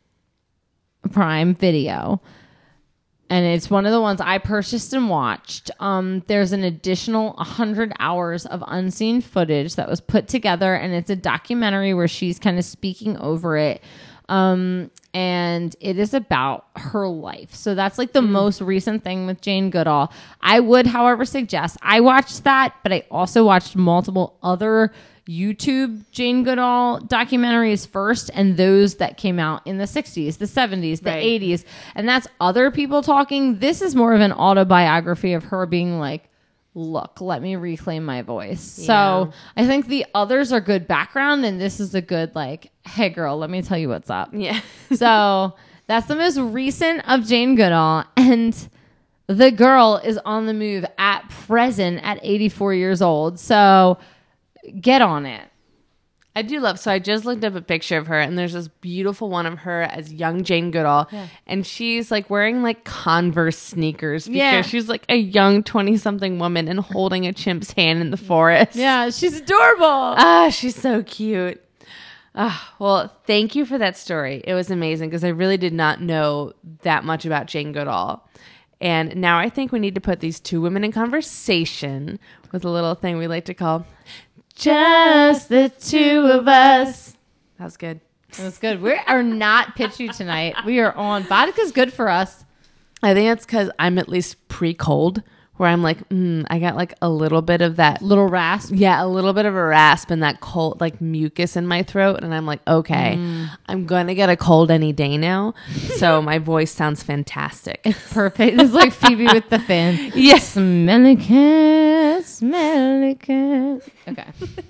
Speaker 2: Prime Video. And it's one of the ones I purchased and watched. There's an additional 100 hours of unseen footage that was put together, and it's a documentary where she's kind of speaking over it. And it is about her life. So that's like the most recent thing with Jane Goodall. I would, however, suggest I watched that, but I also watched multiple other YouTube Jane Goodall documentaries first, and those that came out in the 60s, the 70s, the 80s. And that's other people talking. This is more of an autobiography of her being like, look, let me reclaim my voice. Yeah. So I think the others are good background, and this is a good like, hey girl, let me tell you what's up.
Speaker 1: Yeah.
Speaker 2: So that's the most recent of Jane Goodall, and the girl is on the move at present at 84 years old. So get on it.
Speaker 1: I do love, so I just looked up a picture of her, and there's this beautiful one of her as young Jane Goodall, and she's like wearing like Converse sneakers because she's like a young 20-something woman and holding a chimp's hand in the forest.
Speaker 2: Yeah, she's adorable.
Speaker 1: She's so cute. Well, thank you for that story. It was amazing because I really did not know that much about Jane Goodall. And now I think we need to put these two women in conversation with a little thing we like to call Just the Two of Us. That was good.
Speaker 2: It was good. We are not pitchy tonight. We are on. Vodka's good for us.
Speaker 1: I think it's because I'm at least pre-cold, where I'm like, I got like a little bit of that.
Speaker 2: Little rasp?
Speaker 1: Yeah, a little bit of a rasp and that cold, like mucus in my throat. And I'm like, okay, I'm going to get a cold any day now. So my voice sounds fantastic.
Speaker 2: It's perfect. It's like Phoebe with the fan.
Speaker 1: Yes.
Speaker 2: Smelly cat, smelly cat. Okay.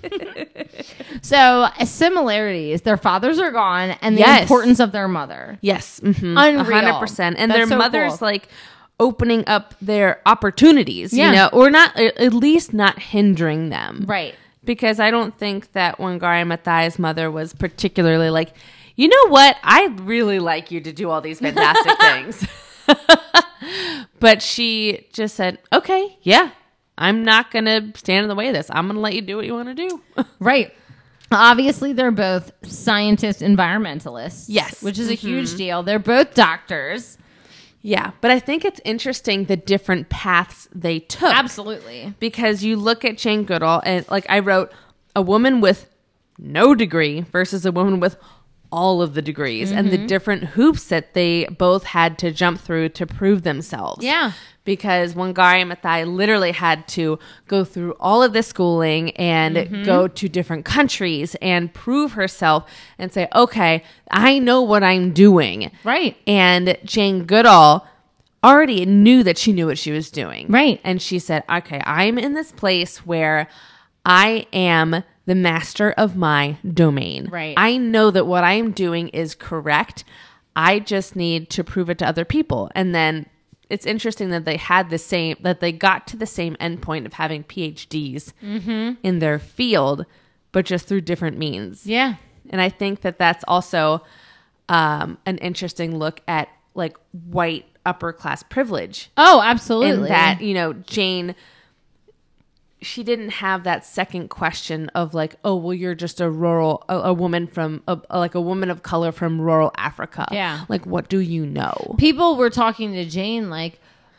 Speaker 2: So similarities. Their fathers are gone, and the importance of their mother.
Speaker 1: Yes.
Speaker 2: Unreal.
Speaker 1: 100%. And
Speaker 2: that's
Speaker 1: their
Speaker 2: so
Speaker 1: mother's
Speaker 2: cool.
Speaker 1: like opening up their opportunities, you know, or not, at least not hindering them.
Speaker 2: Right.
Speaker 1: Because I don't think that Wangari Maathai's mother was particularly like, you know what? I'd really like you to do all these fantastic things. But she just said, okay, yeah, I'm not going to stand in the way of this. I'm going to let you do what you want to do.
Speaker 2: Right. Obviously, they're both scientists, environmentalists.
Speaker 1: Yes.
Speaker 2: Which is a huge deal. They're both doctors.
Speaker 1: Yeah, but I think it's interesting the different paths they took.
Speaker 2: Absolutely.
Speaker 1: Because you look at Jane Goodall, and like I wrote, a woman with no degree versus a woman with all of the degrees, and the different hoops that they both had to jump through to prove themselves.
Speaker 2: Yeah.
Speaker 1: Because Wangari Maathai literally had to go through all of this schooling and go to different countries and prove herself and say, okay, I know what I'm doing.
Speaker 2: Right.
Speaker 1: And Jane Goodall already knew that she knew what she was doing.
Speaker 2: Right.
Speaker 1: And she said, okay, I'm in this place where I am the master of my domain.
Speaker 2: Right.
Speaker 1: I know that what I am doing is correct. I just need to prove it to other people. And then it's interesting that they had they got to the same endpoint of having PhDs in their field, but just through different means.
Speaker 2: Yeah.
Speaker 1: And I think that that's also an interesting look at like white upper class privilege.
Speaker 2: Oh, absolutely.
Speaker 1: In that, you know, Jane, she didn't have that second question of like, oh, well, you're just a woman from like a woman of color from rural Africa.
Speaker 2: Yeah.
Speaker 1: Like, what do you know?
Speaker 2: People were talking to Jane like,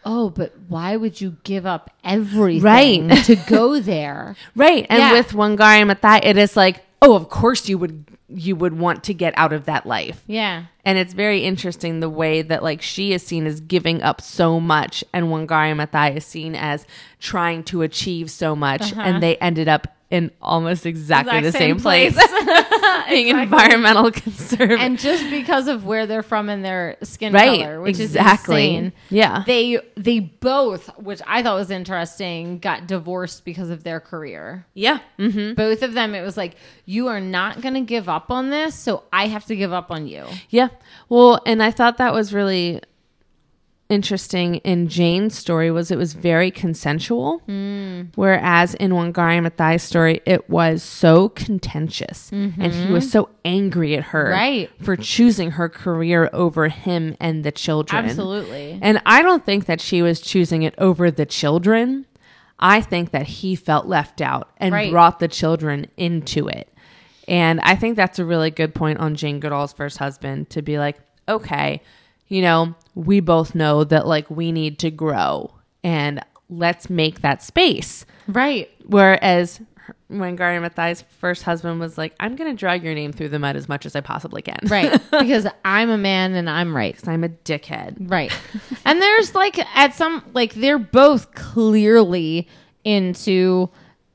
Speaker 2: oh, but why would you give up everything to go there?
Speaker 1: Right. And with Wangari Maathai, it is like, oh, of course you would want to get out of that life.
Speaker 2: Yeah.
Speaker 1: And it's very interesting the way that like she is seen as giving up so much and Wangari Maathai is seen as trying to achieve so much. And they ended up in almost exactly the same place. Being environmental conservative.
Speaker 2: And just because of where they're from and their skin color, which is insane.
Speaker 1: Yeah.
Speaker 2: They both, which I thought was interesting, got divorced because of their career.
Speaker 1: Yeah. Mm-hmm.
Speaker 2: Both of them, it was like, you are not going to give up on this, so I have to give up on you.
Speaker 1: Yeah. Well, and I thought that was really interesting in Jane's story was it was very consensual, whereas in Wangari Maathai's story it was so contentious, and he was so angry at her for choosing her career over him and the children.
Speaker 2: Absolutely.
Speaker 1: And I don't think that she was choosing it over the children. I think that he felt left out and brought the children into it. And I think that's a really good point on Jane Goodall's first husband to be like, okay, you know, we both know that like we need to grow and let's make that space.
Speaker 2: Right.
Speaker 1: Whereas Wangari Maathai's first husband was like, I'm going to drag your name through the mud as much as I possibly can.
Speaker 2: Right. Because I'm a man and I'm right.
Speaker 1: Because I'm a dickhead.
Speaker 2: Right. And there's like at some, like they're both clearly into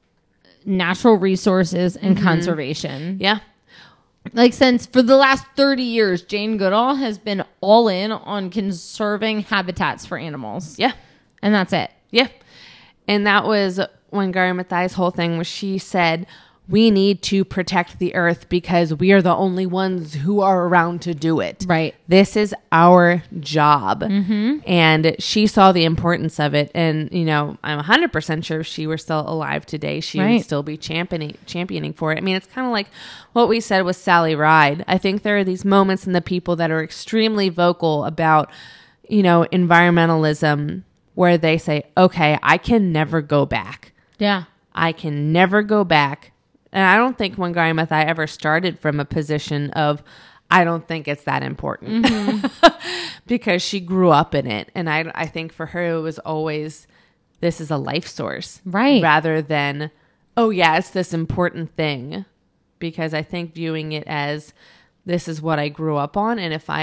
Speaker 2: natural resources and conservation.
Speaker 1: Yeah.
Speaker 2: Like since for the last 30 years, Jane Goodall has been all in on conserving habitats for animals.
Speaker 1: Yeah.
Speaker 2: And that's it.
Speaker 1: Yeah. And that was Wangari Maathai's whole thing was she said, we need to protect the earth because we are the only ones who are around to do it.
Speaker 2: Right.
Speaker 1: This is our job. And she saw the importance of it. And, you know, I'm 100% sure if she were still alive today, she would still be championing for it. I mean, it's kind of like what we said with Sally Ride. I think there are these moments in the people that are extremely vocal about, you know, environmentalism where they say, okay, I can never go back.
Speaker 2: Yeah.
Speaker 1: I can never go back. And I don't think Wangari Maathai ever started from a position of, I don't think it's that important because she grew up in it. And I think for her, it was always, this is a life source.
Speaker 2: Right.
Speaker 1: Rather than, oh yeah, it's this important thing. Because I think viewing it as, this is what I grew up on. And if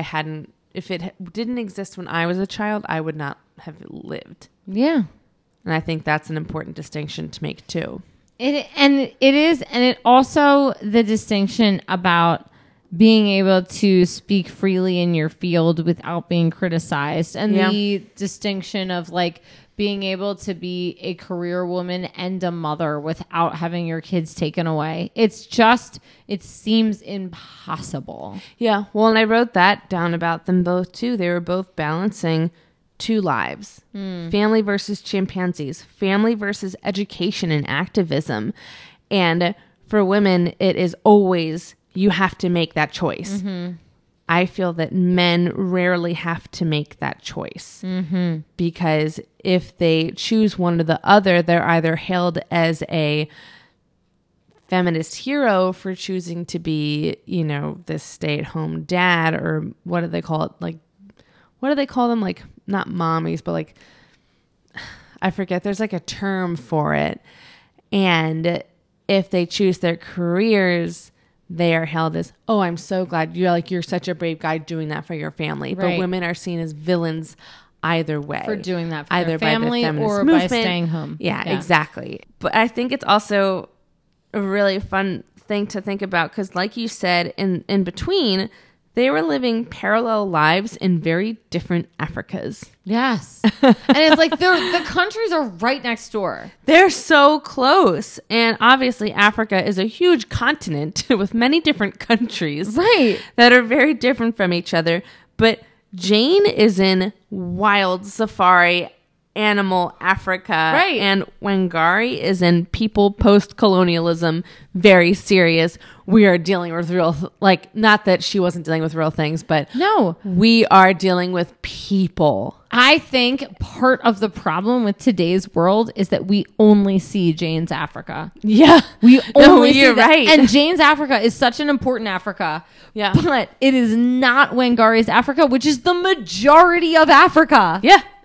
Speaker 1: it didn't exist when I was a child, I would not have lived.
Speaker 2: Yeah.
Speaker 1: And I think that's an important distinction to make too.
Speaker 2: It is, and it also the distinction about being able to speak freely in your field without being criticized, and the distinction of like being able to be a career woman and a mother without having your kids taken away. It's just, it seems impossible.
Speaker 1: Yeah. Well, and I wrote that down about them both too. They were both balancing two lives, family versus chimpanzees, family versus education and activism. And for women, it is always, you have to make that choice. I feel that men rarely have to make that choice because if they choose one or the other, they're either hailed as a feminist hero for choosing to be, you know, this stay-at-home dad, or what do they call it? Like, what do they call them? Like, not mommies, but like, I forget. There's like a term for it. And if they choose their careers, they are held as, oh, I'm so glad you're such a brave guy doing that for your family.
Speaker 2: Right.
Speaker 1: But women are seen as villains either way.
Speaker 2: For doing that for
Speaker 1: either
Speaker 2: their family
Speaker 1: by the feminist
Speaker 2: or
Speaker 1: movement.
Speaker 2: by staying home.
Speaker 1: Yeah, exactly. But I think it's also a really fun thing to think about because like you said, in between, they were living parallel lives in very different Africas.
Speaker 2: Yes. And it's like the countries are right next door.
Speaker 1: They're so close. And obviously Africa is a huge continent with many different countries.
Speaker 2: Right.
Speaker 1: That are very different from each other. But Jane is in wild safari animal Africa.
Speaker 2: Right.
Speaker 1: And Wangari is in people post-colonialism, very serious. We are dealing with real, like, not that she wasn't dealing with real things, but
Speaker 2: no,
Speaker 1: we are dealing with people.
Speaker 2: I think part of the problem with today's world is that we only see Jane's Africa.
Speaker 1: Yeah.
Speaker 2: We only see
Speaker 1: you're
Speaker 2: that.
Speaker 1: right.
Speaker 2: And Jane's Africa is such an important Africa.
Speaker 1: Yeah.
Speaker 2: But it is not Wangari's Africa, which is the majority of Africa.
Speaker 1: Yeah.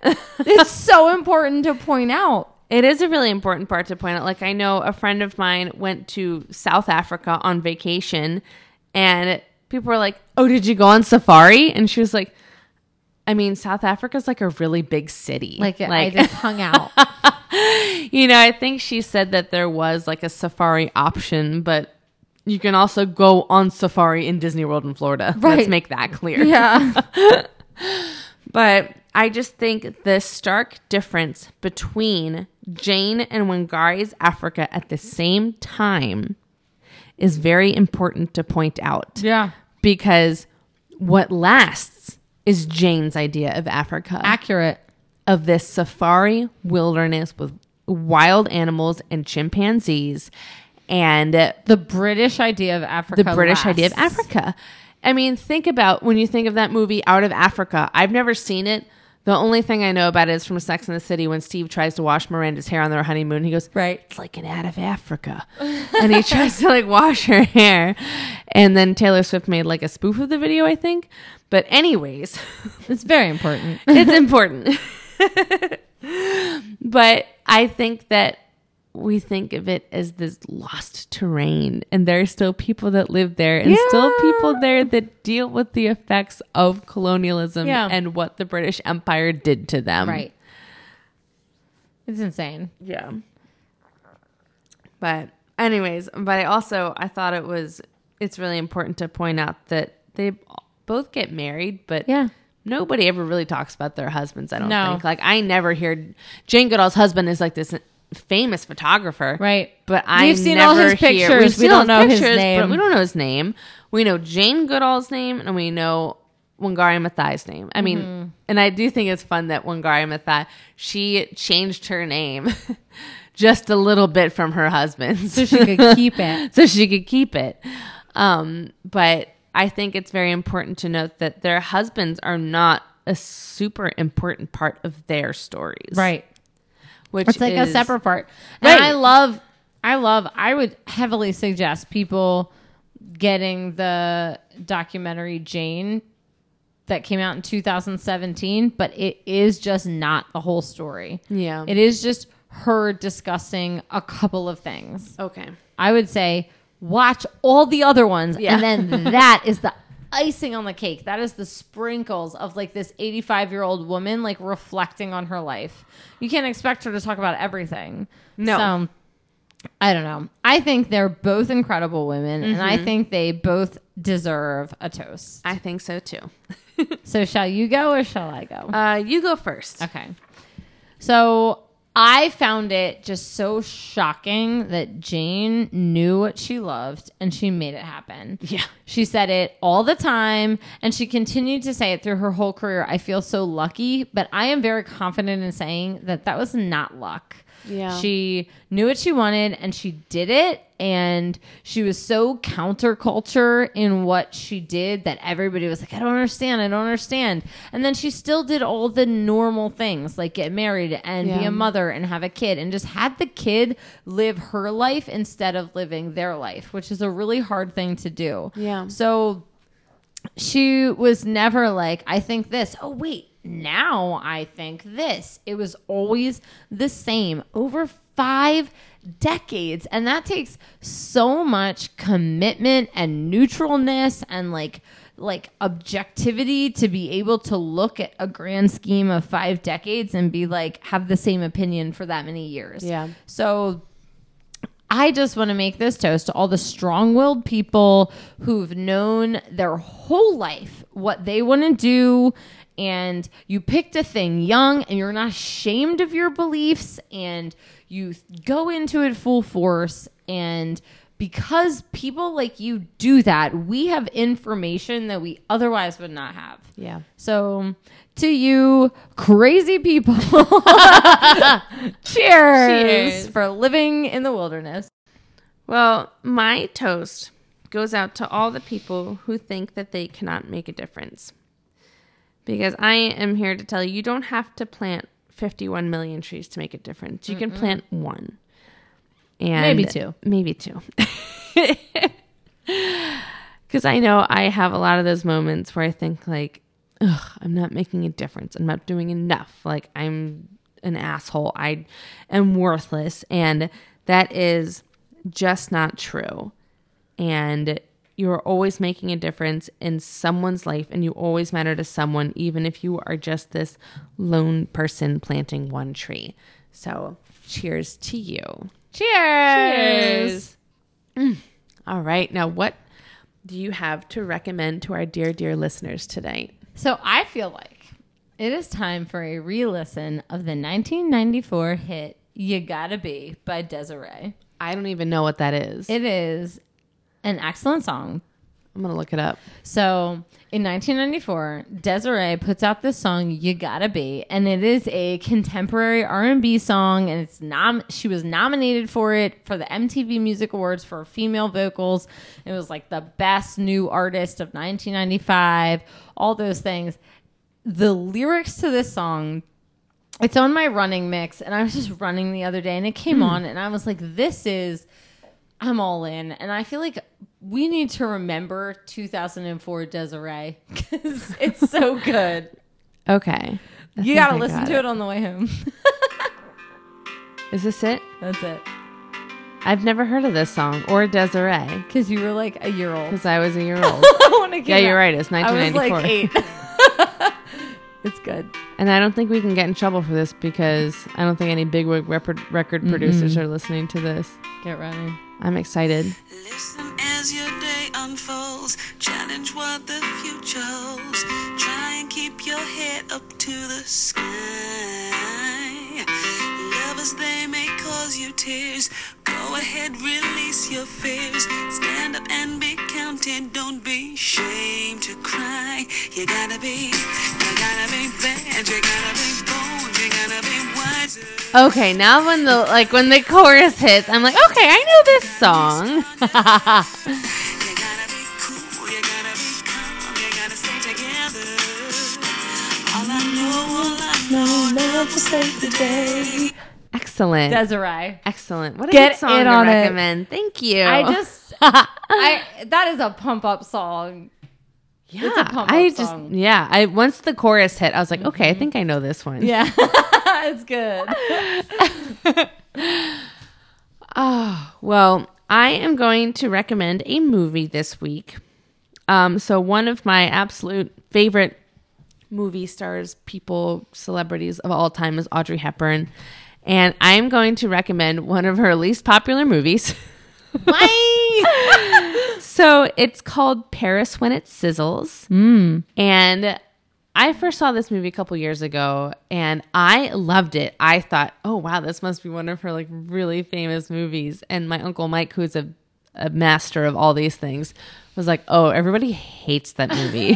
Speaker 2: It's so important to point out.
Speaker 1: It is a really important part to point out. Like, I know a friend of mine went to South Africa on vacation, and people were like, oh, did you go on safari? And she was like, I mean, South Africa's like a really big city.
Speaker 2: Like I just hung out.
Speaker 1: I think she said that there was like a safari option, but you can also go on safari in Disney World in Florida.
Speaker 2: Right.
Speaker 1: Let's make that clear.
Speaker 2: Yeah.
Speaker 1: But I just think the stark difference between Jane and Wangari's Africa at the same time is very important to point out.
Speaker 2: Yeah.
Speaker 1: Because what lasts is Jane's idea of Africa.
Speaker 2: Accurate.
Speaker 1: Of this safari wilderness with wild animals and chimpanzees. And
Speaker 2: the British idea of Africa.
Speaker 1: Idea of Africa. I mean, think about when you think of that movie Out of Africa. I've never seen it. The only thing I know about it is from Sex and the City when Steve tries to wash Miranda's hair on their honeymoon. He goes,
Speaker 2: right,
Speaker 1: it's like an Out of Africa. And he tries to like wash her hair. And then Taylor Swift made like a spoof of the video, I think. But anyways.
Speaker 2: It's very important.
Speaker 1: It's important. But I think that we think of it as this lost terrain, and there are still people that live there and still people there that deal with the effects of colonialism and what the British Empire did to them.
Speaker 2: Right. It's insane.
Speaker 1: Yeah. But anyways, I thought it's really important to point out that they both get married, but nobody ever really talks about their husbands, I don't think. Like, I never hear Jane Goodall's husband is like this famous photographer,
Speaker 2: right?
Speaker 1: But
Speaker 2: we've seen all his pictures. We don't know his name.
Speaker 1: But we don't know his name. We know Jane Goodall's name, and we know Wangari Maathai's name. I mean, and I do think it's fun that Wangari Maathai, she changed her name just a little bit from her husband's,
Speaker 2: so she could keep it.
Speaker 1: But I think it's very important to note that their husbands are not a super important part of their stories,
Speaker 2: right?
Speaker 1: Which
Speaker 2: it's like a separate part. And I would heavily suggest people getting the documentary Jane that came out in 2017, but it is just not the whole story.
Speaker 1: Yeah.
Speaker 2: It is just her discussing a couple of things.
Speaker 1: Okay.
Speaker 2: I would say watch all the other ones, and then that is the icing on the cake. That is the sprinkles of like this 85-year-old woman like reflecting on her life. You can't expect her to talk about everything.
Speaker 1: No.
Speaker 2: So, I don't know. I think they're both incredible women, and I think they both deserve a toast.
Speaker 1: I think so too.
Speaker 2: So shall you go or shall I go?
Speaker 1: You go first.
Speaker 2: Okay. So I found it just so shocking that Jane knew what she loved and she made it happen.
Speaker 1: Yeah.
Speaker 2: She said it all the time, and she continued to say it through her whole career. I feel so lucky, but I am very confident in saying that that was not luck.
Speaker 1: Yeah.
Speaker 2: She knew what she wanted and she did it, and she was so counterculture in what she did that everybody was like, I don't understand. And then she still did all the normal things like get married and be a mother and have a kid, and just had the kid live her life instead of living their life, which is a really hard thing to do.
Speaker 1: Yeah.
Speaker 2: So she was never like, I think this. Oh, wait. Now I think this. It was always the same over 5 decades. And that takes so much commitment and neutralness and like objectivity to be able to look at a grand scheme of 5 decades and be like, have the same opinion for that many years.
Speaker 1: Yeah.
Speaker 2: So I just want to make this toast to all the strong-willed people who've known their whole life what they want to do, and you picked a thing young and you're not ashamed of your beliefs and you go into it full force. And because people like you do that, we have information that we otherwise would not have.
Speaker 1: Yeah.
Speaker 2: So to you crazy people, cheers for living in the wilderness.
Speaker 1: Well, my toast goes out to all the people who think that they cannot make a difference. Because I am here to tell you, you don't have to plant 51 million trees to make a difference. You can plant one. And
Speaker 2: maybe two.
Speaker 1: Maybe two. Because I know I have a lot of those moments where I think like, ugh, I'm not making a difference. I'm not doing enough. Like, I'm an asshole. I am worthless. And that is just not true. And you're always making a difference in someone's life, and you always matter to someone, even if you are just this lone person planting one tree. So cheers to you.
Speaker 2: Cheers.
Speaker 1: All right. Now, what do you have to recommend to our dear, dear listeners tonight?
Speaker 2: So I feel like it is time for a re-listen of the 1994 hit You Gotta Be by Desiree.
Speaker 1: I don't even know what that is.
Speaker 2: It is an excellent song.
Speaker 1: I'm going to look it up.
Speaker 2: So in 1994, Desiree puts out this song, You Gotta Be, and it is a contemporary R&B song, and she was nominated for it for the MTV Music Awards for female vocals. It was like the best new artist of 1995, all those things. The lyrics to this song, it's on my running mix, and I was just running the other day, and it came on, and I was like, I'm all in. And I feel like we need to remember 2004 Desiree because it's so good.
Speaker 1: Okay.
Speaker 2: You got to listen to it on the way home.
Speaker 1: Is this it?
Speaker 2: That's it.
Speaker 1: I've never heard of this song or Desiree.
Speaker 2: Because you were like a year old.
Speaker 1: Because I was a year old. Yeah, you're right. It's 1994.
Speaker 2: I was like 8. It's good.
Speaker 1: And I don't think we can get in trouble for this because I don't think any bigwig record producers are listening to this.
Speaker 2: Get ready.
Speaker 1: I'm excited.
Speaker 3: Listen as your day unfolds. Challenge what the future holds. Try and keep your head up to the sky. Lovers, they may cause you tears. Go ahead, release your fears. Stand up and be counted. Don't be ashamed to cry. You gotta be bad. You gotta be bold. You gotta be wiser.
Speaker 1: Okay, now when the chorus hits, I'm like, okay, I know this song.
Speaker 3: You gotta be cool. You gotta be calm. You gotta stay together. All I know, love will save the day.
Speaker 1: Excellent.
Speaker 2: Desiree.
Speaker 1: Excellent. What a
Speaker 2: Get
Speaker 1: good song
Speaker 2: in
Speaker 1: to
Speaker 2: on it.
Speaker 1: recommend. Thank you.
Speaker 2: That is a pump up song.
Speaker 1: Yeah,
Speaker 2: It's a pump-up song.
Speaker 1: Once the chorus hit, I was like, okay, I think I know this one.
Speaker 2: Yeah. It's good.
Speaker 1: Oh, well, I am going to recommend a movie this week. So one of my absolute favorite movie stars, people, celebrities of all time is Audrey Hepburn. And I'm going to recommend one of her least popular movies. So it's called Paris When It Sizzles. And I first saw this movie a couple years ago and I loved it. I thought, oh, wow, this must be one of her like really famous movies. And my Uncle Mike, who's a master of all these things, was like, oh, everybody hates that movie.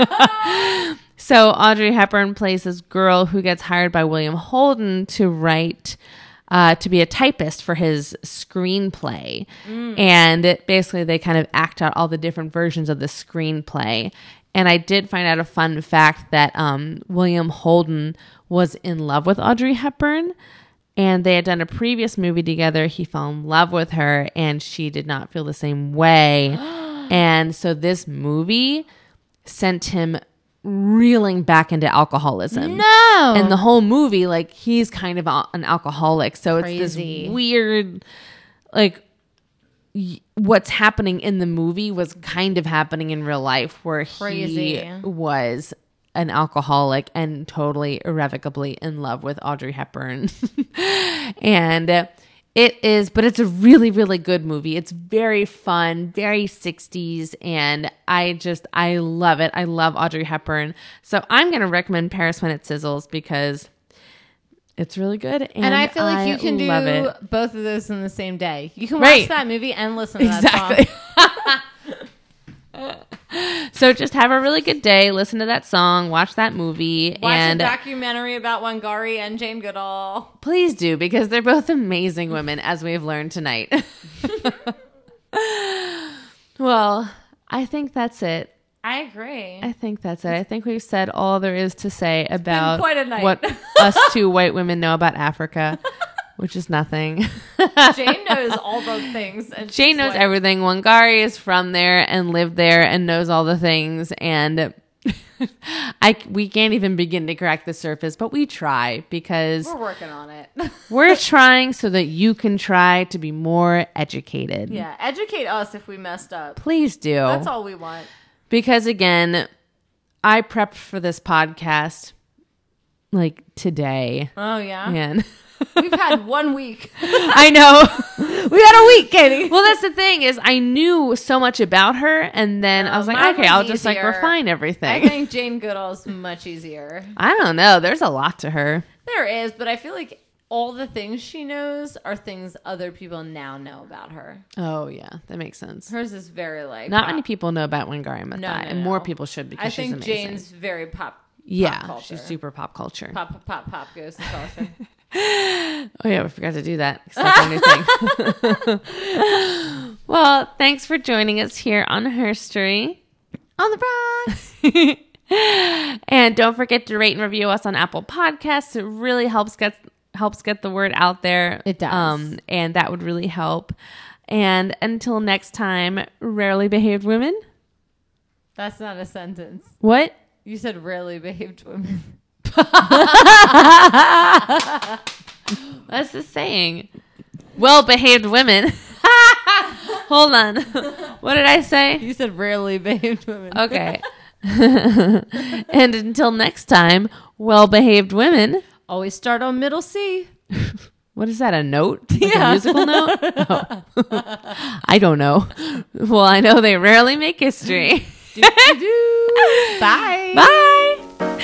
Speaker 1: So Audrey Hepburn plays this girl who gets hired by William Holden to write, to be a typist for his screenplay. And basically they kind of act out all the different versions of the screenplay. And I did find out a fun fact that William Holden was in love with Audrey Hepburn. And they had done a previous movie together. He fell in love with her and she did not feel the same way. And so this movie sent him reeling back into alcoholism.
Speaker 2: No.
Speaker 1: And the whole movie, like, he's kind of an alcoholic. So
Speaker 2: Crazy.
Speaker 1: it's this weird, like, what's happening in the movie was kind of happening in real life where
Speaker 2: Crazy.
Speaker 1: he was an alcoholic and totally irrevocably in love with Audrey Hepburn. And it's a really, really good movie. It's very fun, very 60s, and I love it. I love Audrey Hepburn. So I'm going to recommend Paris When It Sizzles because it's really good. And
Speaker 2: I feel like you can do
Speaker 1: it.
Speaker 2: both of those in the same day. You can
Speaker 1: Right.
Speaker 2: watch that movie and listen to that song.
Speaker 1: So just have a really good day, listen to that song, watch that movie,
Speaker 2: Watch
Speaker 1: and
Speaker 2: a documentary about Wangari and Jane Goodall.
Speaker 1: please do, because they're both amazing women, as we've learned tonight. Well, I think that's it.
Speaker 2: I agree.
Speaker 1: I think that's it. I think we've said all there is to say about
Speaker 2: quite a night.
Speaker 1: what us two white women know about Africa, which is nothing.
Speaker 2: Jane knows all the things. And
Speaker 1: Jane knows everything. Wangari is from there and lived there and knows all the things. And We can't even begin to crack the surface, but we try because
Speaker 2: We're working on it.
Speaker 1: we're trying so that you can try to be more educated.
Speaker 2: Yeah, educate us if we messed up.
Speaker 1: Please do.
Speaker 2: That's all we want.
Speaker 1: Because again, I prepped for this podcast like today.
Speaker 2: Oh, yeah?
Speaker 1: And
Speaker 2: We've had 1 week.
Speaker 1: I know.
Speaker 2: We had a week, Katie.
Speaker 1: Well, that's the thing is I knew so much about her, and then I was like,
Speaker 2: mine
Speaker 1: okay,
Speaker 2: was
Speaker 1: I'll just like
Speaker 2: easier.
Speaker 1: refine
Speaker 2: I
Speaker 1: everything.
Speaker 2: think Jane Goodall's much easier.
Speaker 1: I don't know. There's a lot to her.
Speaker 2: There is, but I feel like all the things she knows are things other people now know about her.
Speaker 1: Oh yeah, that makes sense.
Speaker 2: Hers is very like
Speaker 1: Not
Speaker 2: pop.
Speaker 1: many people know about Wangari Maathai,
Speaker 2: No,
Speaker 1: and more people should because
Speaker 2: I
Speaker 1: she's
Speaker 2: think
Speaker 1: amazing.
Speaker 2: Jane's very pop.
Speaker 1: Yeah,
Speaker 2: culture.
Speaker 1: she's super pop culture.
Speaker 2: Pop goes to culture.
Speaker 1: Oh yeah, we forgot to do that. That's our new thing. Well, thanks for joining us here on Herstory.
Speaker 2: On the rocks.
Speaker 1: And don't forget to rate and review us on Apple Podcasts. It really helps get the word out there.
Speaker 2: It does.
Speaker 1: And that would really help. And until next time, rarely behaved women.
Speaker 2: That's not a sentence.
Speaker 1: What?
Speaker 2: You said rarely behaved women.
Speaker 1: That's the saying. Well-behaved women. Hold on. What did I say?
Speaker 2: You said rarely behaved women.
Speaker 1: Okay. And until next time, well-behaved women.
Speaker 2: Always start on middle C.
Speaker 1: What is that, a note? Like a musical note? Oh. I don't know. Well, I know they rarely make history.
Speaker 2: Bye.
Speaker 1: Bye.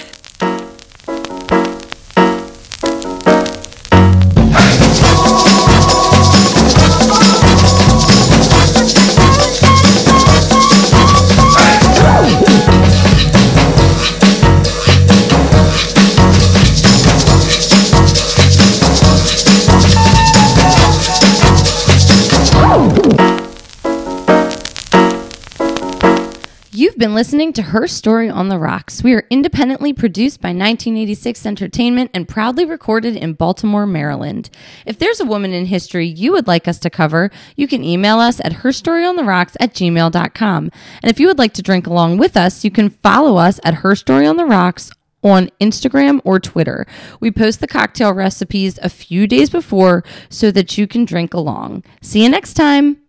Speaker 2: You've been listening to Her Story on the Rocks. We are independently produced by 1986 Entertainment and proudly recorded in Baltimore, Maryland. If there's a woman in history you would like us to cover, you can email us at herstoryontheRocks@gmail.com. And if you would like to drink along with us, you can follow us at Her Story on the Rocks on Instagram or Twitter. We post the cocktail recipes a few days before so that you can drink along. See you next time.